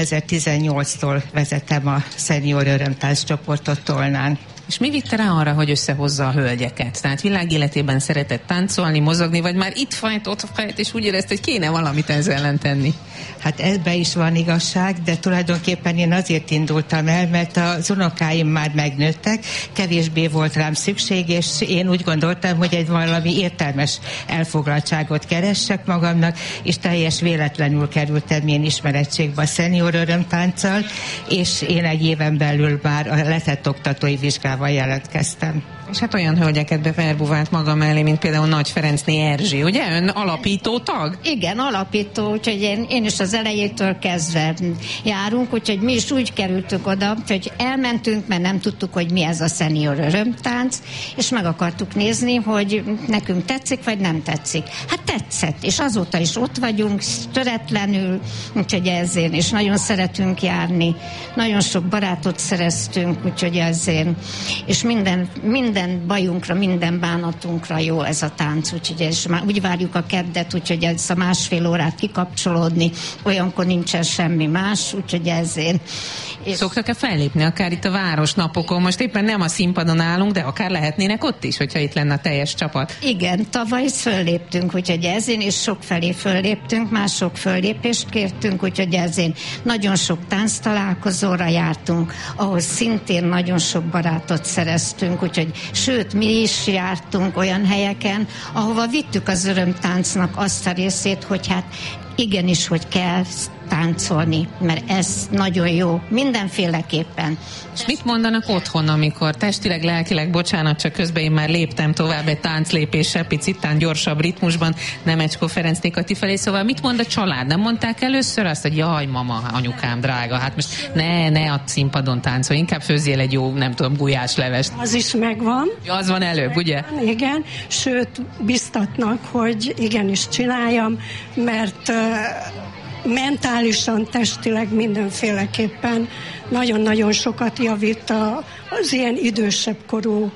2018-tól vezetem a Senior Örömtánc csoportot Tolnán. És mi vitte rá arra, hogy összehozza a hölgyeket? Tehát világéletében szeretett táncolni, mozogni, vagy már itt fájt, ott fájt, és úgy érezte, hogy kéne valamit ezzel ellen tenni? Hát ebbe is van igazság, de tulajdonképpen én azért indultam el, mert az unokáim már megnőttek, kevésbé volt rám szükség, és én úgy gondoltam, hogy egy valami értelmes elfoglaltságot keressek magamnak, és teljes véletlenül kerültem én ismerettségbe a Senior Örömtánccal, és én egy éven belül már a letett oktatói vizsgával jelentkeztem. És hát olyan hölgyeket beverbuvált maga mellé, mint például Nagy Ferencné Erzsi, ugye? Ön alapító tag? Igen, alapító, úgyhogy én is az elejétől kezdve járunk, úgyhogy mi is úgy kerültünk oda, hogy elmentünk, mert nem tudtuk, hogy mi ez a Senior Örömtánc, és meg akartuk nézni, hogy nekünk tetszik, vagy nem tetszik. Hát tetszett, és azóta is ott vagyunk, töretlenül, úgyhogy ezért, és nagyon szeretünk járni, nagyon sok barátot szereztünk, úgyhogy ezért, és minden bajunkra, minden bánatunkra jó ez a tánc, úgyhogy és már úgy várjuk a keddet, úgyhogy ez a másfél órát kikapcsolódni, olyankor nincsen semmi más, úgyhogy ezért. Szoktak-e fellépni akár itt a városnapokon? Most éppen nem a színpadon állunk, de akár lehetnének ott is, hogyha itt lenne a teljes csapat. Igen, tavaly fölléptünk, úgyhogy ezért, és sokfelé fölléptünk, mások föllépést kértünk, úgyhogy ezért nagyon sok tánctalálkozóra jártunk, ahol szintén nagyon sok barátot szereztünk, úgyhogy sőt, mi is jártunk olyan helyeken, ahova vittük az örömtáncnak azt a részét, hogy hát igenis, hogy kell táncolni, mert ez nagyon jó, mindenféleképpen. És mit mondanak otthon, amikor testileg, lelkileg, bocsánat, csak közben én már léptem tovább egy tánclépéssel, picit tán gyorsabb ritmusban, Nemecskó Ferencné Kati felé, szóval mit mond a család? Nem mondták először azt, hogy jaj, mama, anyukám, drága, hát most ne a színpadon táncolj, inkább főzzél egy jó, nem tudom, gulyáslevest. Az is megvan. Ja, az van előbb, ugye? Igen, sőt, biztatnak, hogy igenis csináljam, mert mentálisan, testileg mindenféleképpen nagyon-nagyon sokat javít az ilyen idősebb korú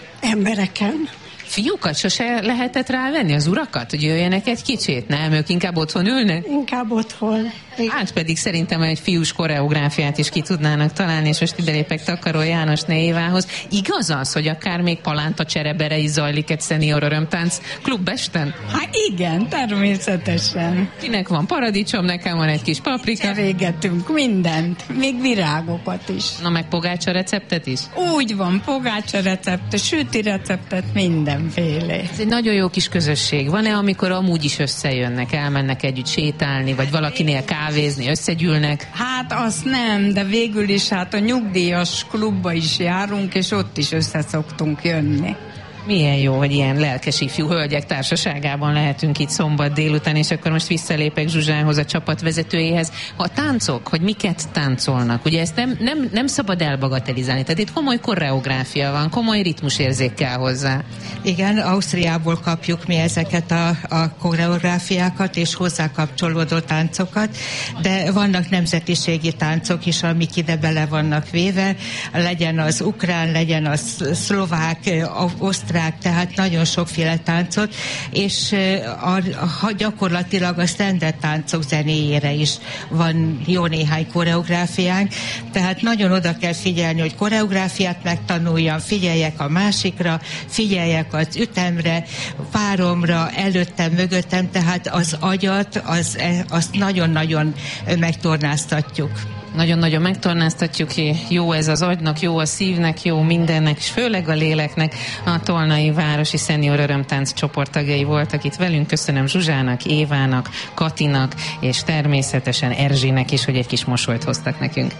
embereken. Fiúkat sose lehetett rávenni, az urakat, hogy jöjjenek egy kicsit? Nem, ők inkább otthon ülnek? Inkább otthon. Hát pedig szerintem egy fiús koreográfiát is ki tudnának találni, és most ide lépek Takaró Jánosné Évához. Igaz az, hogy akár még Palánta Cserebere is zajlik egy Senior Örömtánc klubesten? Hát igen, természetesen. Kinek van paradicsom, nekem van egy kis paprika. Cserégetünk mindent, még virágokat is. Na meg pogácsa receptet is? Úgy van, pogácsa receptet, süti receptet, mindenféle. Ez egy nagyon jó kis közösség. Van-e, amikor amúgy is összejönnek, elmennek együtt sétálni, vagy valakinél kávézni, összegyűlnek? Hát azt nem, de végül is hát a nyugdíjas klubba is járunk, és ott is össze szoktunk jönni. Milyen jó, hogy ilyen lelkes ifjú hölgyek társaságában lehetünk itt szombat délután, és akkor most visszalépek Zsuzsához, a csapatvezetőjéhez. A táncok, hogy miket táncolnak, ugye ezt nem szabad elbagatelizálni, tehát itt komoly koreográfia van, komoly ritmusérzék kell hozzá. Igen, Ausztriából kapjuk mi ezeket a koreográfiákat és hozzá kapcsolódó táncokat, de vannak nemzetiségi táncok is, amik ide bele vannak véve, legyen az ukrán, legyen az szlovák, osztrák, tehát nagyon sokféle táncot, és gyakorlatilag a standard táncok zenéjére is van jó néhány koreográfiánk, tehát nagyon oda kell figyelni, hogy koreográfiát megtanuljam, figyeljek a másikra, figyeljek az ütemre, páromra, előttem, mögöttem, tehát az agyat, azt nagyon-nagyon megtornáztatjuk. Nagyon-nagyon megtornáztatjuk, jó ez az agynak, jó a szívnek, jó mindennek, és főleg a léleknek. A Tolnai Városi Senior Örömtánc csoporttagjai voltak itt velünk. Köszönöm Zsuzsának, Évának, Katinak, és természetesen Erzsinek is, hogy egy kis mosolyt hoztak nekünk.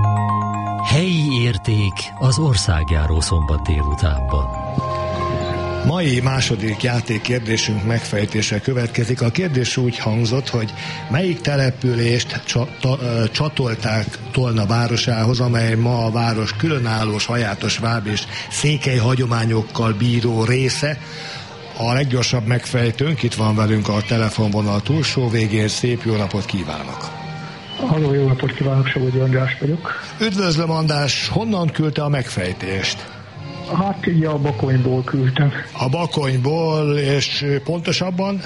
Helyi érték az országjáró szombat délutánban. Mai második játékkérdésünk megfejtése következik. A kérdés úgy hangzott, hogy melyik települést csatolták Tolna városához, amely ma a város különálló, sajátos váb és székely hagyományokkal bíró része. A leggyorsabb megfejtőnk itt van velünk a telefonvonal túlsó végén. Szép jó napot kívánok! Halló, jó napot kívánok, Savogyi András vagyok. Üdvözlöm, András, honnan küldte a megfejtést? Hát így a Bakonyból küldtem. A Bakonyból, és pontosabban?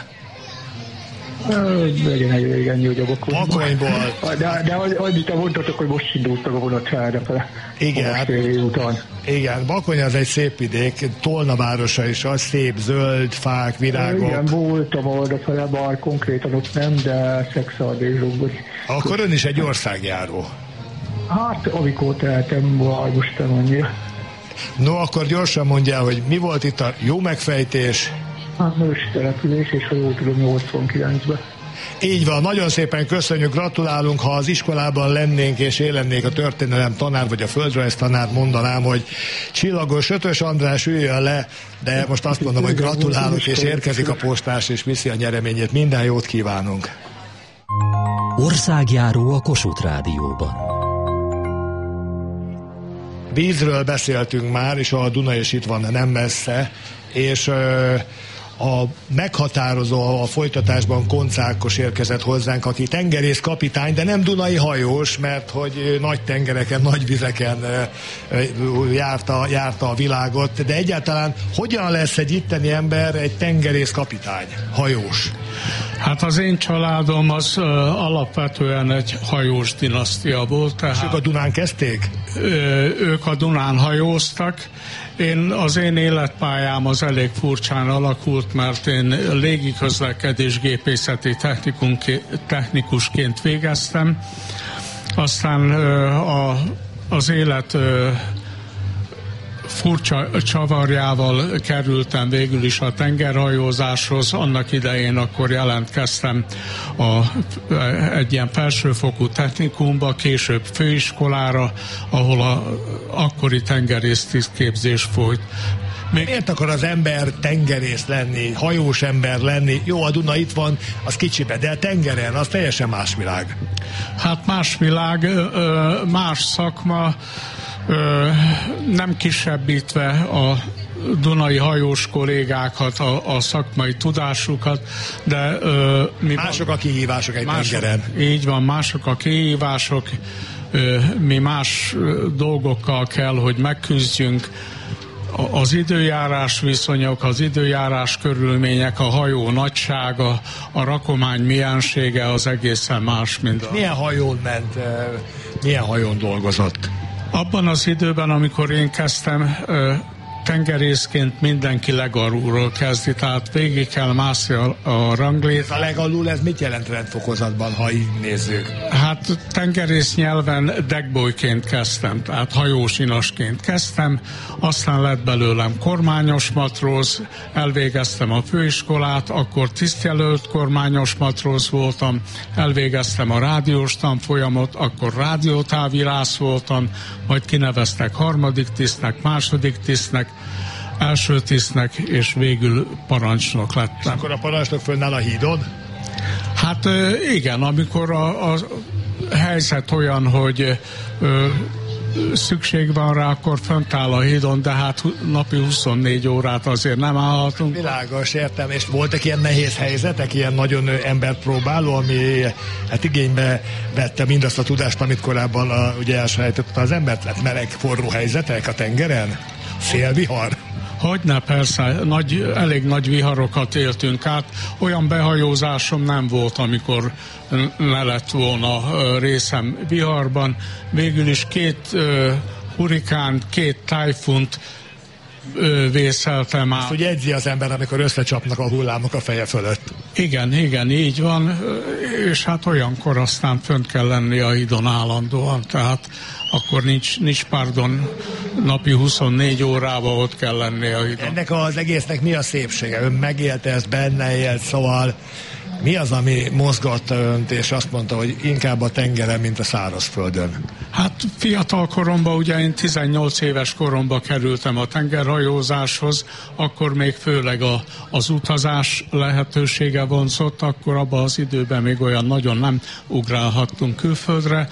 Legyen egy ennyi, hogy a Bakonyból. De annyit mondtatok, hogy most indultak a vonat felrefele. Igen, Bakony az egy szép vidék, Tolna városa is az, szép zöld, fák, virágok. Igen, voltam arrafele, bár konkrétan ott nem, de Szexárdézsokban. Akkor ön is egy országjáró. Hát, amikor tehetem, most nem annyira. No, akkor gyorsan mondjál, hogy mi volt itt a jó megfejtés? Hát Nősi település, és ha jól tudom, 89-ben. Így van, nagyon szépen köszönjük, gratulálunk. Ha az iskolában lennénk és én lennék a történelem tanár vagy a földrajz tanár, mondanám, hogy csillagos Ötös András üljön le, de most azt mondom, hogy gratulálok, és érkezik a postás és viszi a nyereményét. Minden jót kívánunk! Országjáró a Kossuth Rádióban. Vízről beszéltünk már, és a Duna is itt van nem messze, és a meghatározó a folytatásban Koncz Ákos érkezett hozzánk, aki tengerész kapitány, de nem dunai hajós, mert hogy nagy tengereken, nagy vizeken járta a világot, de egyáltalán hogyan lesz egy itteni ember egy tengerész kapitány, hajós? Hát az én családom az alapvetően egy hajós dinasztia volt. Tehát és ők a Dunán kezdték? Ők a Dunán hajóztak. Az én életpályám az elég furcsán alakult, mert én légiközlekedés gépészeti technikusként végeztem. Aztán az élet furcsa csavarjával kerültem végül is a tengerhajózáshoz. Annak idején akkor jelentkeztem egy ilyen felsőfokú technikumba, később főiskolára, ahol akkori tengerésztisztképzés folyt. Miért akar az ember tengerész lenni, hajós ember lenni? Jó, a Duna itt van, az kicsibe, de a tengeren az teljesen más világ. Hát más világ, más szakma, nem kisebbítve a dunai hajós kollégákat, a szakmai tudásukat, de mások a kihívások egy tengeren. Így van, mások a kihívások, mi más dolgokkal kell, hogy megküzdjünk. Az időjárás viszonyok, az időjárás körülmények, a hajó nagysága, a rakomány miensége az egészen más, mint Milyen hajón ment, milyen hajón dolgozott? Abban az időben, amikor én kezdtem, tengerészként mindenki legalulról kezdi, tehát végig kell mászni a ranglét. A legalul, ez mit jelent rendfokozatban, ha így nézzük? Hát tengerész nyelven deckboyként kezdtem, tehát hajósinasként kezdtem, aztán lett belőlem kormányos matróz, elvégeztem a főiskolát, akkor tisztjelölt kormányos matróz voltam, elvégeztem a rádiós tanfolyamot, akkor rádiótávírász voltam, majd kineveztek harmadik tisztnek, második tisztnek, első tisztnek, és végül parancsnok lettem. És akkor a parancsnok fönnáll a hídon? Hát igen, amikor a helyzet olyan, hogy szükség van rá, akkor fönt áll a hídon, de hát napi 24 órát azért nem állhatunk. Világos, értem. És voltak ilyen nehéz helyzetek, ilyen nagyon emberpróbáló, ami hát igénybe vette mindazt a tudást, amit korábban ugye elsajátította az embert? Lett meleg, forró helyzetek a tengeren? Szélvihar? Hogyne, persze, elég nagy viharokat éltünk át. Olyan behajózásom nem volt, amikor ne lett volna részem viharban. Végül is 2 hurikán, 2 tájfunt vészeltem át. Azt úgy jegyzi az ember, amikor összecsapnak a hullámok a feje fölött. Igen, így van, és hát olyankor aztán fönt kell lenni a hídon állandóan, tehát akkor nincs pardon, napi 24 órában ott kell lenni a hídon. Ennek az egésznek mi a szépsége? Ön megélte ezt, benne élt, szóval Mi az, ami mozgatta önt, és azt mondta, hogy inkább a tengeren, mint a szárazföldön? Hát fiatal koromban, ugye én 18 éves koromban kerültem a tengerhajózáshoz, akkor még főleg az utazás lehetősége vonzott, akkor abban az időben még olyan nagyon nem ugrálhattunk külföldre.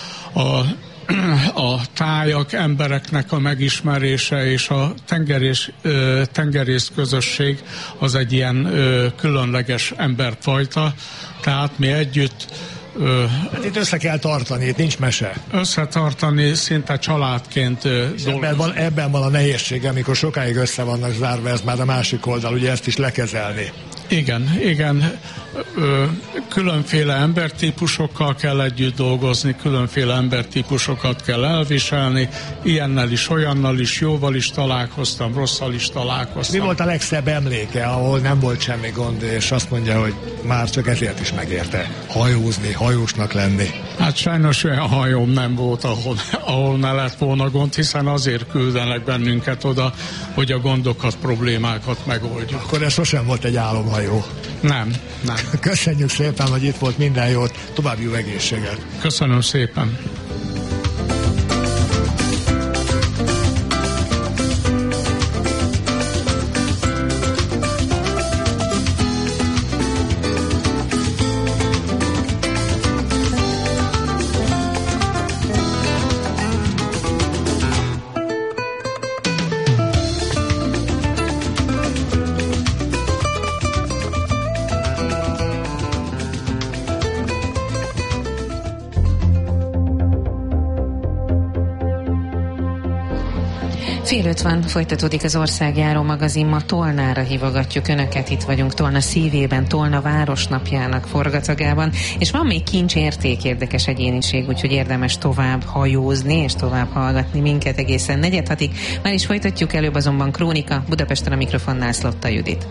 A tájak, embereknek a megismerése és a tengerész közösség az egy ilyen különleges emberfajta, tehát mi együtt hát itt össze kell tartani, itt nincs mese. Összetartani szinte családként ebben van a nehézség, amikor sokáig össze vannak zárva, ez már a másik oldal, ugye ezt is lekezelni. Igen. Különféle embertípusokkal kell együtt dolgozni, különféle embertípusokat kell elviselni, ilyennel is, olyannal is, jóval is találkoztam, rosszal is találkoztam. Mi volt a legszebb emléke, ahol nem volt semmi gond, és azt mondja, hogy már csak ezért is megérte hajózni, hajósnak lenni? Hát sajnos olyan hajóm nem volt, ahol ne lett volna gond, hiszen azért küldenek bennünket oda, hogy a gondokat, problémákat megoldjuk. Akkor ez sosem volt egy álomhajó? Nem. Köszönjük szépen, hogy itt volt, minden jót, további jó egészséget. Köszönöm szépen. Fél 50 folytatódik az Országjáró magazin, ma Tolnára hívogatjuk Önöket, itt vagyunk Tolna szívében, Tolna városnapjának forgatagában, és van még kincsérték, érdekes egyéniség, úgyhogy érdemes tovább hajózni és tovább hallgatni minket egészen 4-6-ig. Már is folytatjuk, előbb azonban Krónika, Budapesten a mikrofonnál Szlotta Judit.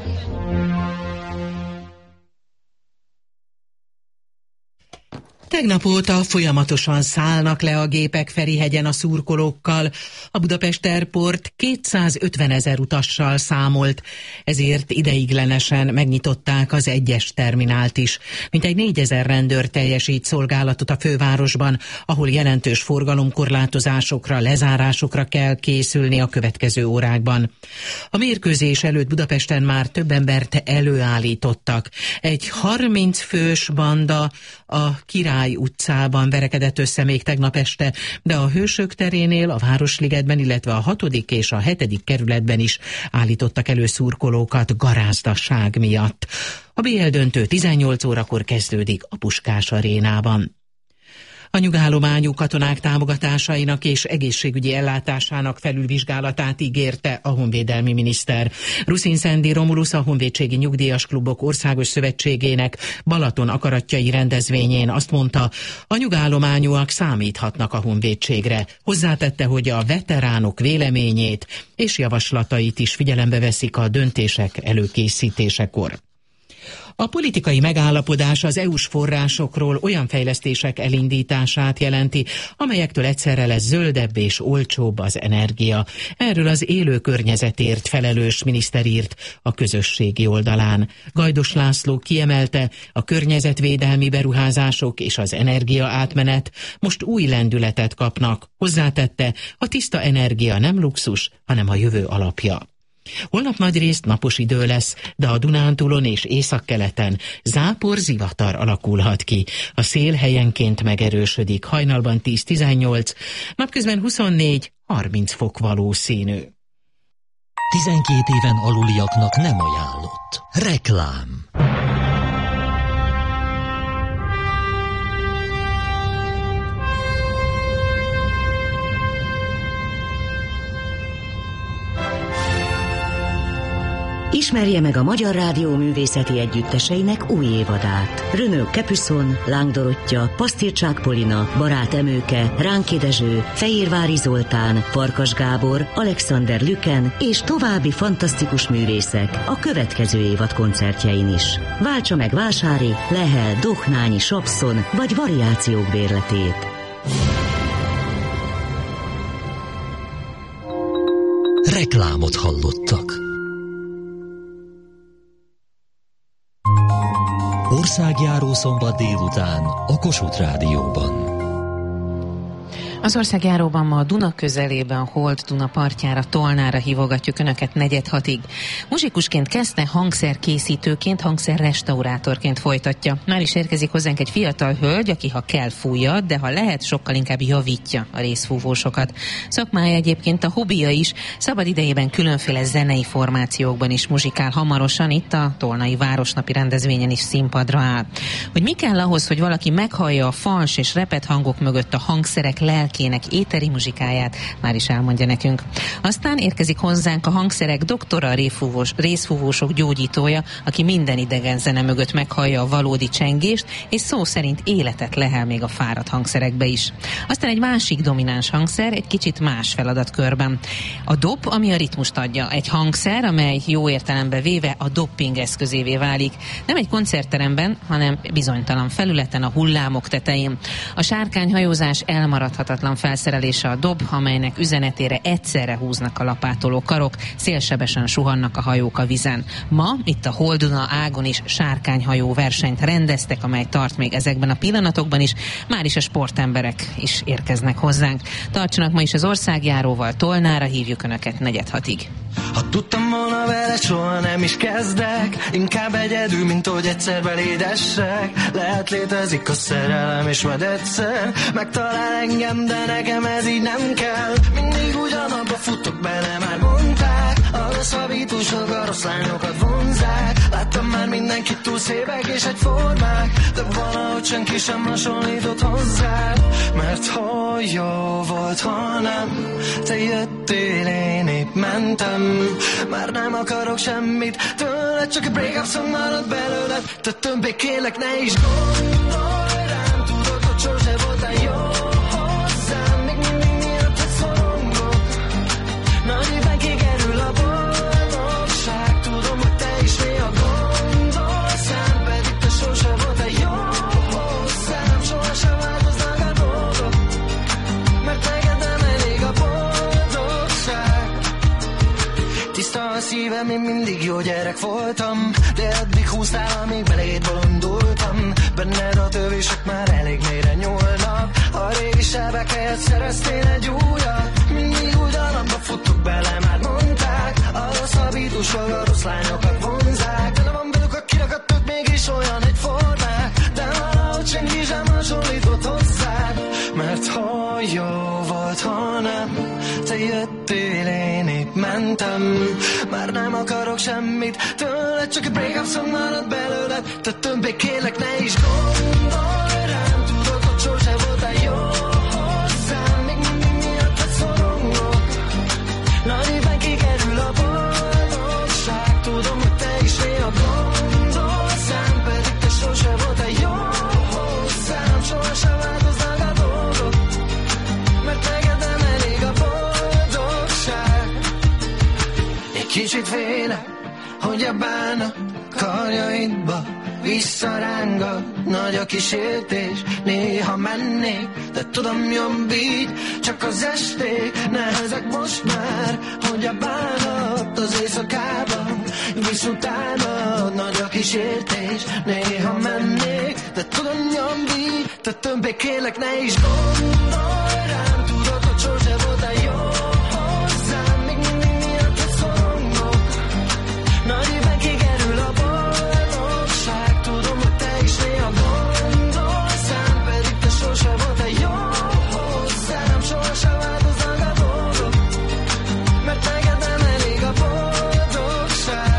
Tegnap óta folyamatosan szállnak le a gépek Ferihegyen a szurkolókkal. A Budapest Airport 250 000 utassal számolt, ezért ideiglenesen megnyitották az egyes terminált is. Mintegy 4000 rendőr teljesít szolgálatot a fővárosban, ahol jelentős forgalomkorlátozásokra, lezárásokra kell készülni a következő órákban. A mérkőzés előtt Budapesten már több embert előállítottak. Egy 30 fős banda a Király utcában verekedett össze még tegnap este, de a Hősök terénél, a Városligetben, illetve a 6. és a 7. kerületben is állítottak elő szurkolókat garázdaság miatt. A BL döntő 18 órakor kezdődik a Puskás arénában. A nyugállományú katonák támogatásainak és egészségügyi ellátásának felülvizsgálatát ígérte a honvédelmi miniszter. Ruszin Szendi Romulusz, a Honvédségi Nyugdíjas Klubok Országos Szövetségének Balaton akaratjai rendezvényén azt mondta, a nyugállományúak számíthatnak a honvédségre. Hozzátette, hogy a veteránok véleményét és javaslatait is figyelembe veszik a döntések előkészítésekor. A politikai megállapodás az EU-s forrásokról olyan fejlesztések elindítását jelenti, amelyektől egyszerre lesz zöldebb és olcsóbb az energia. Erről az élő környezetért felelős miniszter írt a közösségi oldalán. Gajdos László kiemelte, a környezetvédelmi beruházások és az energia átmenet most új lendületet kapnak. Hozzátette, a tiszta energia nem luxus, hanem a jövő alapja. Holnap nagyrészt napos idő lesz, de a Dunántúlon és északkeleten zápor-zivatar alakulhat ki. A szél helyenként megerősödik, hajnalban 10-18, napközben 24-30 fok valószínű. 12 éven aluliaknak nem ajánlott. Reklám. Ismerje meg a Magyar Rádió művészeti együtteseinek új évadát. Renaud Capuçon, Láng Dorottya, Pasztircsák Polina, Barát Emőke, Ránki Dezső, Fehérvári Zoltán, Farkas Gábor, Alexander Lüken és további fantasztikus művészek a következő évad koncertjein is. Váltsa meg Vásári, Lehel, Dohnányi, Sapszon vagy variációk bérletét. Reklámot hallottak. Országjáró szombat délután a Kossuth Rádióban. Az országjáróban ma a Duna közelében, Holt Duna partjára, Tolnára hívogatjuk Önöket 4:06-ig. Muzsikusként kezdte, hangszerkészítőként, hangszerrestaurátorként folytatja. Már is érkezik hozzánk egy fiatal hölgy, aki ha kell fújja, de ha lehet, sokkal inkább javítja a részfúvósokat. Szakmája egyébként a hobbija is, szabad idejében különféle zenei formációkban is muzsikál, hamarosan itt a Tolnai Városnapi rendezvényen is színpadra áll. Hogy mi kell ahhoz, hogy valaki meghallja a fals és repet hangok mögött a hangszerek lelkének éteri muzsikáját, már is elmondja nekünk. Aztán érkezik hozzánk a hangszerek doktora, részfúvósok gyógyítója, aki minden idegen zene mögött meghallja a valódi csengést, és szó szerint életet lehel még a fáradt hangszerekbe is. Aztán egy másik domináns hangszer, egy kicsit más feladatkörben. A dob, ami a ritmust adja. Egy hangszer, amely jó értelemben véve a dopping eszközévé válik. Nem egy koncertteremben, hanem bizonytalan felületen, a hullámok tetején. A sárkányhajózás elmaradhatatlan felszerelése a dob, amelynek üzenetére egyszerre húznak a lapátoló karok, szélsebesen suhannak a hajók a vízen. Ma itt a Holt Duna ágon is sárkányhajó versenyt rendeztek, amely tart még ezekben a pillanatokban is. Már is a sportemberek is érkeznek hozzánk. Tartsanak ma is az országjáróval, Tolnára hívjuk Önöket 4:06-ig. Ha tudtam volna vele, soha nem is kezdek. Inkább egyedül, mint hogy egyszer belédessek. Lehet létezik a szerelem, és majd egyszer megtalál engem, de nekem ez így nem kell. Mindig ugyanabba futok bele, már mondták. A rosszabbítósok a rossz lányokat vonzák. Láttam már mindenkit túl szépek és egyformák, de valahogy senki sem hasonlított hozzá. Mert hogy jó volt, ha nem te jöttél, én épp mentem. Már nem akarok semmit tőled, csak egy break-up song marad belőled. Te többé kérlek, ne is gondolj rám. Tudod, hogy sose voltál jó hozzám. Még mindig miatted szorongok. Nagy évben kikerül a boldogság. Tudom, hogy te is néha gondolsz rám, pedig te sose voltál jó hozzám. Sohasem változnak a dolgok, mert neked nem elég a boldogság. Tiszta a szívem, én mindig jó gyerek voltam, de addig húztál, amíg beléd bolondultam. Benned a tövések már elég mélyre nyúlnak. A régi sebek helyett szereztél egy újat. Mindig ugyanabba futok bele, már mondták. A rosszabbítósok a rossz lányokat vonzák. De nem van velük a kirakatok, mégis olyan egyformák. De valahogy senki sem hasonlított hozzád. Mert hogy jó volt, ha nem te jöttél, én épp mentem. Már nem akarok semmit tőled, csak egy break-up song marad belőled. Te többé kérlek, ne is gondolj rám. Tudod, hogy sose voltál jó hozzám. Még mindig miatted szorongok. Nagy évben kikerül a boldogság. Tudom, hogy te is néha gondolsz rám, pedig te sose voltál jó hozzám. Sohasem változnak a dolgok, mert neked nem elég a boldogság. Egy kicsit félek, hogy a bánat karjaidba visszarángat. Nagy a kísértés, néha mennék, de tudom jobb így, csak az esték nehezek most már. Hogy a bánat az éjszakában visz utána. Nagy a kísértés, néha mennék, de tudom jobb így. Te többé kérlek, ne is gondolj rám. Tudod, hogy sose voltál jó hozzám. Még mindig miatted szorongok. Nagy évben kikerül a boldogság. Tudom, hogy te is néha gondolsz rám, pedig te sose voltál jó hozzám. Sohasem változnak a dolgok, mert neked nem elég a boldogság.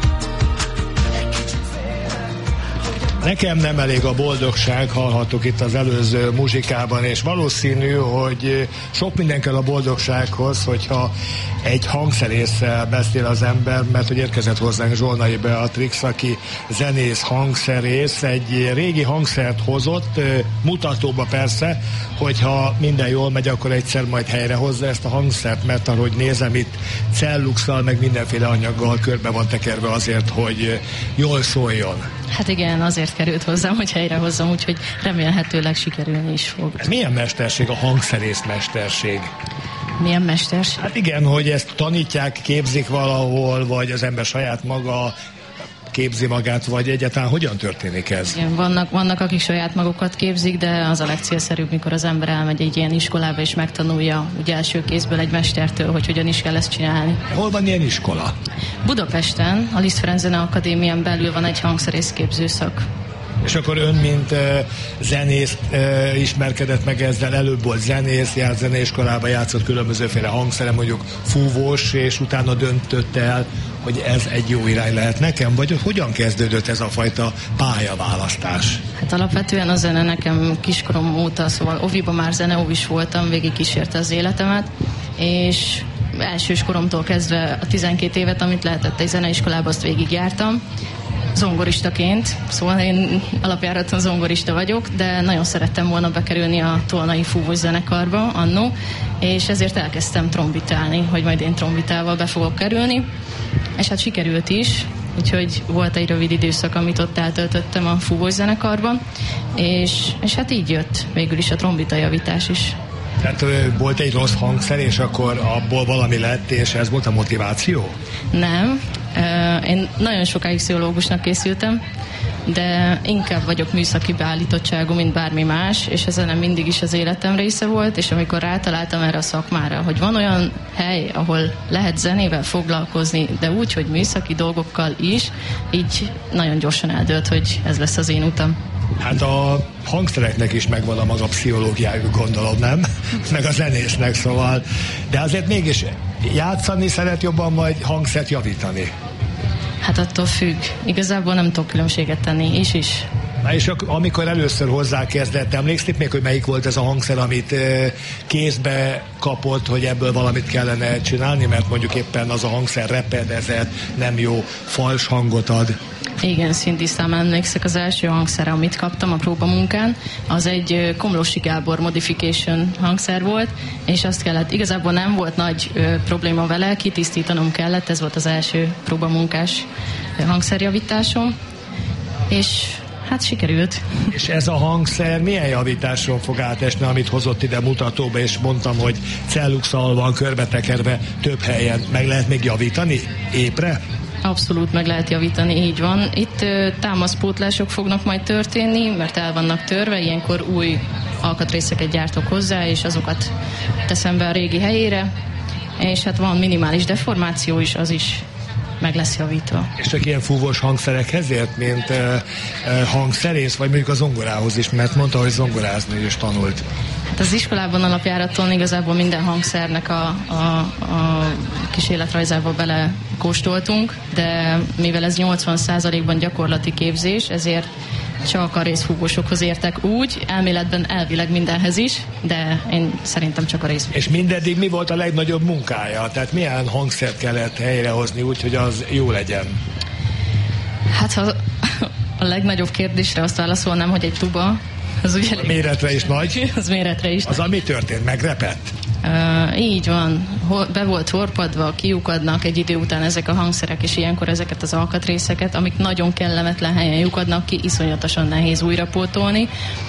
Egy kicsit félek, hogy Nekem nem elég a boldogság, hallhattuk itt az előző muzsikában, és valószínű, hogy sok minden kell a boldogsághoz, hogyha egy hangszerésszel beszél az ember, mert hogy érkezett hozzánk Zsolnai Beatrix, aki zenész, hangszerész, egy régi hangszert hozott, mutatóba persze, hogyha minden jól megy, akkor egyszer majd helyrehozza ezt a hangszert, mert ahogy nézem, itt celluxal, meg mindenféle anyaggal körbe van tekerve azért, hogy jól szóljon. Hát igen, azért került hozzám, hogy helyrehozzam, úgyhogy remélhetőleg sikerülni is fog. Milyen mesterség a hangszerész mesterség? Milyen mesterség? Hát igen, hogy ezt tanítják, képzik valahol, vagy az ember saját maga képzi magát, vagy egyáltalán hogyan történik ez? Igen, vannak, akik saját magukat képzik, de az a legcélszerűbb, mikor az ember elmegy egy ilyen iskolába, és megtanulja ugye első kézből egy mestertől, hogy hogyan is kell ezt csinálni. Hol van ilyen iskola? Budapesten, a Liszt Ferenc Zeneakadémián belül van egy hangszerészképző szak. És akkor ön, mint zenész ismerkedett meg ezzel, előbb volt zenész, járt zeneiskolába, játszott különbözőféle hangszere, mondjuk fúvós, és utána döntött el, hogy ez egy jó irány lehet nekem, vagy hogyan kezdődött ez a fajta pályaválasztás? Hát alapvetően a zene nekem kiskorom óta, szóval oviban már zeneóvis voltam, végig kísérte az életemet, és elsős koromtól kezdve a 12 évet, amit lehetett egy zeneiskolába, azt végig jártam. Zongoristaként, szóval én alapjáraton zongorista vagyok, de nagyon szerettem volna bekerülni a tolnai fúvós zenekarba annó, és ezért elkezdtem trombitálni, hogy majd én trombitával be fogok kerülni, és hát sikerült is, úgyhogy volt egy rövid időszak, amit ott eltöltöttem a fúvós zenekarban, és hát így jött végül is a trombita javítás is. Tehát volt egy rossz hangszer, és akkor abból valami lett, és ez volt a motiváció? Nem. Én nagyon sokáig pszichológusnak készültem, de inkább vagyok műszaki beállítottságú, mint bármi más, és ez nem mindig is az életem része volt, és amikor rátaláltam erre a szakmára, hogy van olyan hely, ahol lehet zenével foglalkozni, de úgy, hogy műszaki dolgokkal is, így nagyon gyorsan eldőlt, hogy ez lesz az én utam. Hát a hangszereknek is megvan a maga pszichológiájuk, gondolom, nem? Meg a zenésznek, szóval. De azért mégis játszani szeret jobban, vagy hangszert javítani? Hát attól függ. Igazából nem tudok különbséget tenni, is. Na és amikor először hozzákezdett, emlékszik még, hogy melyik volt ez a hangszer, amit kézbe kapott, hogy ebből valamit kellene csinálni, mert mondjuk éppen az a hangszer repedezett, nem jó, fals hangot ad? Igen, szintisztán emlékszek, az első hangszer, amit kaptam a próbamunkán, az egy Komlósi Gábor Modification hangszer volt, és azt kellett, igazából nem volt nagy probléma vele, kitisztítanom kellett, ez volt az első próbamunkás hangszerjavításom, és hát sikerült. És ez a hangszer milyen javításon fog átesni, amit hozott ide mutatóba, és mondtam, hogy celluxal van körbetekerve több helyen. Meg lehet még javítani épre? Abszolút meg lehet javítani, így van. Itt támaszpótlások fognak majd történni, mert el vannak törve, ilyenkor új alkatrészeket gyártok hozzá, és azokat teszem be a régi helyére, és hát van minimális deformáció is, az is meg lesz javítva. És csak ilyen fúvós hangszerekhez ért, mint hangszerész, vagy mondjuk a zongorához is, mert mondta, hogy zongorázni is tanult. Hát az iskolában alapjáraton igazából minden hangszernek a kis életrajzába belekóstoltunk, de mivel ez 80%-ban gyakorlati képzés, ezért csak a részfúvósokhoz értek úgy, elméletben elvileg mindenhez is, de én szerintem csak a részfúvósokhoz. És mindeddig mi volt a legnagyobb munkája? Tehát milyen hangszert kellett helyrehozni úgy, hogy az jó legyen? Hát ha a legnagyobb kérdésre azt válaszolnám, hogy egy tuba, az ugye méretre is nagy? Az méretre is. Az ami történt? Megrepett? Így van. Be volt horpadva, kiukadnak egy idő után ezek a hangszerek, és ilyenkor ezeket az alkatrészeket, amik nagyon kellemetlen helyen lyukadnak ki, iszonyatosan nehéz újra pótolni.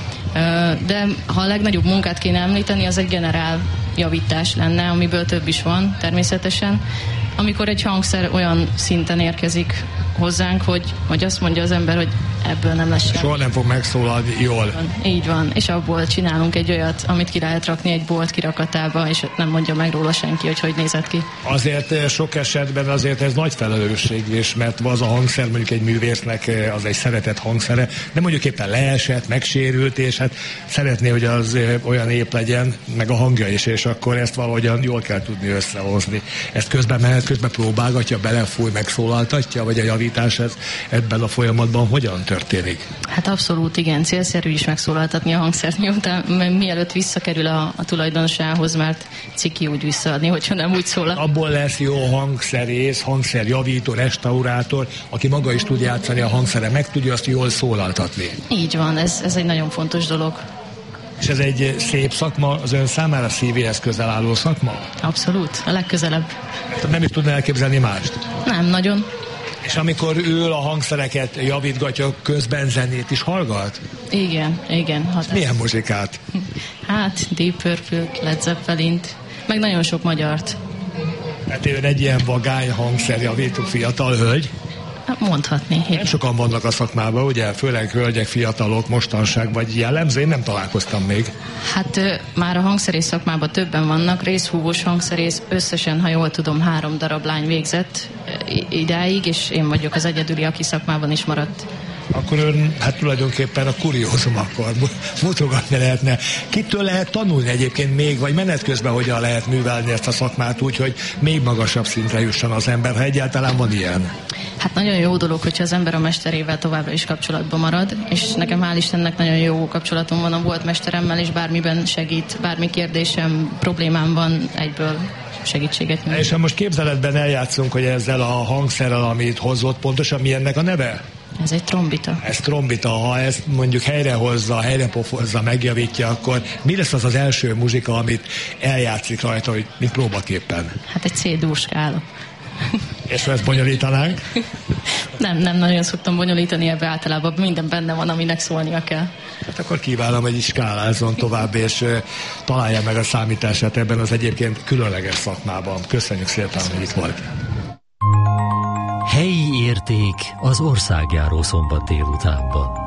De ha a legnagyobb munkát kéne említeni, az egy generál javítás lenne, amiből több is van természetesen. Amikor egy hangszer olyan szinten érkezik hozzánk, hogy azt mondja az ember, hogy ebből nem lesz semmi. Soha nem fog megszólalni jól. Így van, és abból csinálunk egy olyat, amit ki lehet rakni egy bolt kirakatába, és nem mondja meg róla senki, hogy nézett ki. Azért sok esetben azért ez nagy felelősség is, mert az a hangszer mondjuk egy művésznek az egy szeretett hangszere, de mondjuk éppen leesett, megsérült, és hát szeretné, hogy az olyan ép legyen, meg a hangja is, és akkor ezt valahogyan jól kell tudni összehozni. Ezt közben menet, közben próbálgatja, belefúj, megszólaltatja, vagy a javítás ebben a folyamatban hogyan történik? Hát abszolút igen, célszerű is megszólaltatni a hangszert, mielőtt visszakerül a tulajdonosához, mert ciki úgy visszaadni, hogyha nem úgy szólal. Abból lesz jó hangszerész, hangszerjavító, restaurátor, aki maga is tud játszani a hangszere, meg tudja azt jól szólaltatni. Így van, ez egy nagyon fontos dolog. És ez egy szép szakma, az ön számára szívéhez közel álló szakma? Abszolút, a legközelebb. Nem is tudna elképzelni mást? Nem, nagyon. És amikor ül a hangszereket javítgatja, közben zenét is hallgat? Igen. Milyen muzsikát? Hát Deep Purple, Led Zeppelint, meg nagyon sok magyart. Hát én egy ilyen vagány hangszerjavító fiatal hölgy? Mondhatni. Nem sokan vannak a szakmában, ugye? Főleg hölgyek, fiatalok, mostanság, vagy jellemző, én nem találkoztam még. Hát már a hangszerész szakmában többen vannak, részhúvós hangszerész, összesen, ha jól tudom, 3 darab lány végzett idáig, és én vagyok az egyedüli, aki szakmában is maradt. Akkor ön, hát tulajdonképpen a kuriózum akkor mutogatni lehetne. Kitől lehet tanulni egyébként még, vagy menet közben hogyan lehet művelni ezt a szakmát úgy, hogy még magasabb szintre jusson az ember, ha egyáltalán van ilyen? Hát nagyon jó dolog, hogyha az ember a mesterével továbbra is kapcsolatban marad, és nekem hál' Istennek nagyon jó kapcsolatom van a volt mesteremmel, és bármiben segít, bármi kérdésem, problémám van, egyből segítséget nyújt. És ha most képzeletben eljátszunk, hogy ezzel a hangszerrel, amit hozott, pontosan mi ennek a neve? Ez egy trombita. Ez trombita, ha ezt mondjuk helyrehozza, helyrepofozza, megjavítja, akkor mi lesz az az első muzsika, amit eljátszik rajta, hogy mint próbaképpen? Hát egy C-dur skála. És ha ezt bonyolítanánk? Nem nagyon szoktam bonyolítani, ebbe általában minden benne van, aminek szólnia kell. Hát akkor kívánom, hogy skálázzon tovább, és találja meg a számítását ebben az egyébként különleges szakmában. Köszönjük szépen, hogy itt volt. Helyi érték az országjáró szombat délutánban.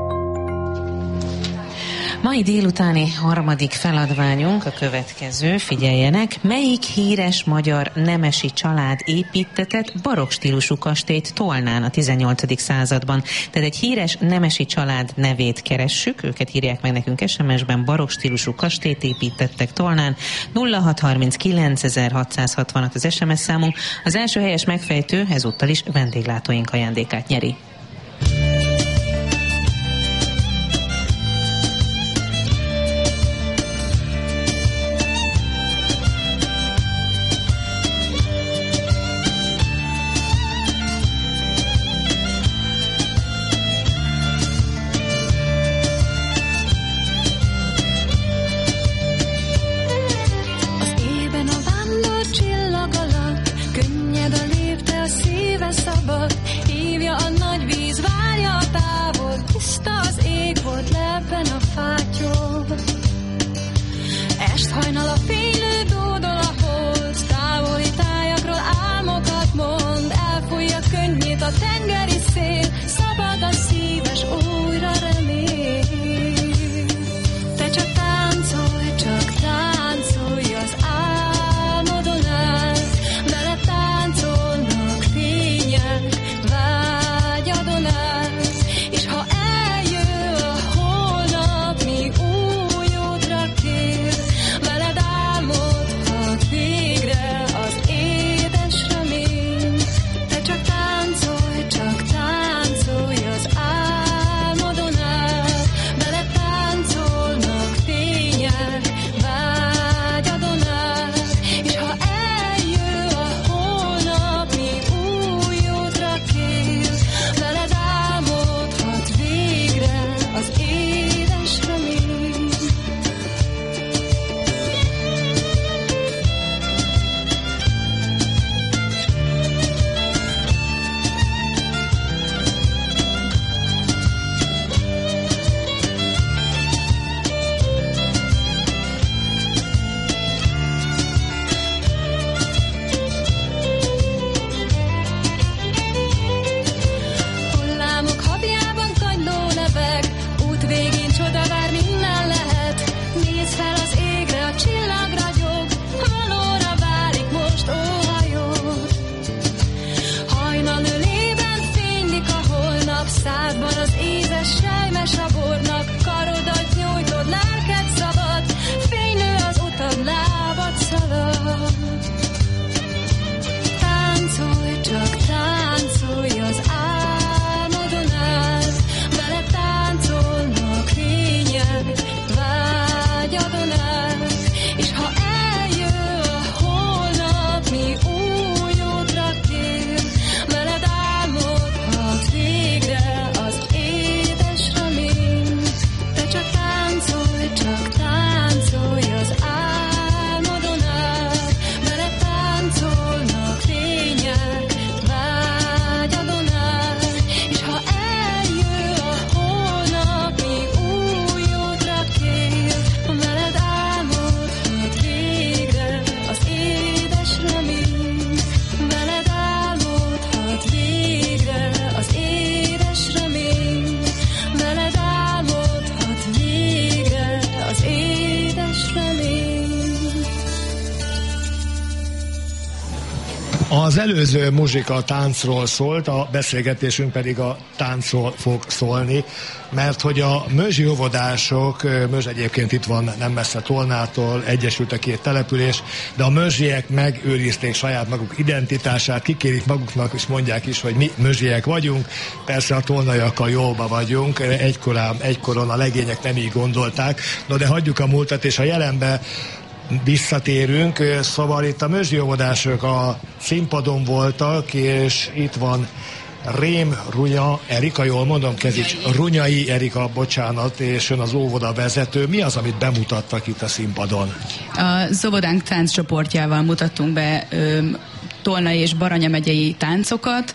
Mai délutáni harmadik feladványunk a következő, figyeljenek, melyik híres magyar nemesi család építtetett barokk stílusú kastélyt Tolnán a 18. században. Tehát egy híres nemesi család nevét keressük, őket írják meg nekünk SMS-ben, barokk stílusú kastélyt építettek Tolnán, 0639 az SMS számunk. Az első helyes megfejtő ezúttal is vendéglátóink ajándékát nyeri. Az előző muzsika a táncról szólt, a beszélgetésünk pedig a táncról fog szólni, mert hogy a mözsi óvodások, Mözs egyébként itt van nem messze Tolnától, egyesült a két település, de a mözsiek megőrizték saját maguk identitását, kikérik maguknak, és mondják is, hogy mi mözsiek vagyunk, persze a tolnaiakkal jobban vagyunk, egykoron a legények nem így gondolták, no de hagyjuk a múltat, és a jelenbe visszatérünk, szóval itt a mözsi óvodások a színpadon voltak, és itt van Rém Runya Erika, jól mondom, Kezics, Runyai Erika, bocsánat, és ön az óvoda vezető. Mi az, amit bemutattak itt a színpadon? Az óvodánk tánccsoportjával mutattunk be Tolnai és Baranya megyei táncokat.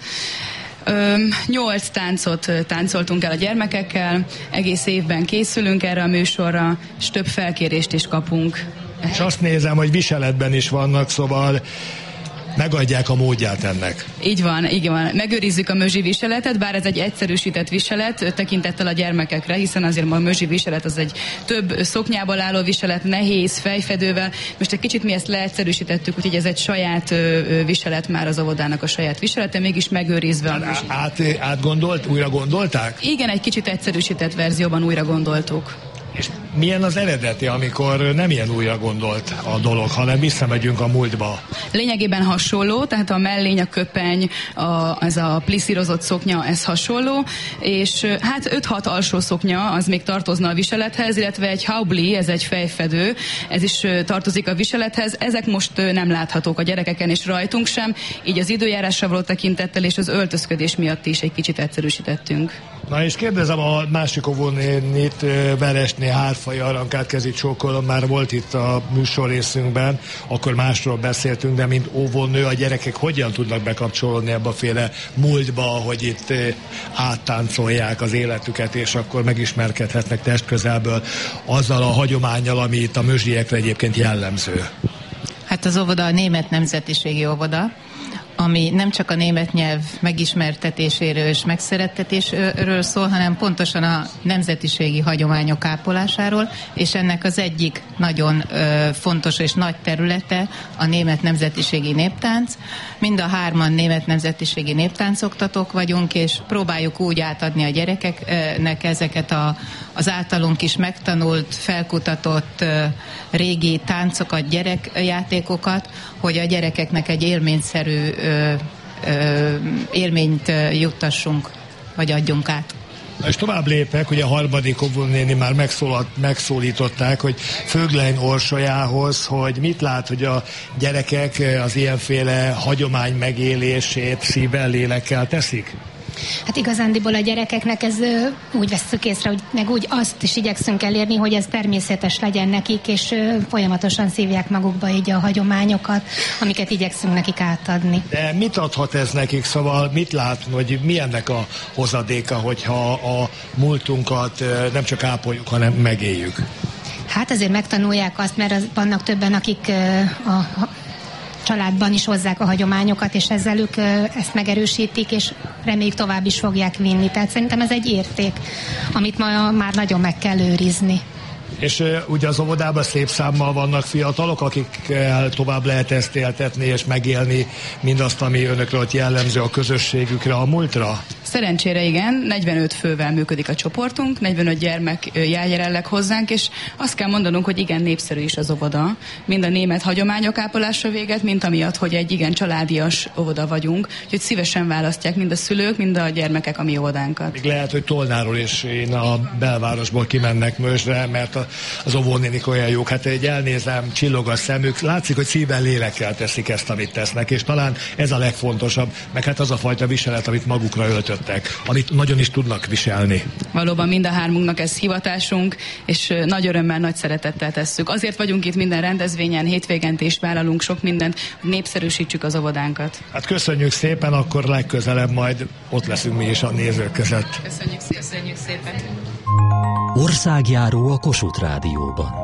8 táncot táncoltunk el a gyermekekkel, egész évben készülünk erre a műsorra, és több felkérést is kapunk. És azt nézem, hogy viseletben is vannak, szóval megadják a módját ennek. Így van. Megőrizzük a mözsi viseletet, bár ez egy egyszerűsített viselet tekintettel a gyermekekre, hiszen azért a mözsi viselet az egy több szoknyából álló viselet, nehéz, fejfedővel. Most egy kicsit mi ezt leegyszerűsítettük, úgyhogy ez egy saját viselet már az óvodának a saját viselete, mégis megőrizve a mözsi. Újra gondolták? Igen, egy kicsit egyszerűsített verzióban újra gondoltuk. És milyen az eredeti, amikor nem ilyen újra gondolt a dolog, hanem visszamegyünk a múltba? Lényegében hasonló, tehát a mellény, a köpeny, ez a pliszírozott szoknya, ez hasonló, és hát 5-6 alsó szoknya, az még tartozna a viselethez, illetve egy haubli, ez egy fejfedő, ez is tartozik a viselethez. Ezek most nem láthatók a gyerekeken és rajtunk sem, így az időjárásra való tekintettel és az öltözködés miatt is egy kicsit egyszerűsítettünk. Na és kérdezem a másik óvónénit, Veresné Hárfai Arankát, Kezics csókolom, már volt itt a műsor részünkben, akkor másról beszéltünk, de mint óvónő a gyerekek hogyan tudnak bekapcsolódni ebbe a féle múltba, hogy itt áttáncolják az életüket, és akkor megismerkedhetnek testközelből azzal a hagyománnyal, ami itt a mözsiekre egyébként jellemző? Hát az óvoda a német nemzetiségi óvoda, ami nem csak a német nyelv megismertetéséről és megszerettetésről szól, hanem pontosan a nemzetiségi hagyományok ápolásáról, és ennek az egyik nagyon fontos és nagy területe a német nemzetiségi néptánc. Mind a 3 német nemzetiségi néptáncoktatók vagyunk, és próbáljuk úgy átadni a gyerekeknek ezeket az általunk is megtanult, felkutatott régi táncokat, gyerekjátékokat, hogy a gyerekeknek egy élményszerű élményt juttassunk, vagy adjunk át. És tovább lépek, hogy a harmadik óvónéni már megszólították, hogy Föglein Orsolyához, hogy mit lát, hogy a gyerekek az ilyenféle hagyomány megélését szívvel, lélekkel teszik? Hát igazándiból a gyerekeknek ez úgy vesszük észre, hogy meg úgy azt is igyekszünk elérni, hogy ez természetes legyen nekik, és folyamatosan szívják magukba így a hagyományokat, amiket igyekszünk nekik átadni. De mit adhat ez nekik? Szóval mit látni, hogy mi ennek a hozadéka, hogyha a múltunkat nem csak ápoljuk, hanem megéljük? Hát azért megtanulják azt, mert vannak többen, akik a családban is hozzák a hagyományokat, és ezzel ők ezt megerősítik, és reméljük tovább is fogják vinni. Tehát szerintem ez egy érték, amit már nagyon meg kell őrizni. És ugye az óvodában szép számmal vannak fiatalok, akikkel tovább lehet ezt éltetni és megélni mindazt, ami önökre ott jellemző a közösségükre, a múltra? Szerencsére igen, 45 fővel működik a csoportunk, 45 gyermek jár jelenleg hozzánk, és azt kell mondanunk, hogy igen népszerű is az óvoda. Mind a német hagyományok ápolása véget, mint amiatt, hogy egy igen családias óvoda vagyunk, úgyhogy szívesen választják mind a szülők, mind a gyermekek a mi óvodánkat. Még lehet, hogy Tolnáról és én a belvárosból kimennek Mözsre, mert az óvónénik olyan jók. Hát egy elnézem, csillog a szemük, látszik, hogy szívvel, lélekkel teszik ezt, amit tesznek, és talán ez a legfontosabb, meg hát az a fajta viselet, amit magukra öltött, amit nagyon is tudnak viselni. Valóban mind a 3-unknak ez hivatásunk, és nagy örömmel, nagy szeretettel tesszük. Azért vagyunk itt minden rendezvényen, hétvégent is vállalunk sok mindent, hogy népszerűsítsük az óvodánkat. Hát köszönjük szépen, akkor legközelebb majd ott leszünk mi is a nézők között. Köszönjük szépen. Országjáró a Kossuth Rádióban.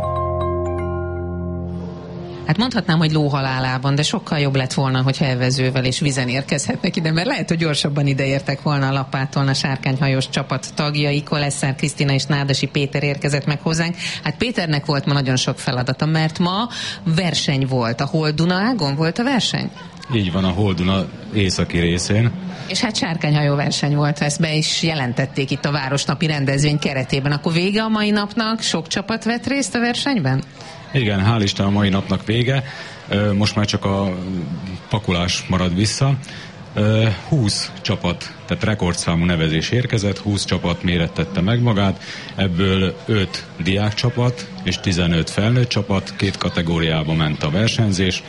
Hát mondhatnám, hogy lóhalálában, de sokkal jobb lett volna, hogyha evezővel és vízen érkezhetnek ide, mert lehet, hogy gyorsabban ideértek volna a Lapától a sárkányhajós csapat tagjai, Koleszár Krisztina és Nádasi Péter érkezett meg hozzánk. Hát Péternek volt ma nagyon sok feladata, mert ma verseny volt. A hol Dunaágon volt a verseny? Így van, a Holduna északi részén. És hát sárkányhajó verseny volt, ezt be is jelentették itt a városnapi rendezvény keretében. Akkor vége a mai napnak? Sok csapat vett részt a versenyben? Igen, hál' Isten a mai napnak vége. Most már csak a pakolás marad vissza. 20 csapat, tehát rekordszámú nevezés érkezett, 20 csapat mérettette meg magát, ebből 5 diákcsapat és 15 felnőtt csapat, 2 kategóriába ment a versenyzés.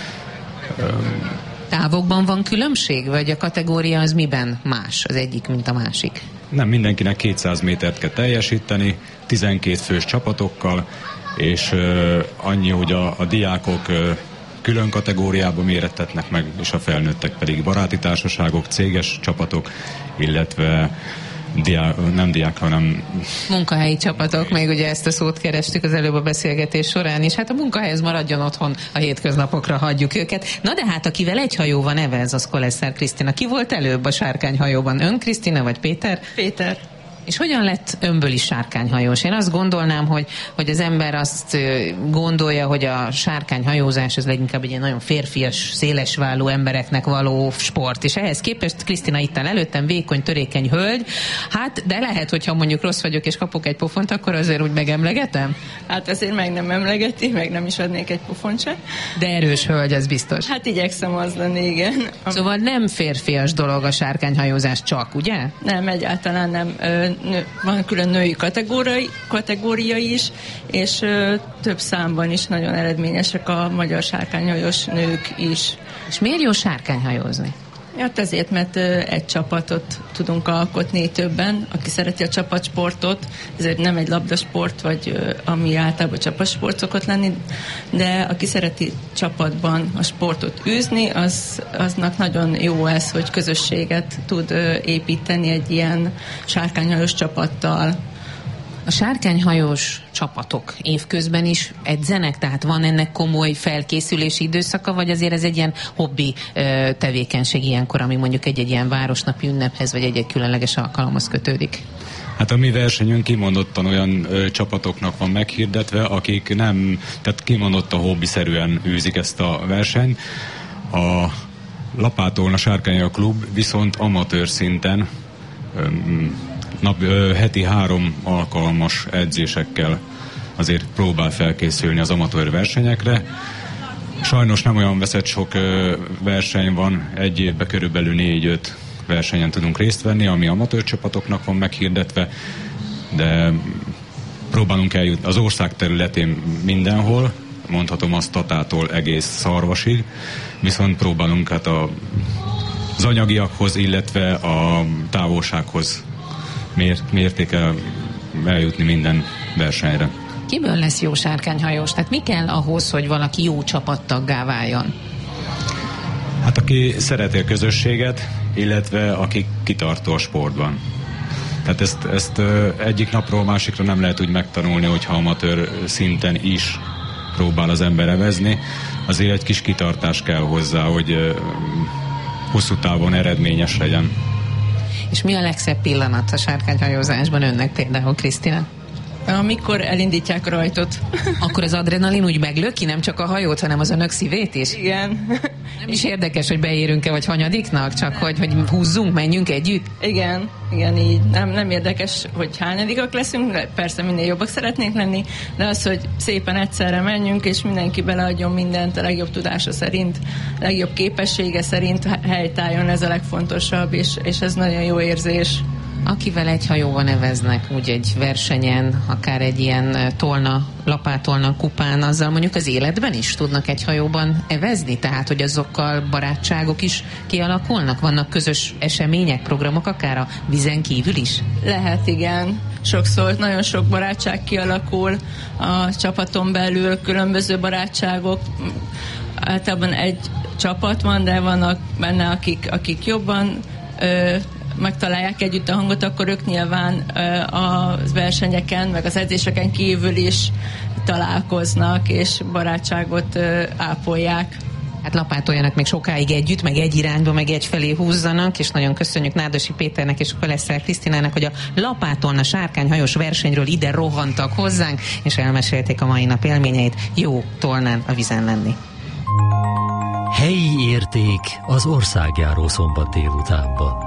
Távokban van különbség, vagy a kategória az miben más, az egyik, mint a másik? Nem, mindenkinek 200 métert kell teljesíteni, 12 fős csapatokkal, és annyi, hogy a diákok külön kategóriába mérettetnek meg, és a felnőttek pedig baráti társaságok, céges csapatok, illetve nem diák, hanem munkahelyi csapatok, még ugye ezt a szót kerestük az előbb a beszélgetés során is. Hát a munkahelyhez maradjon otthon, a hétköznapokra hagyjuk őket. Na de hát akivel egy hajóban nevez, az Koleszár Krisztina. Ki volt előbb a sárkányhajóban? Ön, Krisztina, vagy Péter? Péter. És hogyan lett önből is sárkányhajós? Én azt gondolnám, hogy az ember azt gondolja, hogy a sárkányhajózás az leginkább egy ilyen nagyon férfias, szélesvállú embereknek való sport. És ehhez képest Krisztina itt áll előttem, vékony, törékeny hölgy. Hát, de lehet, hogyha mondjuk rossz vagyok és kapok egy pofont, akkor azért úgy megemlegetem? Hát azért meg nem emlegeti, meg nem is adnék egy pofont sem. De erős hölgy, ez biztos. Hát igyekszem az lenni, igen. Szóval nem férfias dolog a sárkányhajózás csak, ugye? Nem, egyáltalán nem. Van külön női kategória is, és több számban is nagyon eredményesek a magyar sárkányhajós nők is. És miért jó sárkányhajózni? Hát azért, mert egy csapatot tudunk alkotni többen, aki szereti a csapatsportot, ez nem egy labdasport, vagy ami általában csapatsport szokott lenni, de aki szereti csapatban a sportot űzni, aznak nagyon jó ez, hogy közösséget tud építeni egy ilyen sárkányhajós csapattal. A sárkányhajós csapatok évközben is edzenek, tehát van ennek komoly felkészülési időszaka, vagy azért ez egy ilyen hobbi tevékenység ilyenkor, ami mondjuk egy ilyen városnapi ünnephez, vagy egy különleges alkalomhoz kötődik? Hát a mi versenyünk kimondottan olyan csapatoknak van meghirdetve, akik nem, tehát kimondottan hobbiszerűen űzik ezt a versenyt. A Lapátolna Sárkányhajó Klub viszont amatőr szinten heti 3 alkalmas edzésekkel azért próbál felkészülni az amatőr versenyekre. Sajnos nem olyan veszett sok verseny van, egy évben körülbelül 4-5 versenyen tudunk részt venni, ami amatőr csapatoknak van meghirdetve, de próbálunk eljutni az ország területén mindenhol, mondhatom azt Tatától egész Szarvasig, viszont próbálunk hát az anyagiakhoz, illetve a távolsághoz mértékkel eljutni minden versenyre. Kiből lesz jó sárkányhajós? Tehát mi kell ahhoz, hogy valaki jó csapattaggá váljon? Hát aki szereti a közösséget, illetve aki kitartó a sportban. Tehát ezt egyik napról másikra nem lehet úgy megtanulni, hogyha amatőr szinten is próbál az ember evezni. Azért egy kis kitartás kell hozzá, hogy hosszú távon eredményes legyen. És mi a legszebb pillanat a sárkányhajózásban önnek például, Krisztina? Amikor elindítják rajtot. Akkor az adrenalin úgy meglöki, nem csak a hajót, hanem az önök szívét is? Igen. Nem is érdekes, hogy beérünk-e, vagy hanyadiknak, csak hogy húzzunk, menjünk együtt? Igen, így. Nem érdekes, hogy hányadikak leszünk, persze minél jobbak szeretnénk lenni, de az, hogy szépen egyszerre menjünk, és mindenki beleadjon mindent a legjobb tudása szerint, legjobb képessége szerint helytálljon, ez a legfontosabb, és ez nagyon jó érzés. Akivel egy hajóban neveznek, úgy egy versenyen, akár egy ilyen lapátolna kupán, azzal mondjuk az életben is tudnak egy hajóban evezni? Tehát, hogy azokkal barátságok is kialakulnak? Vannak közös események, programok, akár a vízen kívül is? Lehet, igen. Sokszor nagyon sok barátság kialakul a csapaton belül, különböző barátságok. Általában egy csapat van, de vannak benne, akik jobban megtalálják együtt a hangot, akkor ők nyilván a versenyeken, meg az edzéseken kívül is találkoznak, és barátságot ápolják. Hát lapátoljanak még sokáig együtt, meg egy irányba, meg egyfelé húzzanak, és nagyon köszönjük Nádosi Péternek és Koleszár Krisztinának, hogy a Lapátolna sárkányhajós versenyről ide rohantak hozzánk, és elmesélték a mai nap élményeit. Jó tolnán a vízen lenni. Helyi érték az országjáró szombat délutánban.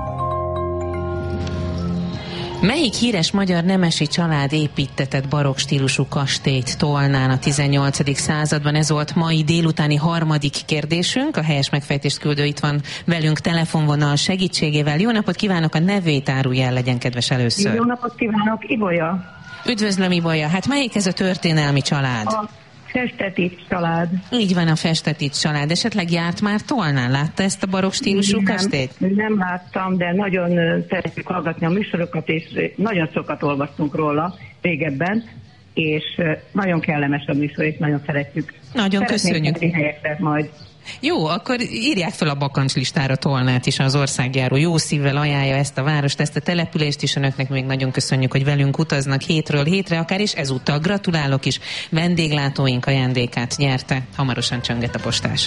Melyik híres magyar nemesi család építtetett barokk stílusú kastélyt Tolnán a 18. században? Ez volt mai délutáni harmadik kérdésünk. A helyes megfejtést küldő itt van velünk telefonvonal segítségével. Jó napot kívánok, a nevét árulja el, legyen kedves először. Jó napot kívánok, Ibolya. Üdvözlöm, Ibolya. Hát melyik ez a történelmi család? A Festetics család. Így van, a Festetics család. Esetleg járt már Tolnán? Látta ezt a barokk stílusú kastélyt? Nem láttam, de nagyon szeretjük hallgatni a műsorokat, és nagyon sokat olvastunk róla régebben, és nagyon kellemes a műsor, és nagyon szeretjük. Nagyon köszönjük. Helyekre majd. Jó, akkor írják fel a bakancslistára Tolnát is, az országjáró jó szívvel ajánlja ezt a várost, ezt a települést is. Önöknek még nagyon köszönjük, hogy velünk utaznak hétről hétre akár, és ezúttal gratulálok is. Vendéglátóink ajándékát nyerte. Hamarosan csönget a postás.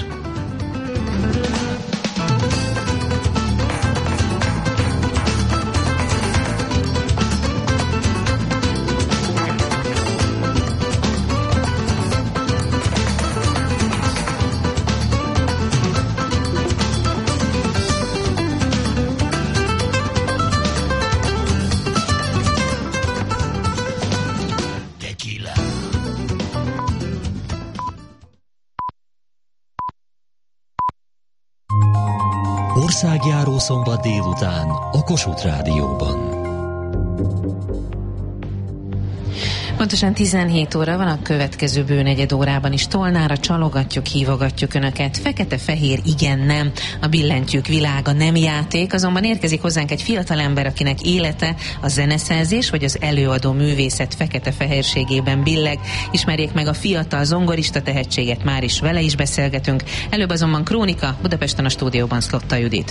Országjáró szombat délután a Kossuth Rádióban. Pontosan 17 óra van, a következő bőnegyed órában is Tolnára csalogatjuk, hívogatjuk Önöket. Fekete-fehér, igen, nem. A billentyűk világa nem játék, azonban érkezik hozzánk egy fiatalember, akinek élete a zeneszerzés vagy az előadó művészet fekete-fehérségében billeg. Ismerjék meg a fiatal zongorista tehetséget, már is vele is beszélgetünk. Előbb azonban krónika, Budapesten a stúdióban Szlotta Judit.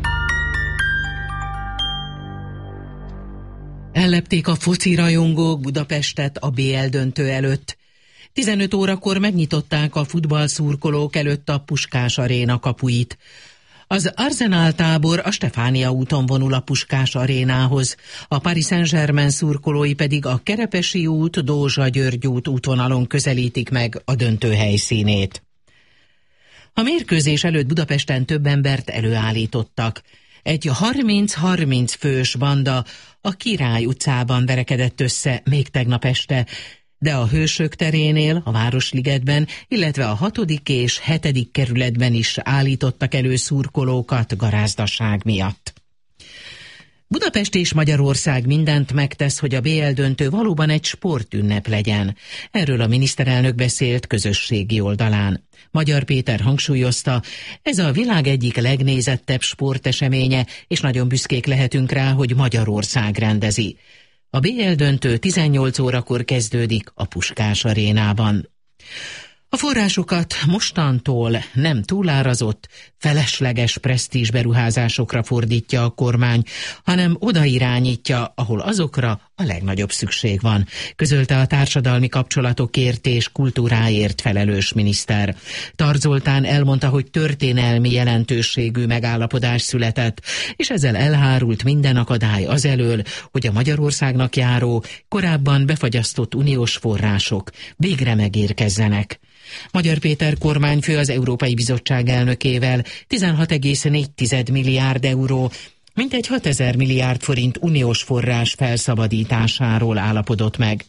Ellepték a foci rajongók Budapestet a BL döntő előtt. 15 órakor megnyitották a futballszurkolók előtt a Puskás Aréna kapuit. Az Arsenal tábor a Stefánia úton vonul a Puskás Arénához, a Paris Saint-Germain szurkolói pedig a Kerepesi út, Dózsa-György út útvonalon közelítik meg a döntő helyszínét. A mérkőzés előtt Budapesten több embert előállítottak. Egy 30-30 fős banda a Király utcában verekedett össze még tegnap este, de a Hősök terénél, a Városligetben, illetve a 6. és 7. kerületben is állítottak elő szurkolókat garázdaság miatt. Budapest és Magyarország mindent megtesz, hogy a BL döntő valóban egy sportünnep legyen. Erről a miniszterelnök beszélt közösségi oldalán. Magyar Péter hangsúlyozta, ez a világ egyik legnézettebb sporteseménye, és nagyon büszkék lehetünk rá, hogy Magyarország rendezi. A BL döntő 18 órakor kezdődik a Puskás Arénában. A forrásokat mostantól nem túlárazott, felesleges presztízs beruházásokra fordítja a kormány, hanem oda irányítja, ahol azokra a legnagyobb szükség van, közölte a társadalmi kapcsolatokért és kultúráért felelős miniszter. Tard Zoltán elmondta, hogy történelmi jelentőségű megállapodás született, és ezzel elhárult minden akadály azelől, hogy a Magyarországnak járó, korábban befagyasztott uniós források végre megérkezzenek. Magyar Péter kormányfő az Európai Bizottság elnökével 16,4 milliárd euró, mintegy 6000 milliárd forint uniós forrás felszabadításáról állapodott meg.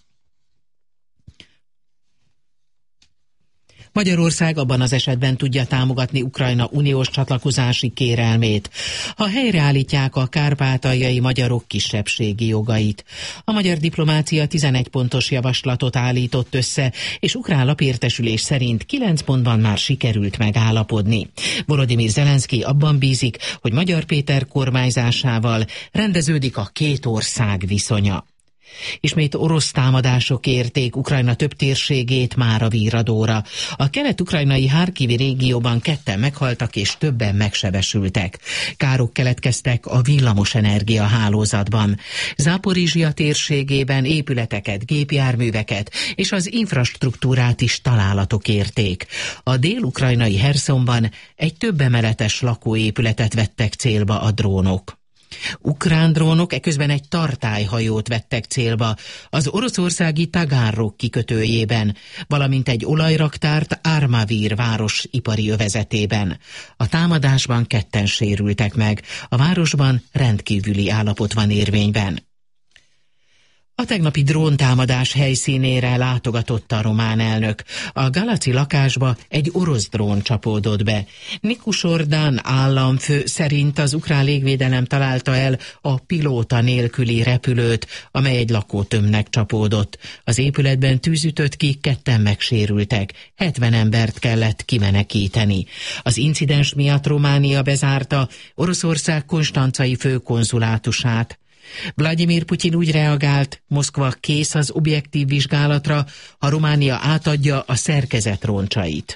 Magyarország abban az esetben tudja támogatni Ukrajna uniós csatlakozási kérelmét, ha helyreállítják a kárpátaljai magyarok kisebbségi jogait. A magyar diplomácia 11 pontos javaslatot állított össze, és ukrán lapértesülés szerint 9 pontban már sikerült megállapodni. Volodymyr Zelenszky abban bízik, hogy Magyar Péter kormányzásával rendeződik a két ország viszonya. Ismét orosz támadások érték Ukrajna több térségét már a víradóra. A kelet-ukrajnai Harkivi régióban 2 meghaltak és többen megsebesültek. Károk keletkeztek a villamosenergia hálózatban. Záporizsia térségében épületeket, gépjárműveket és az infrastruktúrát is találatok érték. A dél-ukrajnai Hersonban egy több emeletes lakóépületet vettek célba a drónok. Ukrán drónok eközben egy tartályhajót vettek célba az oroszországi Tagárok kikötőjében, valamint egy olajraktárt Armavir város ipari övezetében. A támadásban 2-en sérültek meg, a városban rendkívüli állapot van érvényben. A tegnapi dróntámadás helyszínére látogatott a román elnök. A Galaci lakásba egy orosz drón csapódott be. Nikus Ordán államfő szerint az ukrán légvédelem találta el a pilóta nélküli repülőt, amely egy lakótömbnek csapódott. Az épületben tűz ütött ki, 2-en megsérültek. 70 embert kellett kimenekíteni. Az incidens miatt Románia bezárta Oroszország konstancai főkonzulátusát. Vladimir Putyin úgy reagált, Moszkva kész az objektív vizsgálatra, ha Románia átadja a szerkezet roncsait.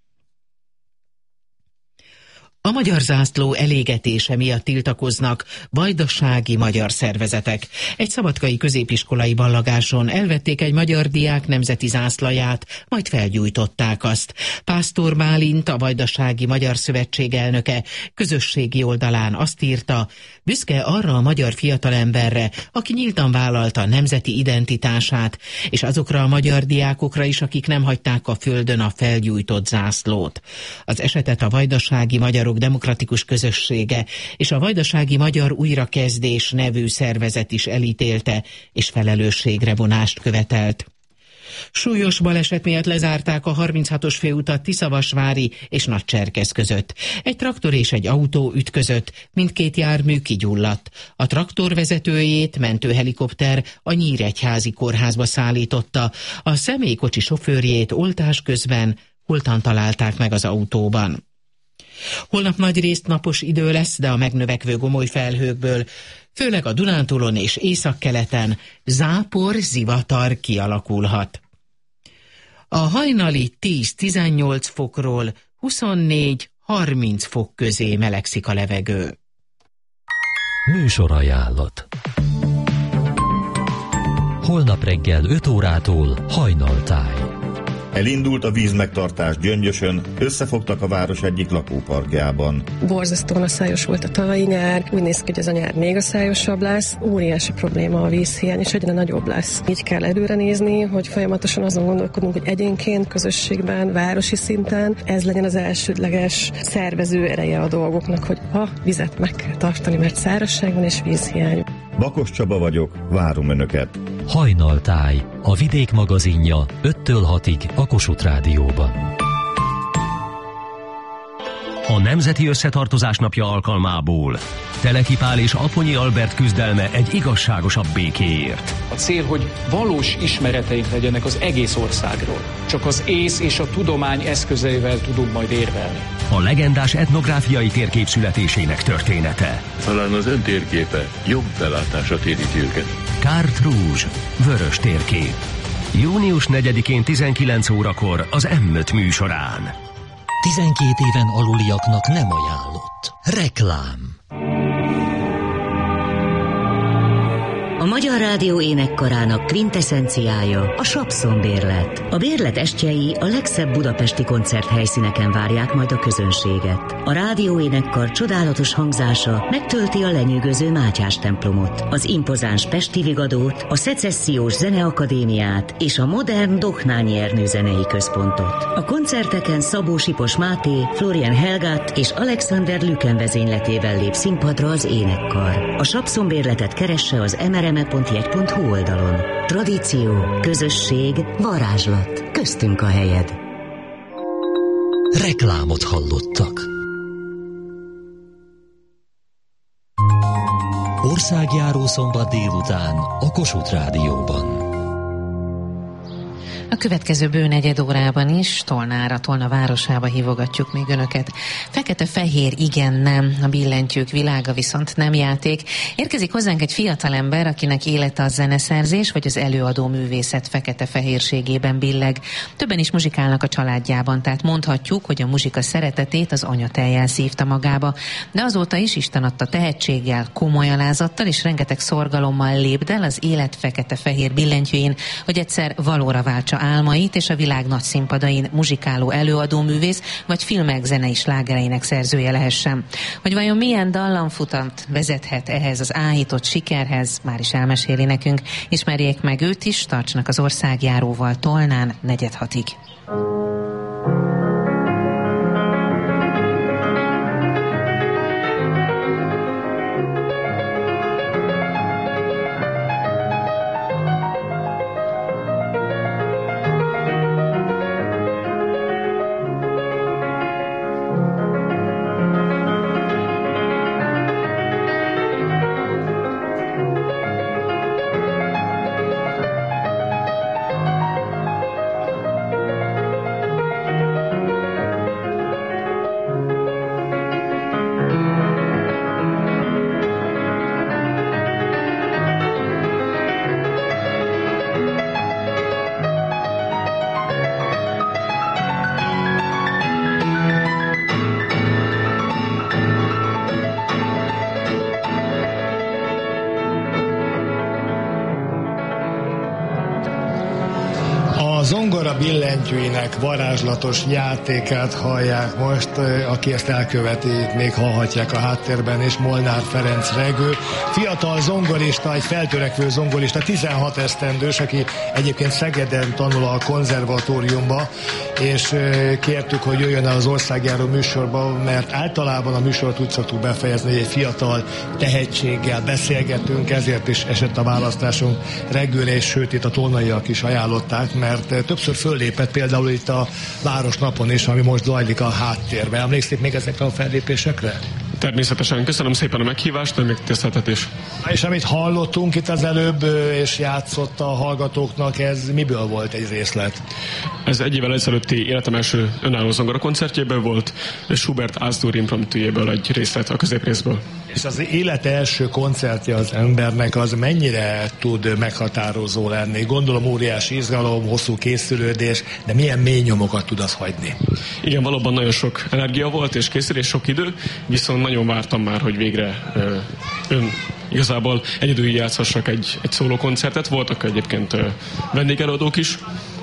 A magyar zászló elégetése miatt tiltakoznak vajdasági magyar szervezetek. Egy szabadkai középiskolai ballagáson elvették egy magyar diák nemzeti zászlaját, majd felgyújtották azt. Pásztor Bálint, a Vajdasági Magyar Szövetség elnöke közösségi oldalán azt írta, büszke arra a magyar fiatalemberre, aki nyíltan vállalta nemzeti identitását, és azokra a magyar diákokra is, akik nem hagyták a földön a felgyújtott zászlót. Az esetet a Vajdasági Magyarok Demokratikus Közössége és a Vajdasági Magyar Újrakezdés nevű szervezet is elítélte, és felelősségre vonást követelt. Súlyos baleset miatt lezárták a 36-os főutat Tiszavasvári és Nagycserkesz között. Egy traktor és egy autó ütközött, mindkét jármű kigyulladt. A traktor vezetőjét mentőhelikopter a Nyíregyházi kórházba szállította, a személykocsi sofőrjét oltás közben holtan találták meg az autóban. Holnap nagyrészt napos idő lesz, de a megnövekvő gomoly felhőkből, főleg a Dunántúlon és északkeleten zápor, zivatar kialakulhat. A hajnali 10-18 fokról 24-30 fok közé melegszik a levegő. Műsorajánlat. Holnap reggel 5 órától Hajnaltáj. Elindult a vízmegtartás Gyöngyösön, összefogtak a város egyik lakóparkjában. Borzasztóan szájos volt a tavalyi nyár, úgy néz ki, hogy ez a nyár még a szájosabb lesz. Óriási probléma a vízhiány, és egyre nagyobb lesz. Így kell előre nézni, hogy folyamatosan azon gondolkodunk, hogy egyénként, közösségben, városi szinten ez legyen az elsődleges szervező ereje a dolgoknak, hogy a vizet meg kell tartani, mert szárazság van és vízhiány. Bakos Csaba vagyok, várom Önöket. Hajnaltáj, a Vidék magazinja 5-től 6-ig a Kossuth Rádióban. A Nemzeti Összetartozás napja alkalmából Teleki Pál és Aponyi Albert küzdelme egy igazságosabb békéért. A cél, hogy valós ismereteink legyenek az egész országról. Csak az ész és a tudomány eszközeivel tudunk majd érvelni. A legendás etnográfiai térkép születésének története. Talán az ön térképe jobb belátása téríti őket. Carte Rouge, vörös térkép. Június 4-én 19 órakor az M5 műsorán. 12 éven aluliaknak nem ajánlott. Reklám. A Magyar Rádió énekkarának kvintessenciája a Sapszon-bérlet. A bérlet estjei a legszebb budapesti koncerthelyszíneken várják majd a közönséget. A rádió énekkar csodálatos hangzása megtölti a lenyűgöző Mátyás templomot, az impozáns Pesti Vigadót, a Szecessziós Zeneakadémiát és a modern Dohnányi Ernő zenei központot. A koncerteken Szabó Sipos Máté, Florian Helgát és Alexander Lüken vezényletével lép színpadra az énekkar. A Sapszon-bérletet keresse az mrme.jegy.hu oldalon. Tradíció, közösség, varázslat. Köztünk a helyed. Reklámot hallottak. Országjáró szombat délután a Kossuth Rádióban. A következő bő negyed órában is Tolnára, Tolna városába hívogatjuk még Önöket. Fekete-fehér, igen, nem, a billentyűk világa viszont nem játék. Érkezik hozzánk egy fiatalember, akinek élete a zeneszerzés vagy az előadó művészet fekete-fehérségében billeg. Többen is muzsikálnak a családjában, tehát mondhatjuk, hogy a muzsika szeretetét az anyatejjel szívta magába. De azóta is Isten adta tehetséggel, komoly alázattal és rengeteg szorgalommal lépdel az élet fekete-fehér billentyűjén, hogy egyszer valóra váltsa álmait, és a világ nagy színpadain muzsikáló előadóművész, vagy filmek zenei slágereinek szerzője lehessen. Hogy vajon milyen dallamfutat vezethet ehhez az áhított sikerhez, már is elmeséli nekünk. Ismerjék meg őt is, tartsanak az országjáróval Tolnán 4-6-ig. Zongora billentyűinek varázslatos játékát hallják most, aki ezt elköveti, még hallhatják a háttérben, és Molnár Ferenc Regő, fiatal zongorista, egy feltörekvő zongorista, 16 esztendős, aki egyébként Szegeden tanul a konzervatóriumba, és kértük, hogy jöjjön el az országjáró műsorba, mert általában a műsort úgy szoktuk befejezni, hogy egy fiatal tehetséggel beszélgetünk, ezért is esett a választásunk Regőre, és sőt itt a tolnaiak is ajánlották, mert többször föllépett például itt a Városnapon is, ami most zajlik a háttérben. Emlékszik még ezekre a fellépésekre? Természetesen. Köszönöm szépen a meghívást, a megtiszteltetés. És amit hallottunk itt az előbb, és játszott a hallgatóknak, ez miből volt egy részlet? Ez egy évvel ezelőtti életem első önálló zongora koncertjéből volt, és Schubert Ásdúr impromptujéből egy részlet a középrészből. És az élet első koncertje az embernek az mennyire tud meghatározó lenni? Gondolom óriási izgalom, hosszú készülődés, de milyen mély nyomokat tud az hagyni? Igen, valóban nagyon sok energia volt és készülés, sok idő, viszont nagyon vártam már, hogy végre igazából egyedül játszhassak egy szóló koncertet. Voltak egyébként vendégelőadók is.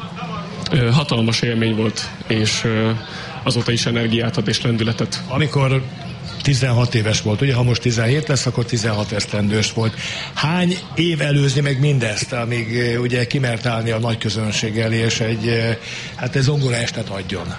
Hatalmas élmény volt, és azóta is energiát ad és lendületet. Amikor 16 éves volt, ugye, ha most 17 lesz, akkor 16 esztendős volt. Hány év előzni meg mindezt, amíg ugye kimert állni a nagy közönség elé, és egy zongora estet adjon?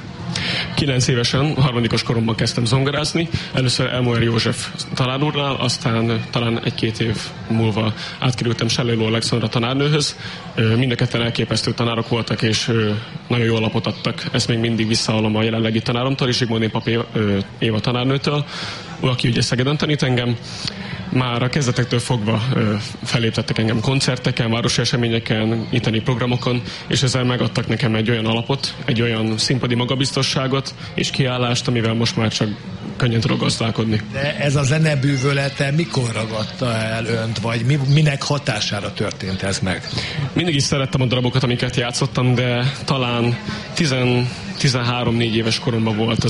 9 évesen, harmadikos koromban kezdtem zongorázni. Először Elmoer József tanár úrnál, aztán talán 1-2 év múlva átkerültem Selléló Alexandra tanárnőhöz. Mind a ketten elképesztő tanárok voltak, és nagyon jó alapot adtak. Ezt még mindig visszahallom a jelenlegi tanáromtól, Zsigmonné Pap Éva tanárnőtől, aki ugye Szegeden tanít engem. Már a kezdetektől fogva felléptettek engem koncerteken, városi eseményeken, itteni programokon, és ezzel megadtak nekem egy olyan alapot, egy olyan színpadi magabiztosságot és kiállást, amivel most már csak könnyen tudok gazdálkodni. De ez a zenebűvölete mikor ragadta el önt, vagy minek hatására történt ez meg? Mindig is szerettem a darabokat, amiket játszottam, de talán 13-4 éves koromban volt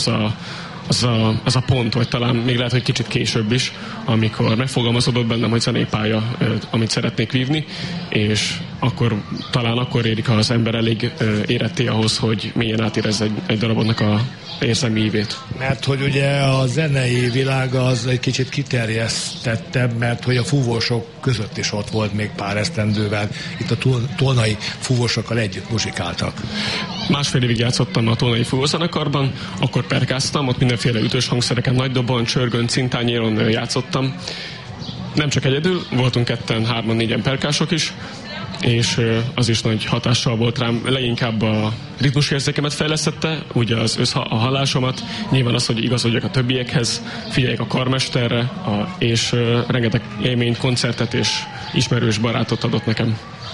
az a pont, vagy talán még lehet, hogy kicsit később is, amikor megfogalmazódott bennem, hogy zenépálya, amit szeretnék vívni, és akkor érik az ember elég éretté ahhoz, hogy mélyen átérezze egy darabodnak a érzelmi ívét. Mert hogy ugye a zenei világ az egy kicsit kiterjesztettebb, mert hogy a fúvósok között is ott volt még pár esztendővel. Itt a tolnai fúvósokkal együtt muzsikáltak. Másfél évig játszottam a tolnai fúvózenekarban, akkor perkáztam, ott mindenféle ütős hangszereken, nagy dobon, csörgön, cintányéron játszottam. Nem csak egyedül, voltunk 2-en, 3-an, 4-en perkások is, és az is nagy hatással volt rám. Leginkább a ritmusérzékemet fejlesztette, ugye a hallásomat, nyilván az, hogy igazodjak a többiekhez, figyeljek a karmesterre, és rengeteg élményt, koncertet és ismerős barátot adott nekem.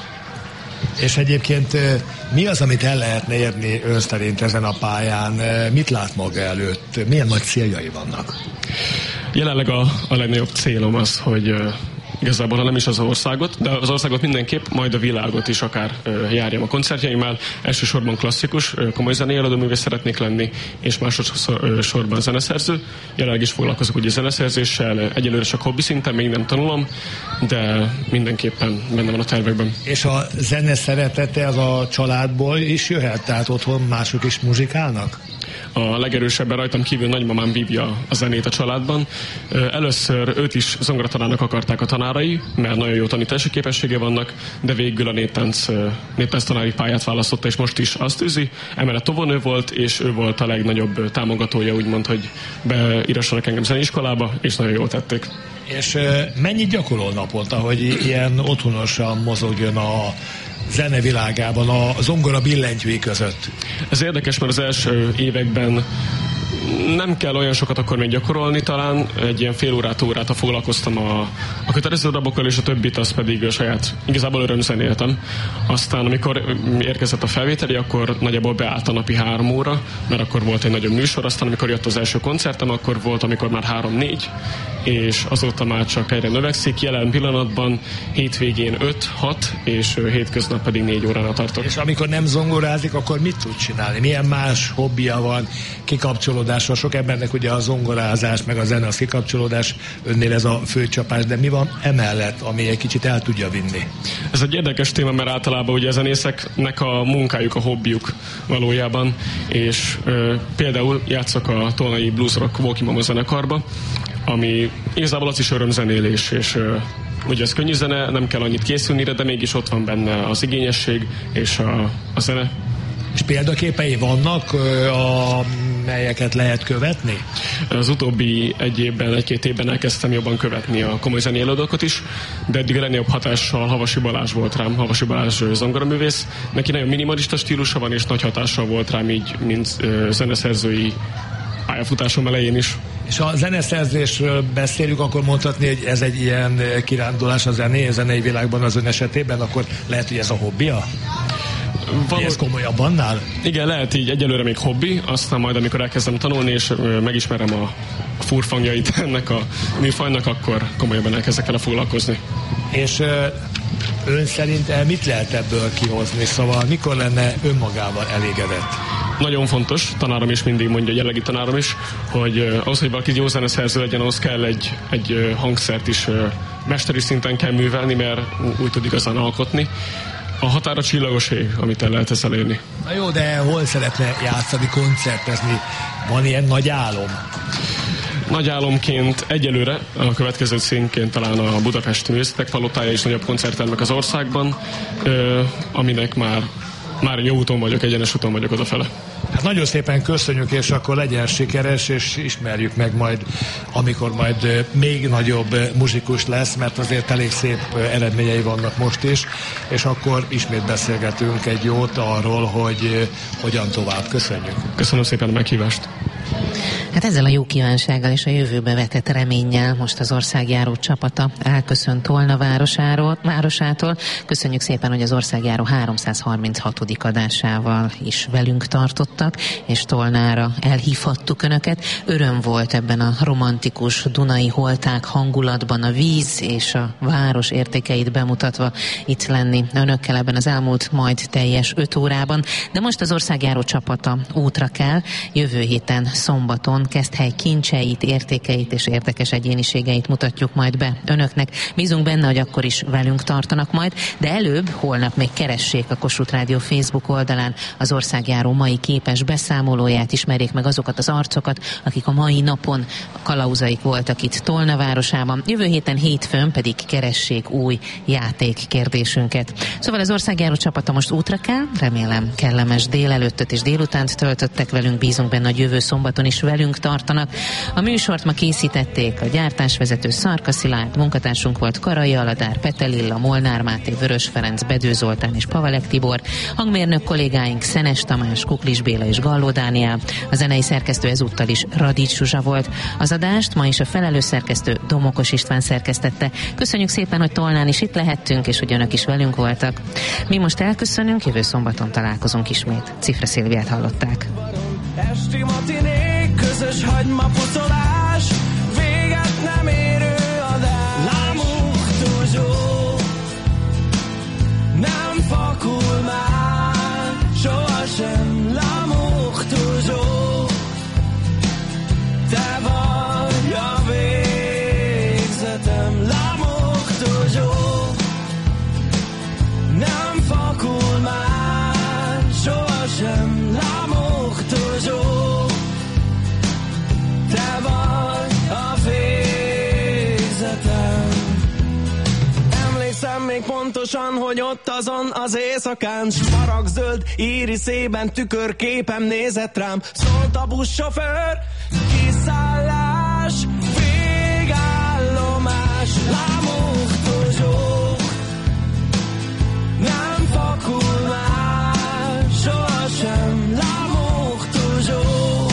És egyébként mi az, amit el lehetne érni ön szerint ezen a pályán? Mit lát maga előtt? Milyen nagy céljai vannak? Jelenleg a legnagyobb célom az, hogy igazából, ha nem is az országot, de az országot mindenképp, majd a világot is akár járjam a koncertjeimmel. Elsősorban klasszikus, komoly zenei előadóművész szeretnék lenni, és másodszorban zeneszerző. Jelenleg is foglalkozok ugye zeneszerzéssel, egyelőre csak hobbi szinten, még nem tanulom, de mindenképpen benne van a tervekben. És a zene szeretete az a családból is jöhet? Tehát otthon mások is muzsikálnak? A legerősebben rajtam kívül nagymamám vívja a zenét a családban. Először őt is zongoratanárnak akarták a tanárai, mert nagyon jó tanítási képessége vannak, de végül a néptánc tanári pályát választotta, és most is azt űzi. Emellett továbbnő volt, és ő volt a legnagyobb támogatója, úgymond, hogy beírassanak engem zeneiskolába, és nagyon jól tették. És mennyit gyakorol naponta, hogy ilyen otthonosan mozogjon a zenevilágában, a zongora billentyűi között? Ez érdekes, mert az első években nem kell olyan sokat akkor még gyakorolni, talán egy ilyen fél órát foglalkoztam a kötelező darabokkal, és a többit az pedig a saját, igazából örömzenéltem. Aztán amikor érkezett a felvételi, akkor nagyjából beállt a napi 3 óra, mert akkor volt egy nagyobb műsor, aztán amikor jött az első koncertem, akkor volt, amikor már 3-4, és azóta már csak egyre növekszik. Jelen pillanatban hétvégén 5-6, és hétköznap pedig 4 óránál tartok. És amikor nem zongorázik, akkor mit tud csinálni? Milyen más hobbija van, kikapcsolódása? Sok embernek ugye a zongorázás, meg a zene, az kikapcsolódás, önnél ez a főcsapás, de mi van emellett, ami egy kicsit el tudja vinni? Ez egy érdekes téma, mert általában ugye a zenészeknek a munkájuk, a hobbiuk valójában, és például játszok a Tolnai Blues Rock Walkie Mama zenekarba, ami igazából az is örömzenélés, és ugye ez könnyű zene, nem kell annyit készülni, de mégis ott van benne az igényesség és a zene. És példaképei vannak, melyeket lehet követni? Az utóbbi egy-két évben elkezdtem jobban követni a komoly zenei előadókat is, de eddig a legnagyobb hatással Havasi Balázs volt rám, Havasi Balázs zongoraművész. Neki nagyon minimalista stílusa van, és nagy hatással volt rám így, mint zeneszerzői pályafutásom elején is. És ha a zeneszerzésről beszélünk, akkor mondhatni, hogy ez egy ilyen kirándulás a zenei világban az ön esetében, akkor lehet, hogy ez a hobbija? Ez komolyabb annál? Igen, lehet így, egyelőre még hobbi, aztán majd amikor elkezdem tanulni, és megismerem a furfangjait ennek a műfajnak, akkor komolyabban elkezdek vele foglalkozni. És ön szerint mit lehet ebből kihozni? Szóval mikor lenne önmagával elégedett? Nagyon fontos, tanárom is mindig mondja, a jelenlegi tanárom is, hogy ahhoz, hogy valaki jó zeneszerző legyen, ahhoz kell egy hangszert is mesteri szinten kell művelni, mert úgy tud igazán alkotni. A határa csillagos ég, amit el lehet ezzel érni. Na jó, de hol szeretne játszani, koncertezni? Van ilyen nagy álom? Nagy álomként egyelőre, a következő színként talán a Budapesti Művészetek Palotája is nagyobb koncerttermek az országban, aminek már jó úton vagyok, egyenes úton vagyok odafele. Hát nagyon szépen köszönjük, és akkor legyen sikeres, és ismerjük meg majd, amikor majd még nagyobb muzsikus lesz, mert azért elég szép eredményei vannak most is, és akkor ismét beszélgetünk egy jót arról, hogy hogyan tovább. Köszönjük. Köszönöm szépen a meghívást. Hát ezzel a jó kívánsággal és a jövőbe vetett reménnyel most az országjáró csapata elköszönt Tolna városától. Köszönjük szépen, hogy az országjáró 336. adásával is velünk tartottak, és Tolnára elhívhattuk Önöket. Öröm volt ebben a romantikus dunai holták hangulatban a víz és a város értékeit bemutatva itt lenni Önökkel ebben az elmúlt majd teljes 5 órában. De most az országjáró csapata útra kell. Jövő héten szombaton Keszthely kincseit, értékeit és érdekes egyéniségeit mutatjuk majd be Önöknek. Bízunk benne, hogy akkor is velünk tartanak majd, de előbb holnap még keressék a Kossuth Rádió Facebook oldalán az országjáró mai képes beszámolóját, ismerjék meg azokat az arcokat, akik a mai napon kalauzaik voltak itt Tolna városában. Jövő héten hétfőn pedig keressék új játékkérdésünket. Szóval az országjáró csapata most útra kell, remélem kellemes délelőttöt és délutánt töltöttek velünk, bízunk benne, hogy jövő szombaton is velünk tartanak. A műsort ma készítették a gyártásvezető Szarka Szilárd, munkatársunk volt Karai Aladár, Petelilla, Molnár Máté, Vörös Ferenc, Bedő Zoltán és Pavalek Tibor, hangmérnök kollégáink Szenes Tamás, Kuklis Béla és Galló Dániel, a zenei szerkesztő ezúttal is Radics Zsuzsa volt. Az adást ma is a felelős szerkesztő Domokos István szerkesztette. Köszönjük szépen, hogy Tolnán is itt lehettünk, és hogy Önök is velünk voltak. Mi most elköszönünk, jövő szombaton találkozunk ismét. Cifre Szilviát hallották. Esti matiné, közös hagymapucolás, véget nem érő adás. Lámuktuk pontosan, hogy ott azon az éjszakán, smaragdzöld íriszében tükörképem nézett rám. Szólt a buszsofőr, kiszállás, végállomás, L'amour toujours, nem fakul már sohasem. L'amour toujours,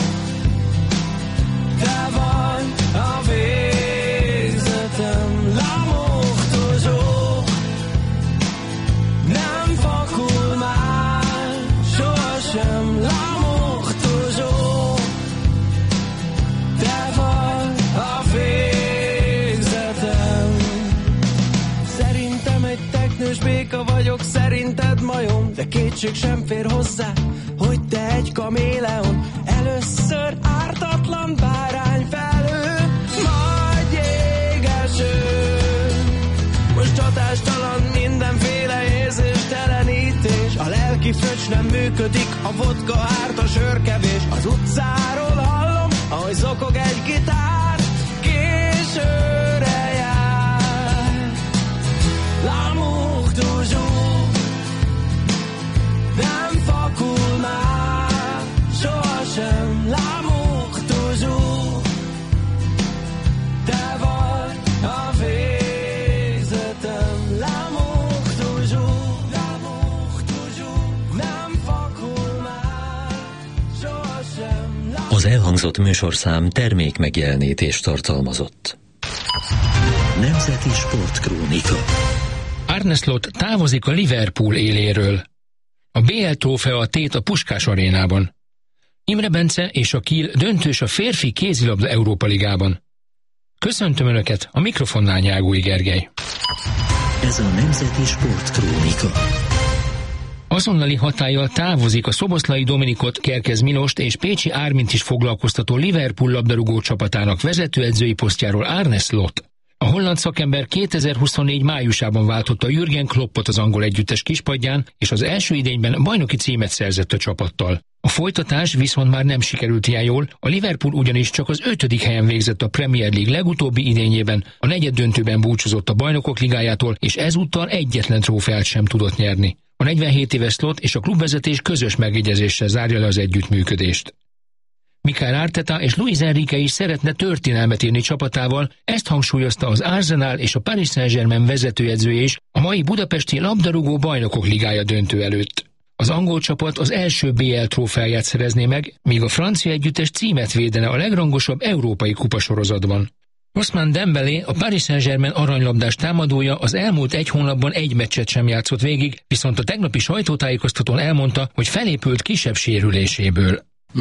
te vagy a végzetem. L'amour toujours, nem fakul már sohasem. L'amour toujours, te vagy a végzetem. Szerintem egy teknős béka vagyok, szerinted majom, de kétség sem fér hozzá, hogy te egy kaméleon. Először ártatlan bárányfelhő, majd jégeső. Most hatástalan mindenféle érzéstelenítés. A lelki fröccs nem működik, a vodka árt, a sörkevés. Az utcáról hallom, ahogy zokog egy gitár, későre jár. L'amour toujours, nem fakul már sohasem. L'amour toujours, te vagy a végzetem. L'amour toujours, nem fakul már sohasem. Az elhangzott műsorszám termék megjelenítést tartalmazott. Nemzeti Sportkrónika. Arne Slot távozik a Liverpool éléről. A BL trófea tét a Puskás arénában. Imre Bence és a Kiel döntős a férfi kézilabda Európa Ligában. Köszöntöm Önöket, a mikrofonnál Nyágói Gergely. Ez a Nemzeti Sportkrónika. Azonnali hatállyal távozik a Szoboszlai Dominikot, Kerkez Milost és Pécsi Ármint is foglalkoztató Liverpool labdarúgó csapatának vezetőedzői posztjáról Arne Slot. A holland szakember 2024 májusában váltotta Jürgen Kloppot az angol együttes kispadján, és az első idényben bajnoki címet szerzett a csapattal. A folytatás viszont már nem sikerült ilyen jól, a Liverpool ugyanis csak az 5. helyen végzett a Premier League legutóbbi idényében, a negyeddöntőben búcsúzott a Bajnokok Ligájától, és ezúttal egyetlen trófeát sem tudott nyerni. A 47 éves Slot és a klubvezetés közös megegyezéssel zárja le az együttműködést. Mikel Arteta és Luis Enrique is szeretne történelmet írni csapatával, ezt hangsúlyozta az Arsenal és a Paris Saint-Germain vezetőedzője is a mai budapesti labdarúgó Bajnokok Ligája döntő előtt. Az angol csapat az első BL trófeáját szerezné meg, míg a francia együttes címet védene a legrangosabb európai kupasorozatban. Ousmane Dembélé, a Paris Saint-Germain aranylabdás támadója az elmúlt egy hónapban egy meccset sem játszott végig, viszont a tegnapi sajtótájékoztatón elmondta, hogy felépült kisebb sérüléséből.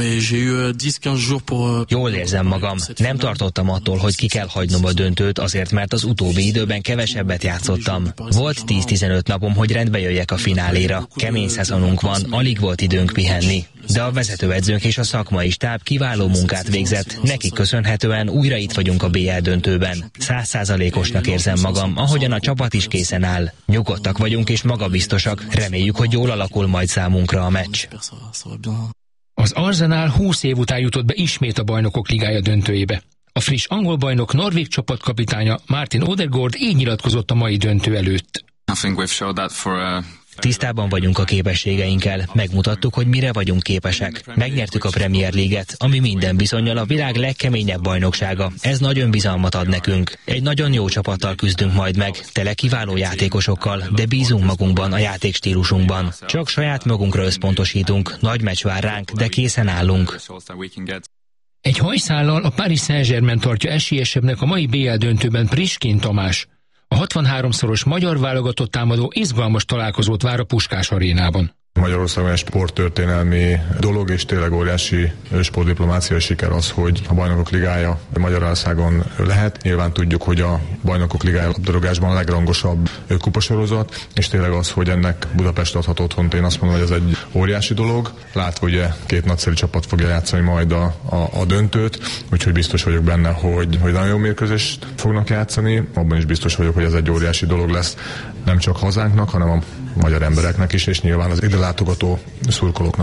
Jól érzem magam. Nem tartottam attól, hogy ki kell hagynom a döntőt, azért mert az utóbbi időben kevesebbet játszottam. Volt 10-15 napom, hogy rendbe jöjjek a fináléra. Kemény szezonunk van, alig volt időnk pihenni. De a vezetőedzőnk és a szakmai stáb kiváló munkát végzett. Nekik köszönhetően újra itt vagyunk a BL döntőben. 100%-osnak érzem magam, ahogyan a csapat is készen áll. Nyugodtak vagyunk és magabiztosak. Reméljük, hogy jól alakul majd számunkra a meccs. Az Arsenal 20 év után jutott be ismét a Bajnokok Ligája döntőjébe. A friss angol bajnok Norvég csapatkapitánya Martin Odegaard így nyilatkozott a mai döntő előtt. Tisztában vagyunk a képességeinkkel, megmutattuk, hogy mire vagyunk képesek. Megnyertük a Premier League-et, ami minden bizonnyal a világ legkeményebb bajnoksága. Ez nagy önbizalmat ad nekünk. Egy nagyon jó csapattal küzdünk majd meg, tele kiváló játékosokkal, de bízunk magunkban, a játékstílusunkban. Csak saját magunkra összpontosítunk, nagy meccs vár ránk, de készen állunk. Egy hajszállal a Paris Saint-Germain tartja esélyesebbnek a mai BL döntőben Priskin Tamás. A 63-szoros magyar válogatott támadó izgalmas találkozót vár a Puskás arénában. Magyarországon egy sporttörténelmi dolog, és tényleg óriási sportdiplomáciai siker az, hogy a Bajnokok Ligája Magyarországon lehet. Nyilván tudjuk, hogy a Bajnokok Ligája labdarúgásban a legrangosabb kupasorozat, és tényleg az, hogy ennek Budapest adhat otthont, én azt mondom, hogy ez egy óriási dolog. Látva ugye két nagyszerű csapat fogja játszani majd a döntőt, úgyhogy biztos vagyok benne, hogy nagyon jó mérkőzést fognak játszani. Abban is biztos vagyok, hogy ez egy óriási dolog lesz, nem csak hazánknak, hanem a magyar embereknek is, és nyilván az ide látogató szurkolóknak is.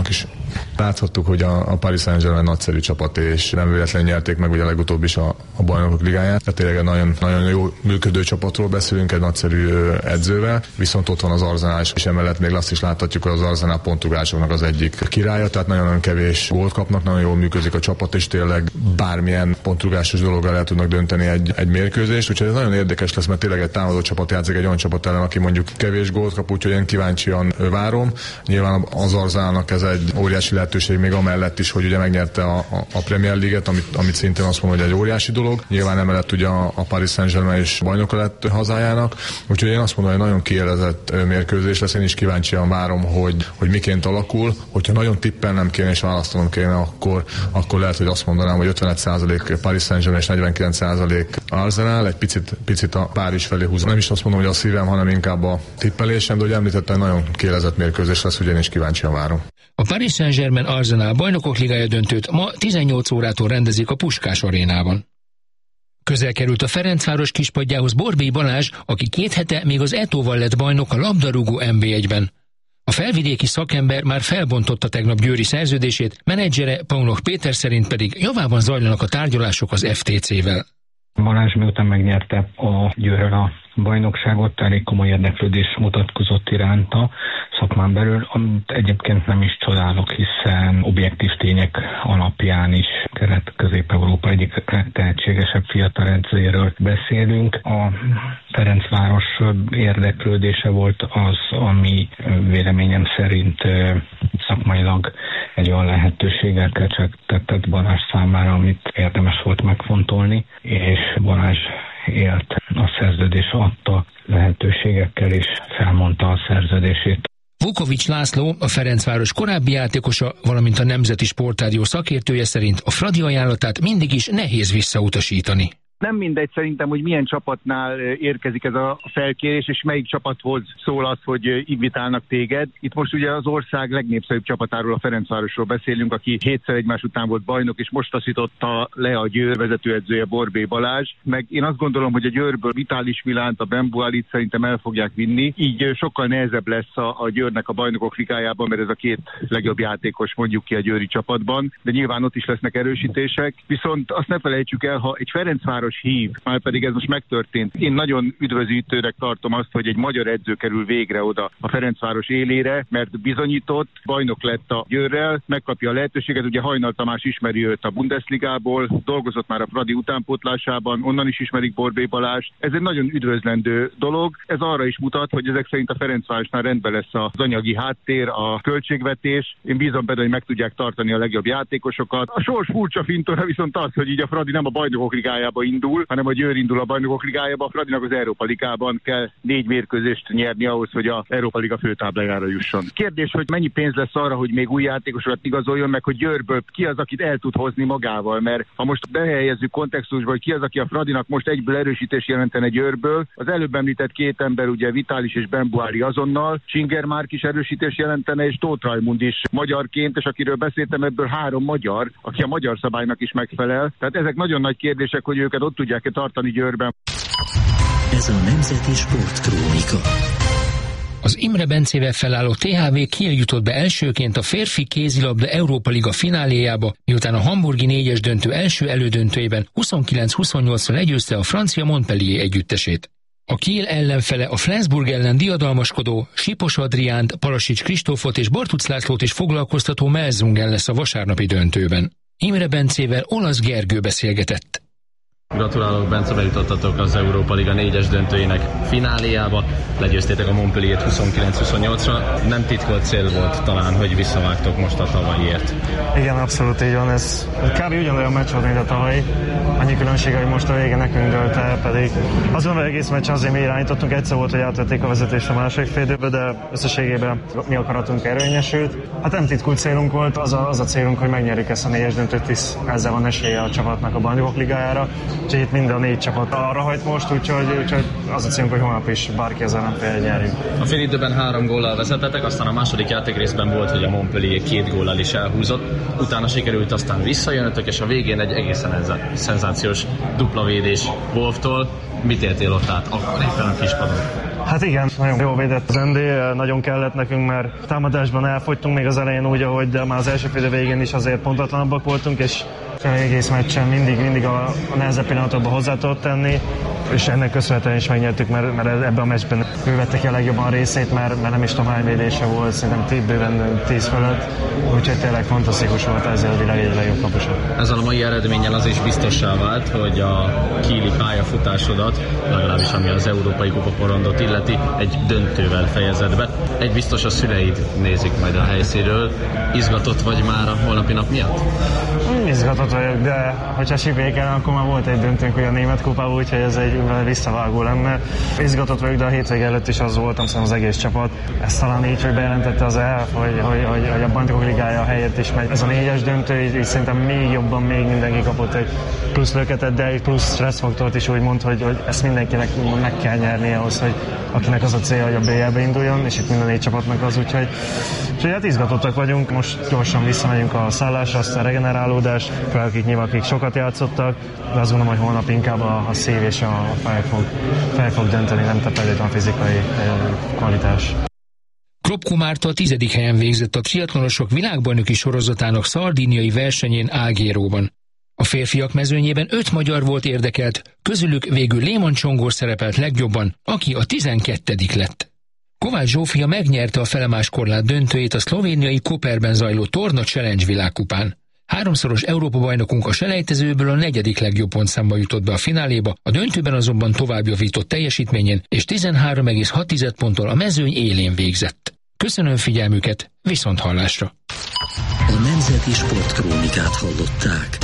Láthattuk, hogy a Paris Saint-Germain nagyszerű csapat, és nem véletlenül nyerték meg ugye legutóbb is a Bajnokok Ligáját. Tehát tényleg nagyon, nagyon jó működő csapatról beszélünk, egy nagyszerű edzővel, viszont ott van az Arsenal, és emellett még azt is láthatjuk, hogy az Arsenal pontrugásoknak az egyik királya, tehát nagyon kevés gólt kapnak, nagyon jól működik a csapat, és tényleg bármilyen pontrugásos dologgal el tudnak dönteni egy mérkőzést, úgyhogy ez nagyon érdekes lesz, mert tényleg egy támadó csapat játszik egy olyan csapat ellen, aki mondjuk kevés gólt kap, úgyhogy én kíváncsian várom. Nyilván az Arsenalnak ez egy óriási lehetőség még amellett is, hogy ugye megnyerte a Premier League-et, amit szintén azt mondom, hogy egy óriási dolog. Nyilván emellett ugye a Paris Saint-Germain is bajnoka lett hazájának, úgyhogy én azt mondom, hogy nagyon kiélezett mérkőzés lesz. Én is kíváncsian várom, hogy miként alakul. Hogyha nagyon tippelnem kéne és választanom kéne, akkor lehet, hogy azt mondanám, hogy 51% Paris Saint-Germain és 49% Arsenal, egy picit a Párizs felé húzom. Nem is azt mondom, hogy a szívem, hanem inkább a tippelésem, de hogy említettem, nagyon kiélezett mérkőzés lesz, ugyanis kíváncsian várom. A Paris Saint-Germain Arsenal Bajnokok Ligája döntőt ma 18 órától rendezik a Puskás arénában. Közel került a Ferencváros kispadjához Borbély Balázs, aki 2 hete még az Etóval lett bajnok a labdarúgó NB1-ben. A felvidéki szakember már felbontotta tegnap Győri szerződését, menedzsere Paunok Péter szerint pedig javában zajlanak a tárgyalások az FTC-vel. Balázs miután megnyerte a Győrrel a bajnokságot, elég komoly érdeklődés mutatkozott iránta szakmán belül, amit egyébként nem is csodálok, hiszen objektív tények alapján is Kelet-Közép-Európa egyik tehetségesebb fiatal edzőjéről beszélünk. A Ferencváros érdeklődése volt az, ami véleményem szerint szakmailag egy olyan lehetőséggel kecsegtetett Balázs számára, amit érdemes volt megfontolni, és Balázs élt a szerződés adta lehetőségekkel, és felmondta a szerződését. Vukovics László, a Ferencváros korábbi játékosa, valamint a Nemzeti Sportrádió szakértője szerint a Fradi ajánlatát mindig is nehéz visszautasítani. Nem mindegy szerintem, hogy milyen csapatnál érkezik ez a felkérés, és melyik csapathoz szól az, hogy invitálnak téged. Itt most ugye az ország legnépszerűbb csapatáról, a Ferencvárosról beszélünk, aki 7-szer egymás után volt bajnok, és most taszította le a Győr vezetőedzője Borbély Balázs. Meg én azt gondolom, hogy a Győrből Vitális Milánt, a Bembualit szerintem el fogják vinni. Így sokkal nehezebb lesz a Győrnek a Bajnokok Ligájában, mert ez a 2 legjobb játékos mondjuk ki a győri csapatban, de nyilván ott is lesznek erősítések. Viszont azt ne felejtsük el, ha egy Ferencváros hív, már pedig ez most megtörtént. Én nagyon üdvözítőnek tartom azt, hogy egy magyar edző kerül végre oda a Ferencváros élére, mert bizonyított, bajnok lett a Győrrel, megkapja a lehetőséget, ugye Hajnal Tamás ismeri őt a Bundesligából, dolgozott már a Fradi utánpótlásában, onnan is ismerik Borbély Balázs. Ez egy nagyon üdvözlendő dolog. Ez arra is mutat, hogy ezek szerint a Ferencvárosnál rendben lesz az anyagi háttér, a költségvetés. Én bízom benne, hogy meg tudják tartani a legjobb játékosokat. A sors furcsa fintora viszont az, hogy így a Fradi nem a Bajnokok Ligájába indul, hanem a Győr indul a Bajnokok Ligájába, a Fradinak az Európa Ligában kell 4 mérkőzést nyerni ahhoz, hogy a Európa Liga főtáblájára jusson. Kérdés, hogy mennyi pénz lesz arra, hogy még új játékosokat igazoljon, meg hogy Győrből ki az, akit el tud hozni magával, mert ha most behelyezzük kontextusba, hogy ki az, aki a Fradinak most egyből erősítés jelentene Győrből, az előbb említett 2 ember, ugye Vitális és Bembuári azonnal, Csinger Márk is erősítés jelentene, és Tóth Rajmund is magyarként, és akiről beszéltem, ebből 3 magyar, aki a magyar szabálynak is megfelel. Tehát ezek nagyon nagy kérdések, hogy őket ott tudják-e tartani Győrben. Ez a Nemzeti Sportkrónika. Az Imre Bencével felálló THV Kiel jutott be elsőként a férfi kézilabda Európa Liga fináléjába, miután a hamburgi 4-es döntő első elődöntőjében 29-28-szal legyőzte a francia Montpellier együttesét. A Kiel ellenfele a Flensburg ellen diadalmaskodó Sipos Adriánt, Palasics Kristófot és Bartuc Lászlót is foglalkoztató Melsungen lesz a vasárnapi döntőben. Imre Bencével Olasz Gergő beszélgetett. Gratulálok, Bence, bejutottatok az Európa Liga 4-es döntőjének fináléjába. Legyőztétek a Montpellier-t 29-28-ra. Nem titkolt cél volt talán, hogy visszavágtok most a tavalyiért. Igen, abszolút így van. Ez kb. Ugyanolyan meccs volt, mint a tavalyi. Annyi különbség, hogy most a vége nekünk dölt el, pedig azon az egész meccs azért mi irányítottunk. Egyszer volt, hogy átvették a vezetést a második fél időbe, de összességében mi akaratunk érvényesült. Hát nem titkolt célunk volt, az a célunk, hogy megnyerjük ezt a 4-es döntőt, hisz ezzel van esélye a csapatnak a Bajnokok Ligájára. Úgyhogy itt mind a 4 csapat arra hajt most, úgyhogy az a célunk, hogy holnap is bárki az ellenfél nyerjünk. A fél időben 3 góllal vezetettek, aztán a második játékrészben volt, hogy a Montpellier 2 góllal is elhúzott. Utána sikerült aztán visszajönnetek, és a végén egy egészen szenzációs dupla védés Wolftól. Mit éltél ott át akkor éppen a kispadon? Hát igen, nagyon jól védett az ND, nagyon kellett nekünk, mert támadásban elfogytunk még az elején úgy, ahogy, de már az első fél végén is azért pontatlanabbak voltunk, és egész meccsen mindig a nehezebb pillanatokban hozzá tudott tenni, és ennek köszönhetően is megnyertük, mert ebben a meccsben ő vette ki a legjobban a részét, mert nem is tudom hány védése volt, szerintem bőven 10 fölött, úgyhogy tényleg fantasztikus volt ezzel a világ egy legjobb kapusa. Ezzel a mai eredménnyel az is biztossá vált, hogy a Kieli pályafutásodat, legalábbis ami az Európai Kupaporondot illeti, egy döntővel fejezed be. Egy biztos a szüleid nézik majd a helyszínről. Izgatott vagy már a holnapi nap miatt? Izgatott vagyok, de hogyha sipéken, akkor már volt egy döntőnk, hogy a német kupában, úgyhogy ez egy visszavágó lenne. Izgatott vagyok, de a hétvége előtt is az voltam, szerintem az egész csapat. Ezt talán így, hogy bejelentette az ELF, hogy a Bajnokok Ligája helyett is megy. Ez a 4-es döntő, így szerintem még jobban, még mindenki kapott egy plusz löketet, de egy plusz stresszfaktort is úgy mond, hogy ezt mindenkinek meg kell nyerni ahhoz, hogy akinek az a célja, hogy a BL-be induljon, és itt minden 4 csapatnak az, úgyhogy hát izgatottak vagyunk, most gyorsan visszamegyünk a szállásra, aztán regenerálódás, akik sokat játszottak, de azt gondolom, hogy holnap inkább a szív és a fej fog dönteni, nem a fizikai kvalitás. Klopko Márta a 10. helyen végzett a triatlonosok világbajnoki sorozatának szardíniai versenyén Algéróban. A férfiak mezőnyében 5 magyar volt érdekelt, közülük végül Léman Csongor szerepelt legjobban, aki a 12. lett. Kovács Zsófia megnyerte a felemáskorlát döntőjét a szlovéniai Koperben zajló Torna Challenge világkupán. 3-szoros Európa-bajnokunk a selejtezőből a 4. legjobb pontszámba jutott be a fináléba, a döntőben azonban továbbjavított teljesítményen, és 13,6 ponttal a mezőny élén végzett. Köszönöm figyelmüket, viszonthallásra! A Nemzeti Sportkrónikát hallották.